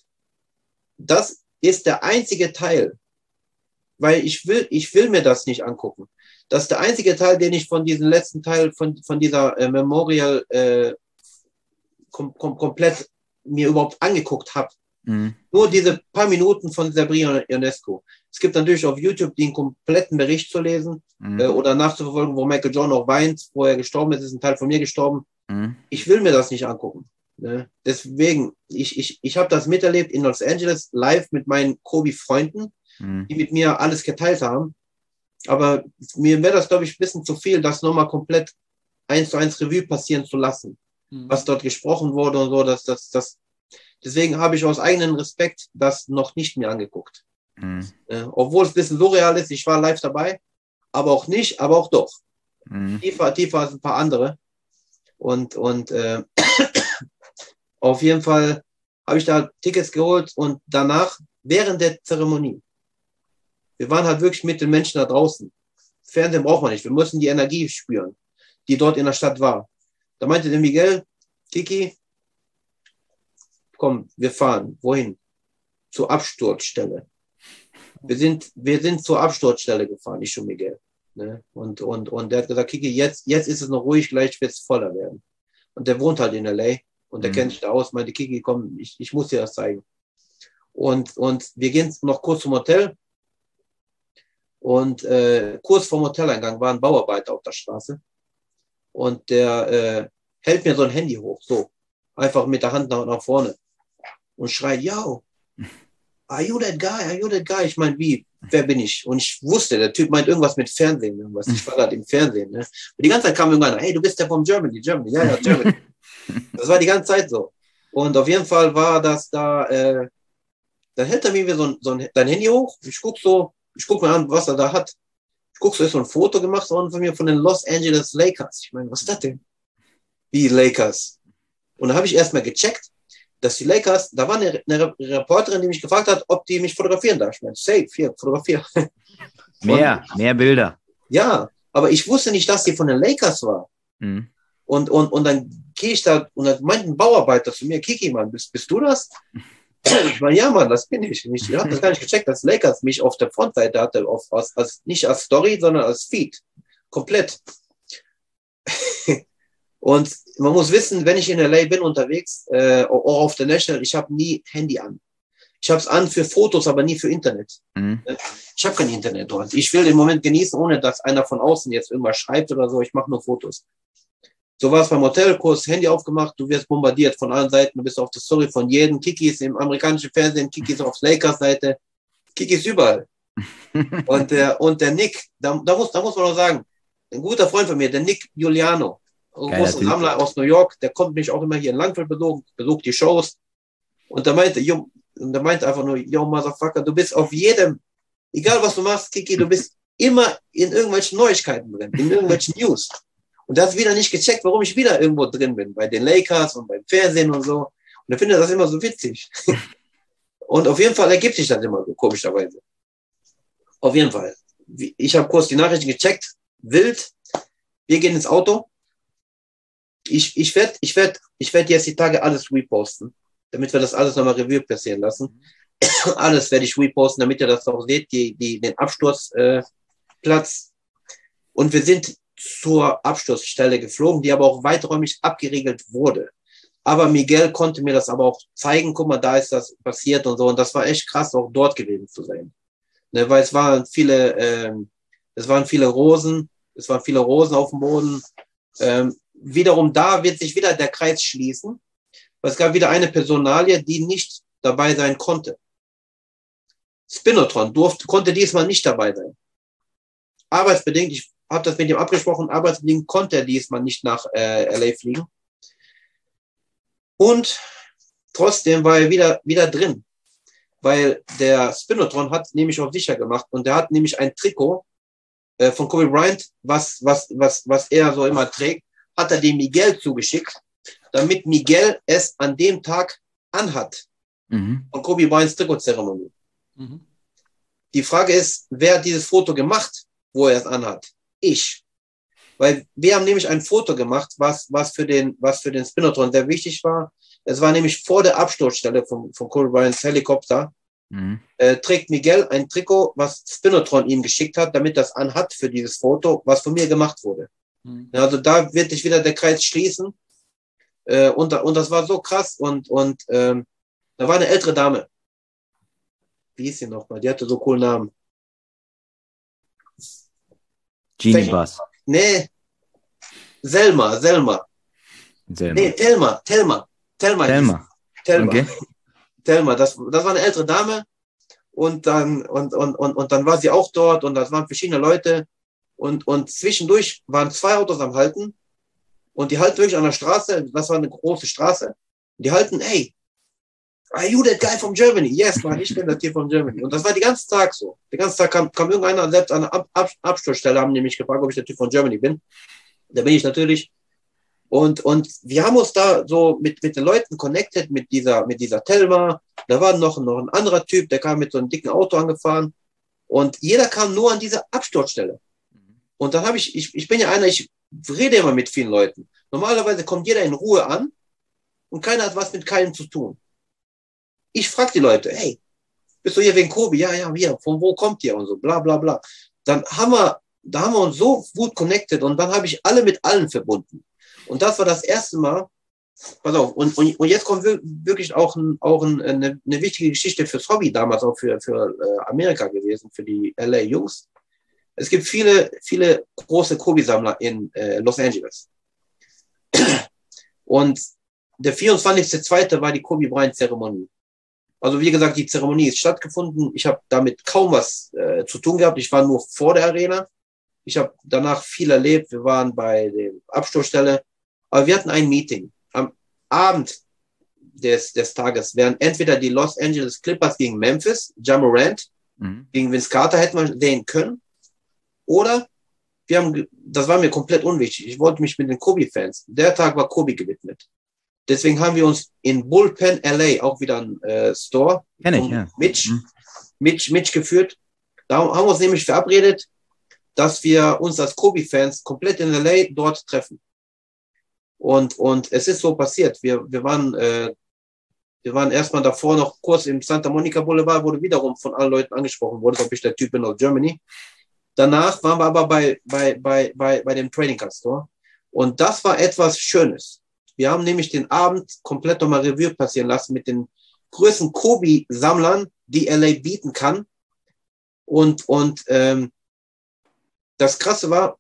das ist der einzige Teil, weil ich will, ich will mir das nicht angucken. Das ist der einzige Teil, den ich von diesem letzten Teil, von, von dieser äh, Memorial äh, kom kom komplett mir überhaupt angeguckt habe. Mhm. Nur diese paar Minuten von Sabrina Ionescu. Es gibt natürlich auf YouTube den kompletten Bericht zu lesen mhm. äh, oder nachzuverfolgen, wo Michael Jordan auch weint, wo er gestorben ist, ist ein Teil von mir gestorben. Mhm. Ich will mir das nicht angucken. Ne? Deswegen, ich, ich, ich habe das miterlebt in Los Angeles live mit meinen Kobe-Freunden, mhm. die mit mir alles geteilt haben. Aber mir wäre das, glaube ich, ein bisschen zu viel, das nochmal komplett eins zu eins Revue passieren zu lassen, mhm. was dort gesprochen wurde und so. Dass, dass, dass, deswegen habe ich aus eigenem Respekt das noch nicht mehr angeguckt. Mhm. Äh, obwohl es ein bisschen surreal ist, ich war live dabei, aber auch nicht, aber auch doch. Mhm. Tiefer, tiefer als ein paar andere. Und, und äh, auf jeden Fall habe ich da Tickets geholt und danach, während der Zeremonie, wir waren halt wirklich mit den Menschen da draußen. Fernsehen braucht man nicht, wir müssen die Energie spüren, die dort in der Stadt war. Da meinte der Miguel, Kiki, komm, wir fahren. Wohin? Zur Absturzstelle. Wir sind, wir sind zur Absturzstelle gefahren, ich und Miguel. Ne? Und, und, und der hat gesagt, Kiki, jetzt, jetzt ist es noch ruhig, gleich wird es voller werden. Und der wohnt halt in L A und der mhm. kennt sich da aus, meinte, Kiki, komm, ich, ich muss dir das zeigen. Und, und wir gehen noch kurz zum Hotel. Und äh, kurz vorm Hoteleingang war ein Bauarbeiter auf der Straße. Und der äh, hält mir so ein Handy hoch, so. Einfach mit der Hand nach, nach vorne. Und schreit, yo, are you that guy? Are you that guy? Ich meine, wie? Wer bin ich? Und ich wusste, der Typ meint irgendwas mit Fernsehen. Irgendwas. Ich war gerade im Fernsehen. Ne? Und die ganze Zeit kam irgendwann, hey, du bist der vom Germany, Germany. Ja, ja, Germany. Das war die ganze Zeit so. Und auf jeden Fall war das da, äh, dann hält er mir so, so ein, dein Handy hoch. Ich guck so, ich guck mir an, was er da hat. Ich guck so, ist so ein Foto gemacht worden von mir von den Los Angeles Lakers. Ich meine, was ist das denn? Wie Lakers? Und da habe ich erstmal gecheckt, dass die Lakers, da war eine, eine Reporterin, die mich gefragt hat, ob die mich fotografieren darf. Ich meine, safe, hier, fotografier. Mehr, Und, mehr Bilder. ja, aber ich wusste nicht, dass die von den Lakers war. Mhm. Und, und, und dann gehe ich da und dann meint ein Bauarbeiter zu mir, Kiki, Mann, bist, bist du das? Ich meine, ja, Mann, das bin ich. Und ich habe das gar nicht gecheckt, dass Lakers mich auf der Frontseite hatte, auf, als, als, nicht als Story, sondern als Feed. Komplett. Und man muss wissen, wenn ich in L A bin unterwegs, äh, auch auf der National, ich habe nie Handy an. Ich habe es an für Fotos, aber nie für Internet. Mhm. Ich habe kein Internet dort. Ich will den Moment genießen, ohne dass einer von außen jetzt irgendwas schreibt oder so. Ich mache nur Fotos. So war es beim Hotelkurs, Handy aufgemacht, du wirst bombardiert von allen Seiten, du bist auf der Story von jedem, Kiki ist im amerikanischen Fernsehen, Kiki ist auf Lakers-Seite, Kiki ist überall. und, der, und der Nick, da, da, muss, da muss man auch sagen, ein guter Freund von mir, der Nick Giuliano, ein großer Sammler aus New York, der kommt mich auch immer hier in Langfeld besuchen, besucht die Shows und der meinte, yo, und der meinte einfach nur, yo, Motherfucker, du bist auf jedem, egal was du machst, Kiki, du bist immer in irgendwelchen Neuigkeiten drin, in irgendwelchen News. Und da hat wieder nicht gecheckt, warum ich wieder irgendwo drin bin, bei den Lakers und beim Fernsehen und so. Und er findet das immer so witzig. Und auf jeden Fall ergibt sich das immer so, komischerweise. Auf jeden Fall. Ich habe kurz die Nachrichten gecheckt, wild. Wir gehen ins Auto. Ich, ich werde ich werd, ich werd jetzt die Tage alles reposten, damit wir das alles nochmal Revue passieren lassen. Alles werde ich reposten, damit ihr das auch seht, die, die, den Absturzplatz. Äh, und wir sind zur Absturzstelle geflogen, die aber auch weiträumig abgeriegelt wurde. Aber Miguel konnte mir das aber auch zeigen, guck mal, da ist das passiert und so. Und das war echt krass, auch dort gewesen zu sein. Ne, weil es waren viele, ähm, es waren viele Rosen, es waren viele Rosen auf dem Boden. Ähm, wiederum da wird sich wieder der Kreis schließen, weil es gab wieder eine Personalie, die nicht dabei sein konnte. Spinotron durfte, konnte diesmal nicht dabei sein. Arbeitsbedingt, ich habe das mit ihm abgesprochen, arbeitsbedingt konnte er diesmal nicht nach äh, L A fliegen. Und trotzdem war er wieder, wieder drin, weil der Spinotron hat nämlich auf sicher gemacht und der hat nämlich ein Trikot äh, von Kobe Bryant, was, was, was, was er so immer trägt, hat er dem Miguel zugeschickt, damit Miguel es an dem Tag anhat. Mhm. Von Kobe Bryants Trikotzeremonie. Mhm. Die Frage ist, wer hat dieses Foto gemacht, wo er es anhat? Ich. Weil wir haben nämlich ein Foto gemacht, was, was für den, was für den Spinotron sehr wichtig war. Es war nämlich vor der Absturzstelle von, von Kobe Bryants Helikopter. Mhm. Äh, trägt Miguel ein Trikot, was Spinotron ihm geschickt hat, damit das anhat für dieses Foto, was von mir gemacht wurde. Mhm. Also da wird sich wieder der Kreis schließen. Äh, und, und das war so krass. Und, und ähm, da war eine ältere Dame. Wie hieß sie nochmal? Die hatte so coolen Namen. Genie Bass. Nee. Selma, Selma. Selma. Nee, Thelma, Thelma. Thelma. Thelma. Thelma. Okay. Thelma. Das, das war eine ältere Dame. Und dann, und, und, und, und dann war sie auch dort und das waren verschiedene Leute. Und, und zwischendurch waren zwei Autos am Halten. Und die halten wirklich an der Straße. Das war eine große Straße. Und die halten, hey, are you that guy from Germany? Yes, man, ich bin der Typ von Germany. Und das war den ganzen Tag so. Den ganzen Tag kam, kam irgendeiner, selbst an der Ab Ab Absturzstelle, haben die mich gefragt, ob ich der Typ von Germany bin. Da bin ich natürlich. Und, und wir haben uns da so mit, mit den Leuten connected, mit dieser, mit dieser Thelma. Da war noch, noch ein anderer Typ, der kam mit so einem dicken Auto angefahren. Und jeder kam nur an diese Absturzstelle. Und dann habe ich, ich, ich bin ja einer, ich rede immer mit vielen Leuten. Normalerweise kommt jeder in Ruhe an und keiner hat was mit keinem zu tun. Ich frage die Leute, hey, bist du hier wegen Kobe? Ja, ja, hier, von wo kommt ihr? Und so, bla, bla, bla. Dann haben wir, da haben wir uns so gut connected und dann habe ich alle mit allen verbunden. Und das war das erste Mal, pass auf, und, und, und jetzt kommt wirklich auch, ein, auch ein, eine, eine wichtige Geschichte fürs Hobby, damals auch für, für Amerika gewesen, für die L A-Jungs. Es gibt viele, viele große Kobe-Sammler in äh, Los Angeles. Und der vierundzwanzigster zweite war die Kobe Bryant-Zeremonie. Also wie gesagt, die Zeremonie ist stattgefunden. Ich habe damit kaum was äh, zu tun gehabt. Ich war nur vor der Arena. Ich habe danach viel erlebt. Wir waren bei der Absturzstelle. Aber wir hatten ein Meeting. Am Abend des, des Tages wären entweder die Los Angeles Clippers gegen Memphis, Ja Morant, mhm. gegen Vince Carter hätte man sehen können. Oder wir haben, das war mir komplett unwichtig. Ich wollte mich mit den Kobe-Fans, der Tag war Kobe gewidmet. Deswegen haben wir uns in Bullpen L A, auch wieder ein äh, Store, Kenn ich, ja. Mitch, mhm. Mitch, Mitch geführt. Da haben wir uns nämlich verabredet, dass wir uns als Kobe-Fans komplett in L A dort treffen. Und, und es ist so passiert. Wir, wir waren, äh, wir waren erstmal davor noch kurz im Santa Monica Boulevard, wurde wiederum von allen Leuten angesprochen wurde, ob ich der Typ bin aus Germany. Danach waren wir aber bei, bei, bei, bei, bei dem Trading Card Store. Und das war etwas Schönes. Wir haben nämlich den Abend komplett nochmal Revue passieren lassen mit den größten Kobe-Sammlern, die L A bieten kann. Und, und ähm, das Krasse war,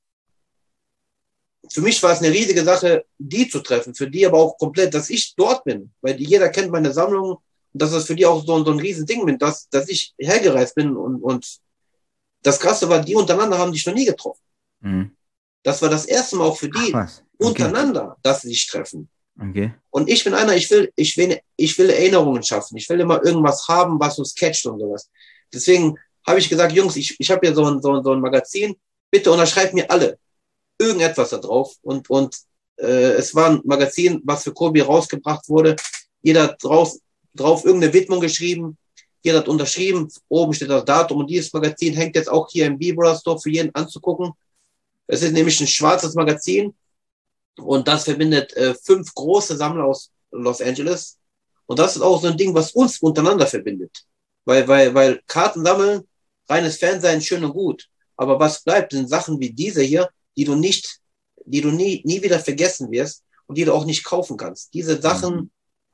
für mich war es eine riesige Sache, die zu treffen, für die aber auch komplett, dass ich dort bin, weil die, jeder kennt meine Sammlung und dass das für die auch so, so ein riesen Ding bin, dass, dass ich hergereist bin und, und das Krasse war, die untereinander haben sich noch nie getroffen. Mhm. Das war das erste Mal auch für die Ach, okay. untereinander, dass sie sich treffen. Okay. Und ich bin einer, ich will, ich will, ich will Erinnerungen schaffen. Ich will immer irgendwas haben, was uns catcht und sowas. Deswegen habe ich gesagt, Jungs, ich, ich habe hier so ein, so, ein, so ein Magazin, bitte unterschreibt mir alle irgendetwas da drauf. Und, und äh, es war ein Magazin, was für Kobe rausgebracht wurde. Jeder hat drauf, drauf irgendeine Widmung geschrieben. Jeder hat unterschrieben. Oben steht das Datum. Und dieses Magazin hängt jetzt auch hier im B-Brother Store für jeden anzugucken. Es ist nämlich ein schwarzes Magazin. Und das verbindet äh, fünf große Sammler aus Los Angeles. Und das ist auch so ein Ding, was uns untereinander verbindet. Weil, weil, weil Karten sammeln, reines Fansein, schön und gut. Aber was bleibt, sind Sachen wie diese hier, die du nicht, die du nie, nie wieder vergessen wirst und die du auch nicht kaufen kannst. Diese Sachen,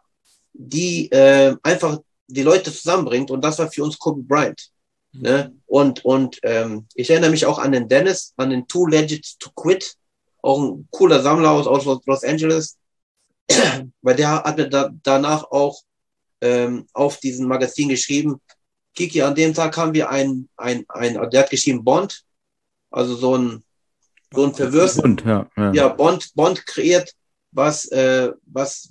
die äh, einfach die Leute zusammenbringt. Und das war für uns Kobe Bryant. Mhm. Ne? Und, und ähm, ich erinnere mich auch an den Dennis, an den Too Legit to Quit. Auch ein cooler Sammler aus, aus Los Angeles. Weil der hat mir da, danach auch ähm, auf diesem Magazin geschrieben, Kiki, an dem Tag haben wir ein, ein, ein, der hat geschrieben Bond, also so ein, so ein Verwürsten. Bond, ja, ja. Ja, Bond, Bond kreiert, was, äh, was,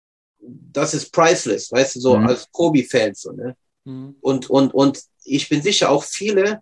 das ist priceless, weißt du, so mhm. als Kobe-Fans, so, ne? Mhm. Und, und, und ich bin sicher, auch viele,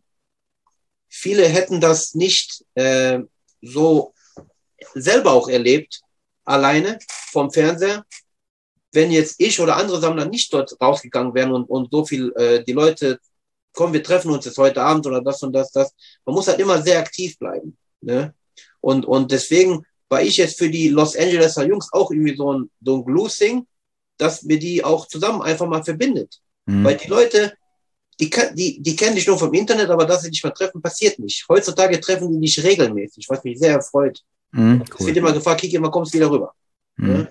viele hätten das nicht äh, so selber auch erlebt, alleine vom Fernseher, wenn jetzt ich oder andere Sammler nicht dort rausgegangen wären und, und so viel, äh, die Leute, komm, wir treffen uns jetzt heute Abend oder das und das, das. Man muss halt immer sehr aktiv bleiben. Ne? Und, und deswegen war ich jetzt für die Los Angeleser Jungs auch irgendwie so ein, so ein Glue-Thing, dass mir die auch zusammen einfach mal verbindet. Mhm. Weil die Leute, die, die, die kennen dich nur vom Internet, aber dass sie dich mal treffen, passiert nicht. Heutzutage treffen die dich regelmäßig, was mich sehr erfreut. Mhm, cool. Es wird immer gefragt, Kiki, wann kommst du wieder rüber? Mhm. Ne?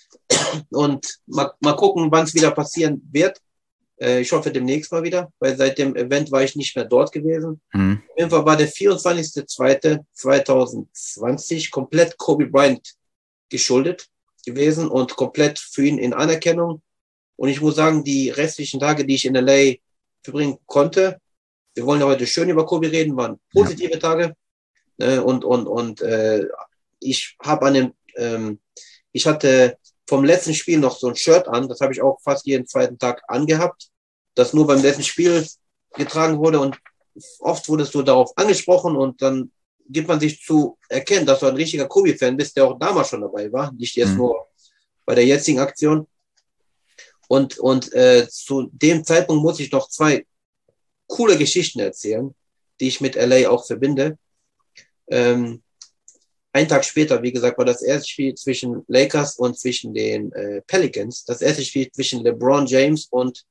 Und mal, mal gucken, wann es wieder passieren wird. Äh, ich hoffe demnächst mal wieder, weil seit dem Event war ich nicht mehr dort gewesen. Mhm. Auf jeden Fall war der vierundzwanzigster zweiter zweitausendzwanzig komplett Kobe Bryant geschuldet gewesen und komplett für ihn in Anerkennung. Und ich muss sagen, die restlichen Tage, die ich in L A verbringen konnte, wir wollen ja heute schön über Kobe reden, waren positive ja. Tage. Äh, und und, und äh, ich habe an dem, ähm, ich hatte vom letzten Spiel noch so ein Shirt an, das habe ich auch fast jeden zweiten Tag angehabt, das nur beim letzten Spiel getragen wurde und oft wurdest du darauf angesprochen und dann gibt man sich zu erkennen, dass du ein richtiger Kobe-Fan bist, der auch damals schon dabei war, nicht jetzt mhm. nur bei der jetzigen Aktion. Und, und äh, zu dem Zeitpunkt muss ich noch zwei coole Geschichten erzählen, die ich mit L A auch verbinde. Ähm, Ein Tag später, wie gesagt, war das erste Spiel zwischen Lakers und zwischen den äh, Pelicans. Das erste Spiel zwischen LeBron James und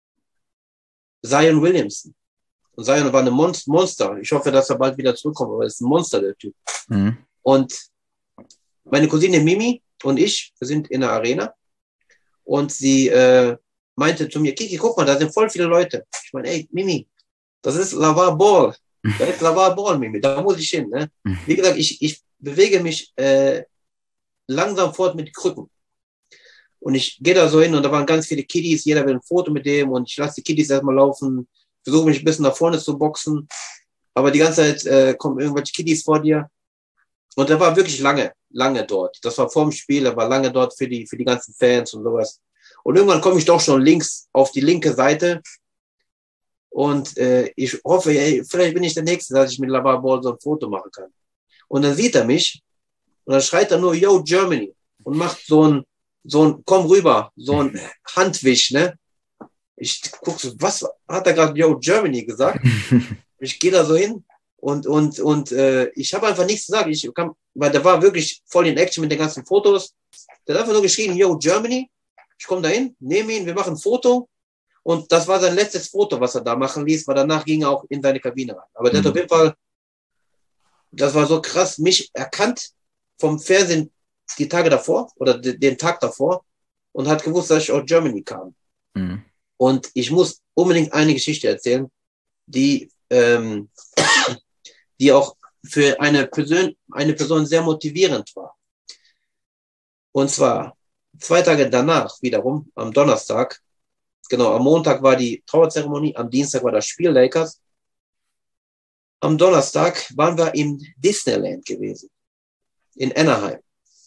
Zion Williamson. Und Zion war ein Mon- Monster. Ich hoffe, dass er bald wieder zurückkommt, aber er ist ein Monster, der Typ. Mhm. Und meine Cousine Mimi und ich, wir sind in der Arena und sie äh, meinte zu mir, Kiki, guck mal, da sind voll viele Leute. Ich meine, ey, Mimi, das ist LaVar Ball. Das ist LaVar Ball, Mimi, da muss ich hin. Ne? Wie gesagt, ich, ich bewege mich äh, langsam fort mit Krücken. Und ich gehe da so hin und da waren ganz viele Kiddies, jeder will ein Foto mit dem und ich lasse die Kiddies erstmal laufen, versuche mich ein bisschen nach vorne zu boxen, aber die ganze Zeit äh, kommen irgendwelche Kiddies vor dir. Und er war wirklich lange, lange dort. Das war vor dem Spiel, er war lange dort für die, für die ganzen Fans und sowas. Und irgendwann komme ich doch schon links auf die linke Seite und äh, ich hoffe, ey, vielleicht bin ich der Nächste, dass ich mit LaVar Ball so ein Foto machen kann. Und dann sieht er mich und dann schreit er nur, yo, Germany. Und macht so ein, so ein, komm rüber, so ein Handwisch, ne? Ich gucke so, was hat er gerade Yo Germany gesagt? Ich gehe da so hin und, und, und äh, ich habe einfach nichts gesagt. Ich kam, weil der war wirklich voll in Action mit den ganzen Fotos. Der hat einfach nur geschrieben, Yo Germany. Ich komme da hin, nehme ihn, wir machen ein Foto. Und das war sein letztes Foto, was er da machen ließ, weil danach ging er auch in seine Kabine rein. Aber der mhm. hat auf jeden Fall, das war so krass, mich erkannt vom Fernsehen die Tage davor oder den Tag davor und hat gewusst, dass ich aus Germany kam. Mhm. Und ich muss unbedingt eine Geschichte erzählen, die, ähm, die auch für eine Person, eine Person sehr motivierend war. Und zwar zwei Tage danach wiederum, am Donnerstag, genau, am Montag war die Trauerzeremonie, am Dienstag war das Spiel Lakers. Am Donnerstag waren wir im Disneyland gewesen, in Anaheim.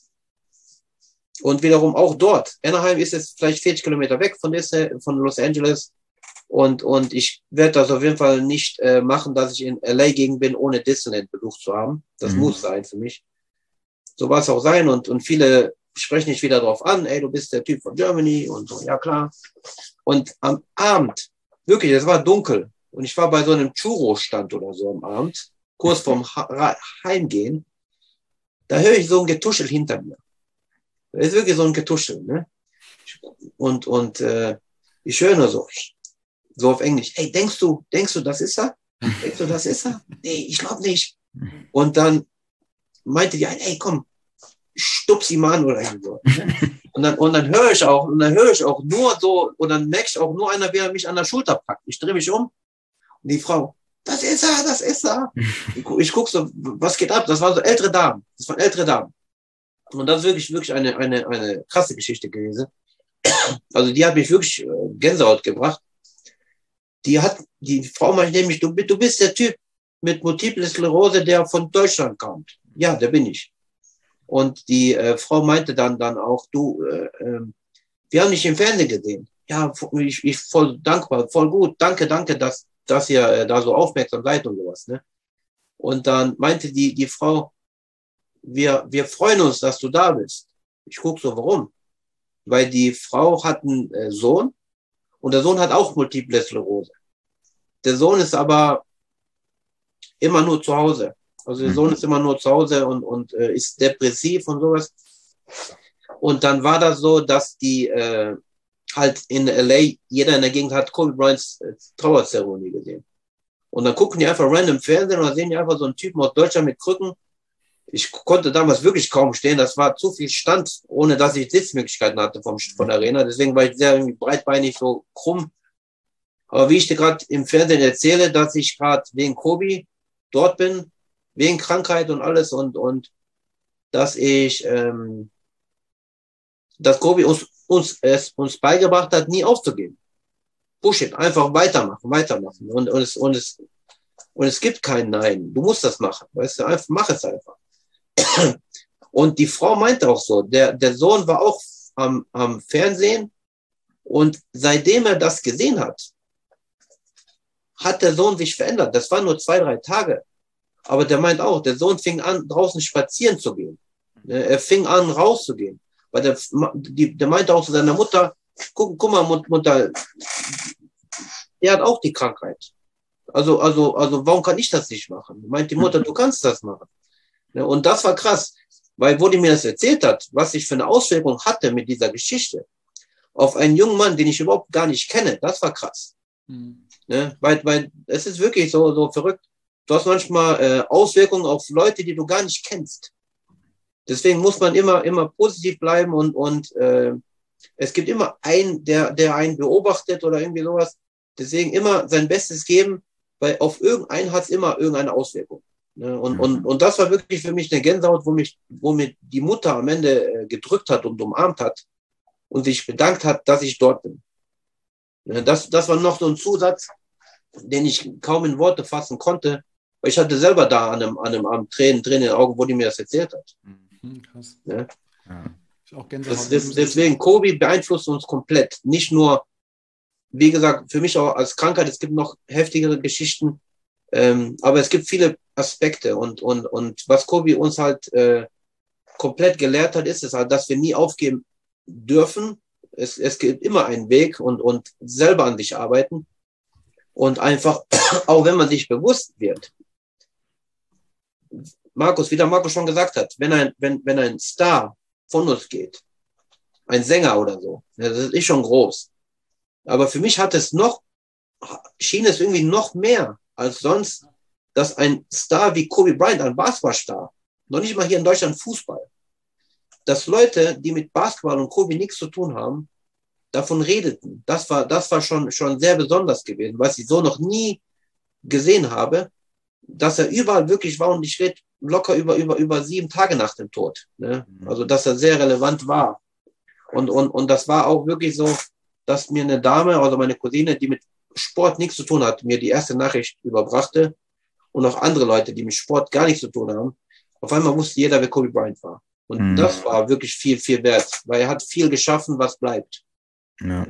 Und wiederum auch dort. Anaheim ist jetzt vielleicht vierzig Kilometer weg von, Disney, von Los Angeles. Und, und ich werde das auf jeden Fall nicht äh, machen, dass ich in L A gegen bin, ohne Disneyland besucht zu haben. Das mhm. muss sein für mich. So war es auch sein. Und, und viele sprechen mich wieder drauf an. Ey, du bist der Typ von Germany. Und so, ja klar. Und am Abend, wirklich, es war dunkel. Und ich war bei so einem Churro-Stand oder so am Abend, kurz vorm Heimgehen. Da höre ich so ein Getuschel hinter mir. Das ist wirklich so ein Getuschel, ne? Und, und äh, ich höre nur so, so auf Englisch, hey, denkst du, denkst du, das ist er? Denkst du, das ist er? Nee, ich glaube nicht. Und dann meinte die, hey, komm, stups ihn mal an oder so. Ne? Und dann, und dann höre ich auch, und dann höre ich auch nur so, und dann merke ich auch nur einer, wer mich an der Schulter packt. Ich drehe mich um und die Frau, das ist er, das ist er. Ich, ich gucke so, was geht ab? Das waren so ältere Damen. Das waren ältere Damen. Und das ist wirklich, wirklich eine, eine, eine krasse Geschichte gewesen. Also die hat mich wirklich äh, Gänsehaut gebracht. Die hat, die Frau meinte nämlich, du, du bist der Typ mit Multiple Sklerose, der von Deutschland kommt. Ja, der bin ich. Und die äh, Frau meinte dann, dann auch, du, äh, äh, wir haben dich im Fernsehen gesehen. Ja, ich, ich voll dankbar, voll gut, danke, danke, dass, dass ihr äh, da so aufmerksam seid und sowas. Ne? Und dann meinte die, die Frau, wir, wir freuen uns, dass du da bist. Ich gucke so, warum? Weil die Frau hat einen äh, Sohn und der Sohn hat auch Multiple Sklerose. Der Sohn ist aber immer nur zu Hause. Also der Sohn ist immer nur zu Hause und, und äh, ist depressiv und sowas. Und dann war das so, dass die äh, halt in L A, jeder in der Gegend hat Kobe Bryants äh, Trauerzeremonie gesehen. Und dann gucken die einfach random im Fernsehen und dann sehen die einfach so einen Typen aus Deutschland mit Krücken. Ich konnte damals wirklich kaum stehen. Das war zu viel Stand, ohne dass ich Sitzmöglichkeiten hatte vom, von der Arena. Deswegen war ich sehr irgendwie breitbeinig, so krumm. Aber wie ich dir gerade im Fernsehen erzähle, dass ich gerade wegen Kobe dort bin, wegen Krankheit und alles und, und dass ich, ähm, dass Kobe uns, uns, es uns beigebracht hat, nie aufzugeben. Push it, einfach weitermachen, weitermachen. Und, und, es, und, es, und es gibt kein Nein. Du musst das machen. Weißt du, einfach, mach es einfach. Und die Frau meinte auch so, der, der Sohn war auch am, am Fernsehen und seitdem er das gesehen hat, hat der Sohn sich verändert. Das waren nur zwei, drei Tage. Aber der meint auch, der Sohn fing an, draußen spazieren zu gehen. Er fing an, rauszugehen. Weil der, die, der meinte auch zu seiner Mutter, guck, guck mal, Mutter, er hat auch die Krankheit. Also, also, also, warum kann ich das nicht machen? Meint die Mutter, du kannst das machen. Und das war krass, weil wo die mir das erzählt hat, was ich für eine Auswirkung hatte mit dieser Geschichte auf einen jungen Mann, den ich überhaupt gar nicht kenne, das war krass. Mhm. Ne? Weil, weil es ist wirklich so, so verrückt. Du hast manchmal äh, Auswirkungen auf Leute, die du gar nicht kennst. Deswegen muss man immer, immer positiv bleiben und, und äh, es gibt immer einen, der, der einen beobachtet oder irgendwie sowas. Deswegen immer sein Bestes geben, weil auf irgendeinen hat es immer irgendeine Auswirkung. Ne? Und, mhm. und, und das war wirklich für mich eine Gänsehaut, wo mich, wo mir die Mutter am Ende äh, gedrückt hat und umarmt hat und sich bedankt hat, dass ich dort bin. Ne? Das, das war noch so ein Zusatz, den ich kaum in Worte fassen konnte, weil ich hatte selber da an einem, an einem Abend Tränen, Tränen in den Augen, wo die mir das erzählt hat. Mhm, krass. Ne? Ja. Ist auch Gänsehaut. Das, das, deswegen, Kobe beeinflusst uns komplett. Nicht nur, wie gesagt, für mich auch als Krankheit, es gibt noch heftigere Geschichten, ähm, aber es gibt viele Aspekte und, und, und was Kobe uns halt äh, komplett gelehrt hat, ist es halt, dass wir nie aufgeben dürfen, es, es gibt immer einen Weg und, und selber an sich arbeiten und einfach, auch wenn man sich bewusst wird, Markus, wie der Markus schon gesagt hat, wenn ein, wenn, wenn ein Star von uns geht, ein Sänger oder so, das ist schon groß. Aber für mich hat es noch, schien es irgendwie noch mehr als sonst, dass ein Star wie Kobe Bryant, ein Basketballstar, noch nicht mal hier in Deutschland Fußball, dass Leute, die mit Basketball und Kobe nichts zu tun haben, davon redeten. Das war, das war schon, schon sehr besonders gewesen, was ich so noch nie gesehen habe, dass er überall wirklich war und ich rede locker über, über, über sieben Tage nach dem Tod. Ne? Also, dass er sehr relevant war. Und, und, und das war auch wirklich so, dass mir eine Dame, also meine Cousine, die mit Sport nichts zu tun hat, mir die erste Nachricht überbrachte und auch andere Leute, die mit Sport gar nichts zu tun haben. Auf einmal wusste jeder, wer Kobe Bryant war. Und mhm. das war wirklich viel, viel wert, weil er hat viel geschaffen, was bleibt. Ja,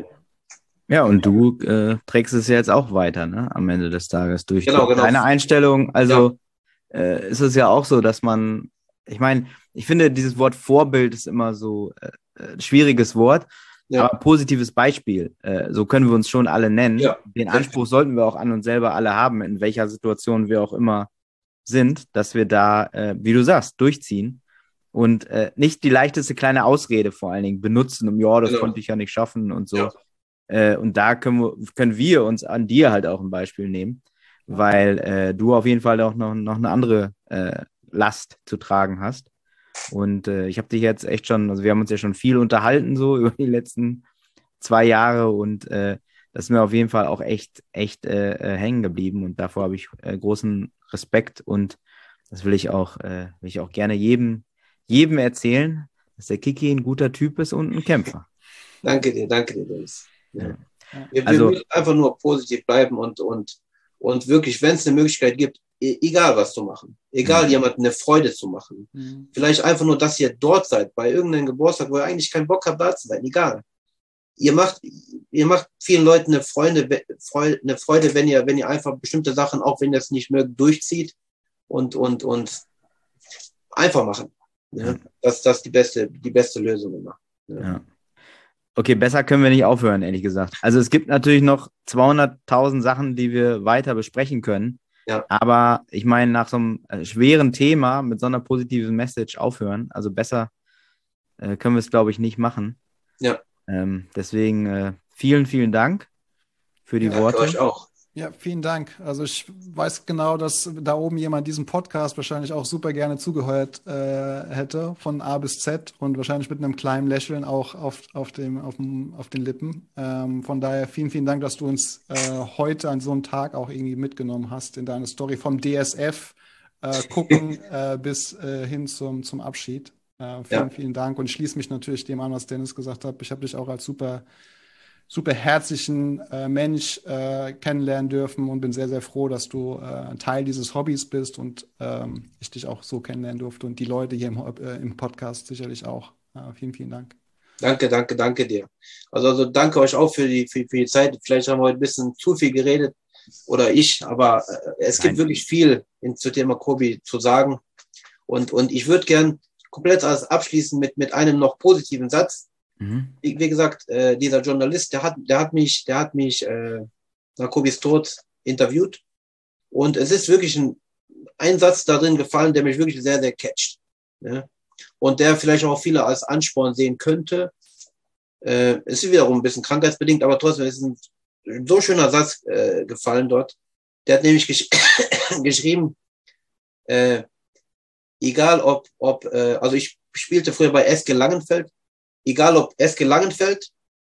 ja und du äh, trägst es ja jetzt auch weiter, ne? Am Ende des Tages durch genau, genau. deine Einstellung. Also ja. äh, ist es ja auch so, dass man, ich meine, ich finde, dieses Wort Vorbild ist immer so äh, ein schwieriges Wort, ja. aber positives Beispiel. Äh, so können wir uns schon alle nennen. Ja. Den Anspruch sollten wir auch an uns selber alle haben, in welcher Situation wir auch immer sind, dass wir da, äh, wie du sagst, durchziehen und äh, nicht die leichteste kleine Ausrede vor allen Dingen benutzen, um, ja, das genau. konnte ich ja nicht schaffen und so. Ja. Äh, und da können wir, können wir uns an dir halt auch ein Beispiel nehmen, weil äh, du auf jeden Fall auch noch, noch eine andere äh, Last zu tragen hast. Und äh, ich habe dich jetzt echt schon, also wir haben uns ja schon viel unterhalten so über die letzten zwei Jahre und äh, das ist mir auf jeden Fall auch echt, echt äh, äh, hängen geblieben und davor habe ich äh, großen Respekt und das will ich auch, äh, will ich auch gerne jedem, jedem erzählen, dass der Kiki ein guter Typ ist und ein Kämpfer. Danke dir, danke dir, Dennis. Ja. Ja. Wir, wir also, müssen einfach nur positiv bleiben und, und, und wirklich, wenn es eine Möglichkeit gibt, e- egal was zu machen, egal Mhm. jemandem eine Freude zu machen, Mhm. vielleicht einfach nur, dass ihr dort seid, bei irgendeinem Geburtstag, wo ihr eigentlich keinen Bock habt, da zu sein, egal. Ihr macht, ihr macht vielen Leuten eine Freude, Freude, eine Freude, wenn ihr, wenn ihr einfach bestimmte Sachen, auch wenn ihr es nicht mögt, durchzieht und, und, und einfach machen. Ja? Das, das ist die beste, die beste Lösung immer. Ja. ja. Okay, besser können wir nicht aufhören, ehrlich gesagt. Also es gibt natürlich noch zweihunderttausend Sachen, die wir weiter besprechen können. Ja. Aber ich meine, nach so einem äh, schweren Thema mit so einer positiven Message aufhören, also besser äh, können wir es, glaube ich, nicht machen. Ja. Ähm, deswegen äh, vielen, vielen Dank für die Ja, Worte. euch auch. Ja, vielen Dank. Also ich weiß genau, dass da oben jemand diesen Podcast wahrscheinlich auch super gerne zugehört äh, hätte, von A bis Z und wahrscheinlich mit einem kleinen Lächeln auch auf, auf, dem, auf, dem, auf den Lippen. Ähm, von daher vielen, vielen Dank, dass du uns äh, heute an so einem Tag auch irgendwie mitgenommen hast in deine Story vom D S F äh, gucken äh, bis äh, hin zum, zum Abschied. Äh, vielen, Ja. vielen Dank und ich schließe mich natürlich dem an, was Dennis gesagt hat. Ich habe dich auch als super super herzlichen äh, Mensch äh, kennenlernen dürfen und bin sehr, sehr froh, dass du äh, ein Teil dieses Hobbys bist und ähm, ich dich auch so kennenlernen durfte und die Leute hier im, äh, im Podcast sicherlich auch. Äh, vielen, vielen Dank. Danke, danke, danke dir. Also, also danke euch auch für die, für, für die Zeit. Vielleicht haben wir heute ein bisschen zu viel geredet oder ich, aber äh, es Nein. gibt wirklich viel in, zu Thema Kobe zu sagen. Und, und ich würde gern komplett alles abschließen mit, mit einem noch positiven Satz. Mhm. Wie, wie gesagt, äh, dieser Journalist, der hat, der hat mich, der hat mich äh, nach Kobes Tod interviewt. Und es ist wirklich ein, ein Satz darin gefallen, der mich wirklich sehr, sehr catcht. Ne? Und der vielleicht auch viele als Ansporn sehen könnte. Äh, es ist wiederum ein bisschen krankheitsbedingt, aber trotzdem ist ein so schöner Satz äh, gefallen dort. Der hat nämlich gesch geschrieben, äh, egal ob, ob äh, also ich spielte früher bei S G Langenfeld, egal ob S G Langenfeld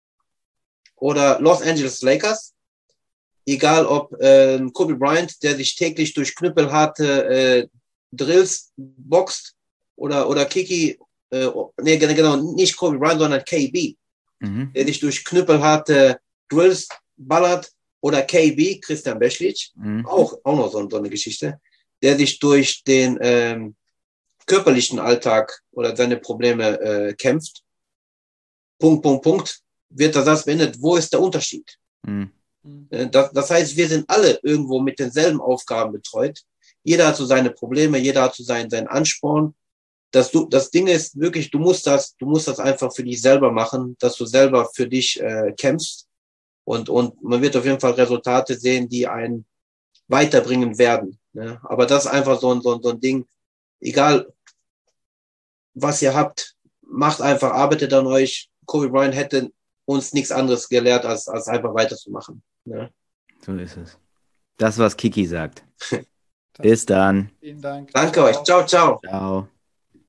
oder Los Angeles Lakers, egal ob äh, Kobe Bryant, der sich täglich durch knüppelharte äh, Drills boxt, oder, oder Kiki, äh, nee, genau, nicht Kobe Bryant, sondern K B, Mhm. der sich durch knüppelharte Drills ballert, oder K B, Christian Beschlich, Mhm. auch, auch noch so, so eine Geschichte, der sich durch den ähm, körperlichen Alltag oder seine Probleme äh, kämpft. Punkt, Punkt, Punkt, wird der Satz beendet, wo ist der Unterschied? Mhm. Äh, Das, das heißt, wir sind alle irgendwo mit denselben Aufgaben betreut. Jeder hat so seine Probleme, jeder hat so seinen, seinen Ansporn. das, du, das Ding ist wirklich, du musst das, du musst das einfach für dich selber machen, dass du selber für dich äh, kämpfst und, und man wird auf jeden Fall Resultate sehen, die einen weiterbringen werden. Ne? Aber das ist einfach so ein, so, ein, so ein Ding, egal was ihr habt, macht einfach, arbeitet an euch. Kobe Bryant hätte uns nichts anderes gelehrt, als, als einfach weiterzumachen. Ne? So ist es. Das, was Kiki sagt. Bis dann. Vielen Dank. Danke euch. Ciao, ciao. Ciao.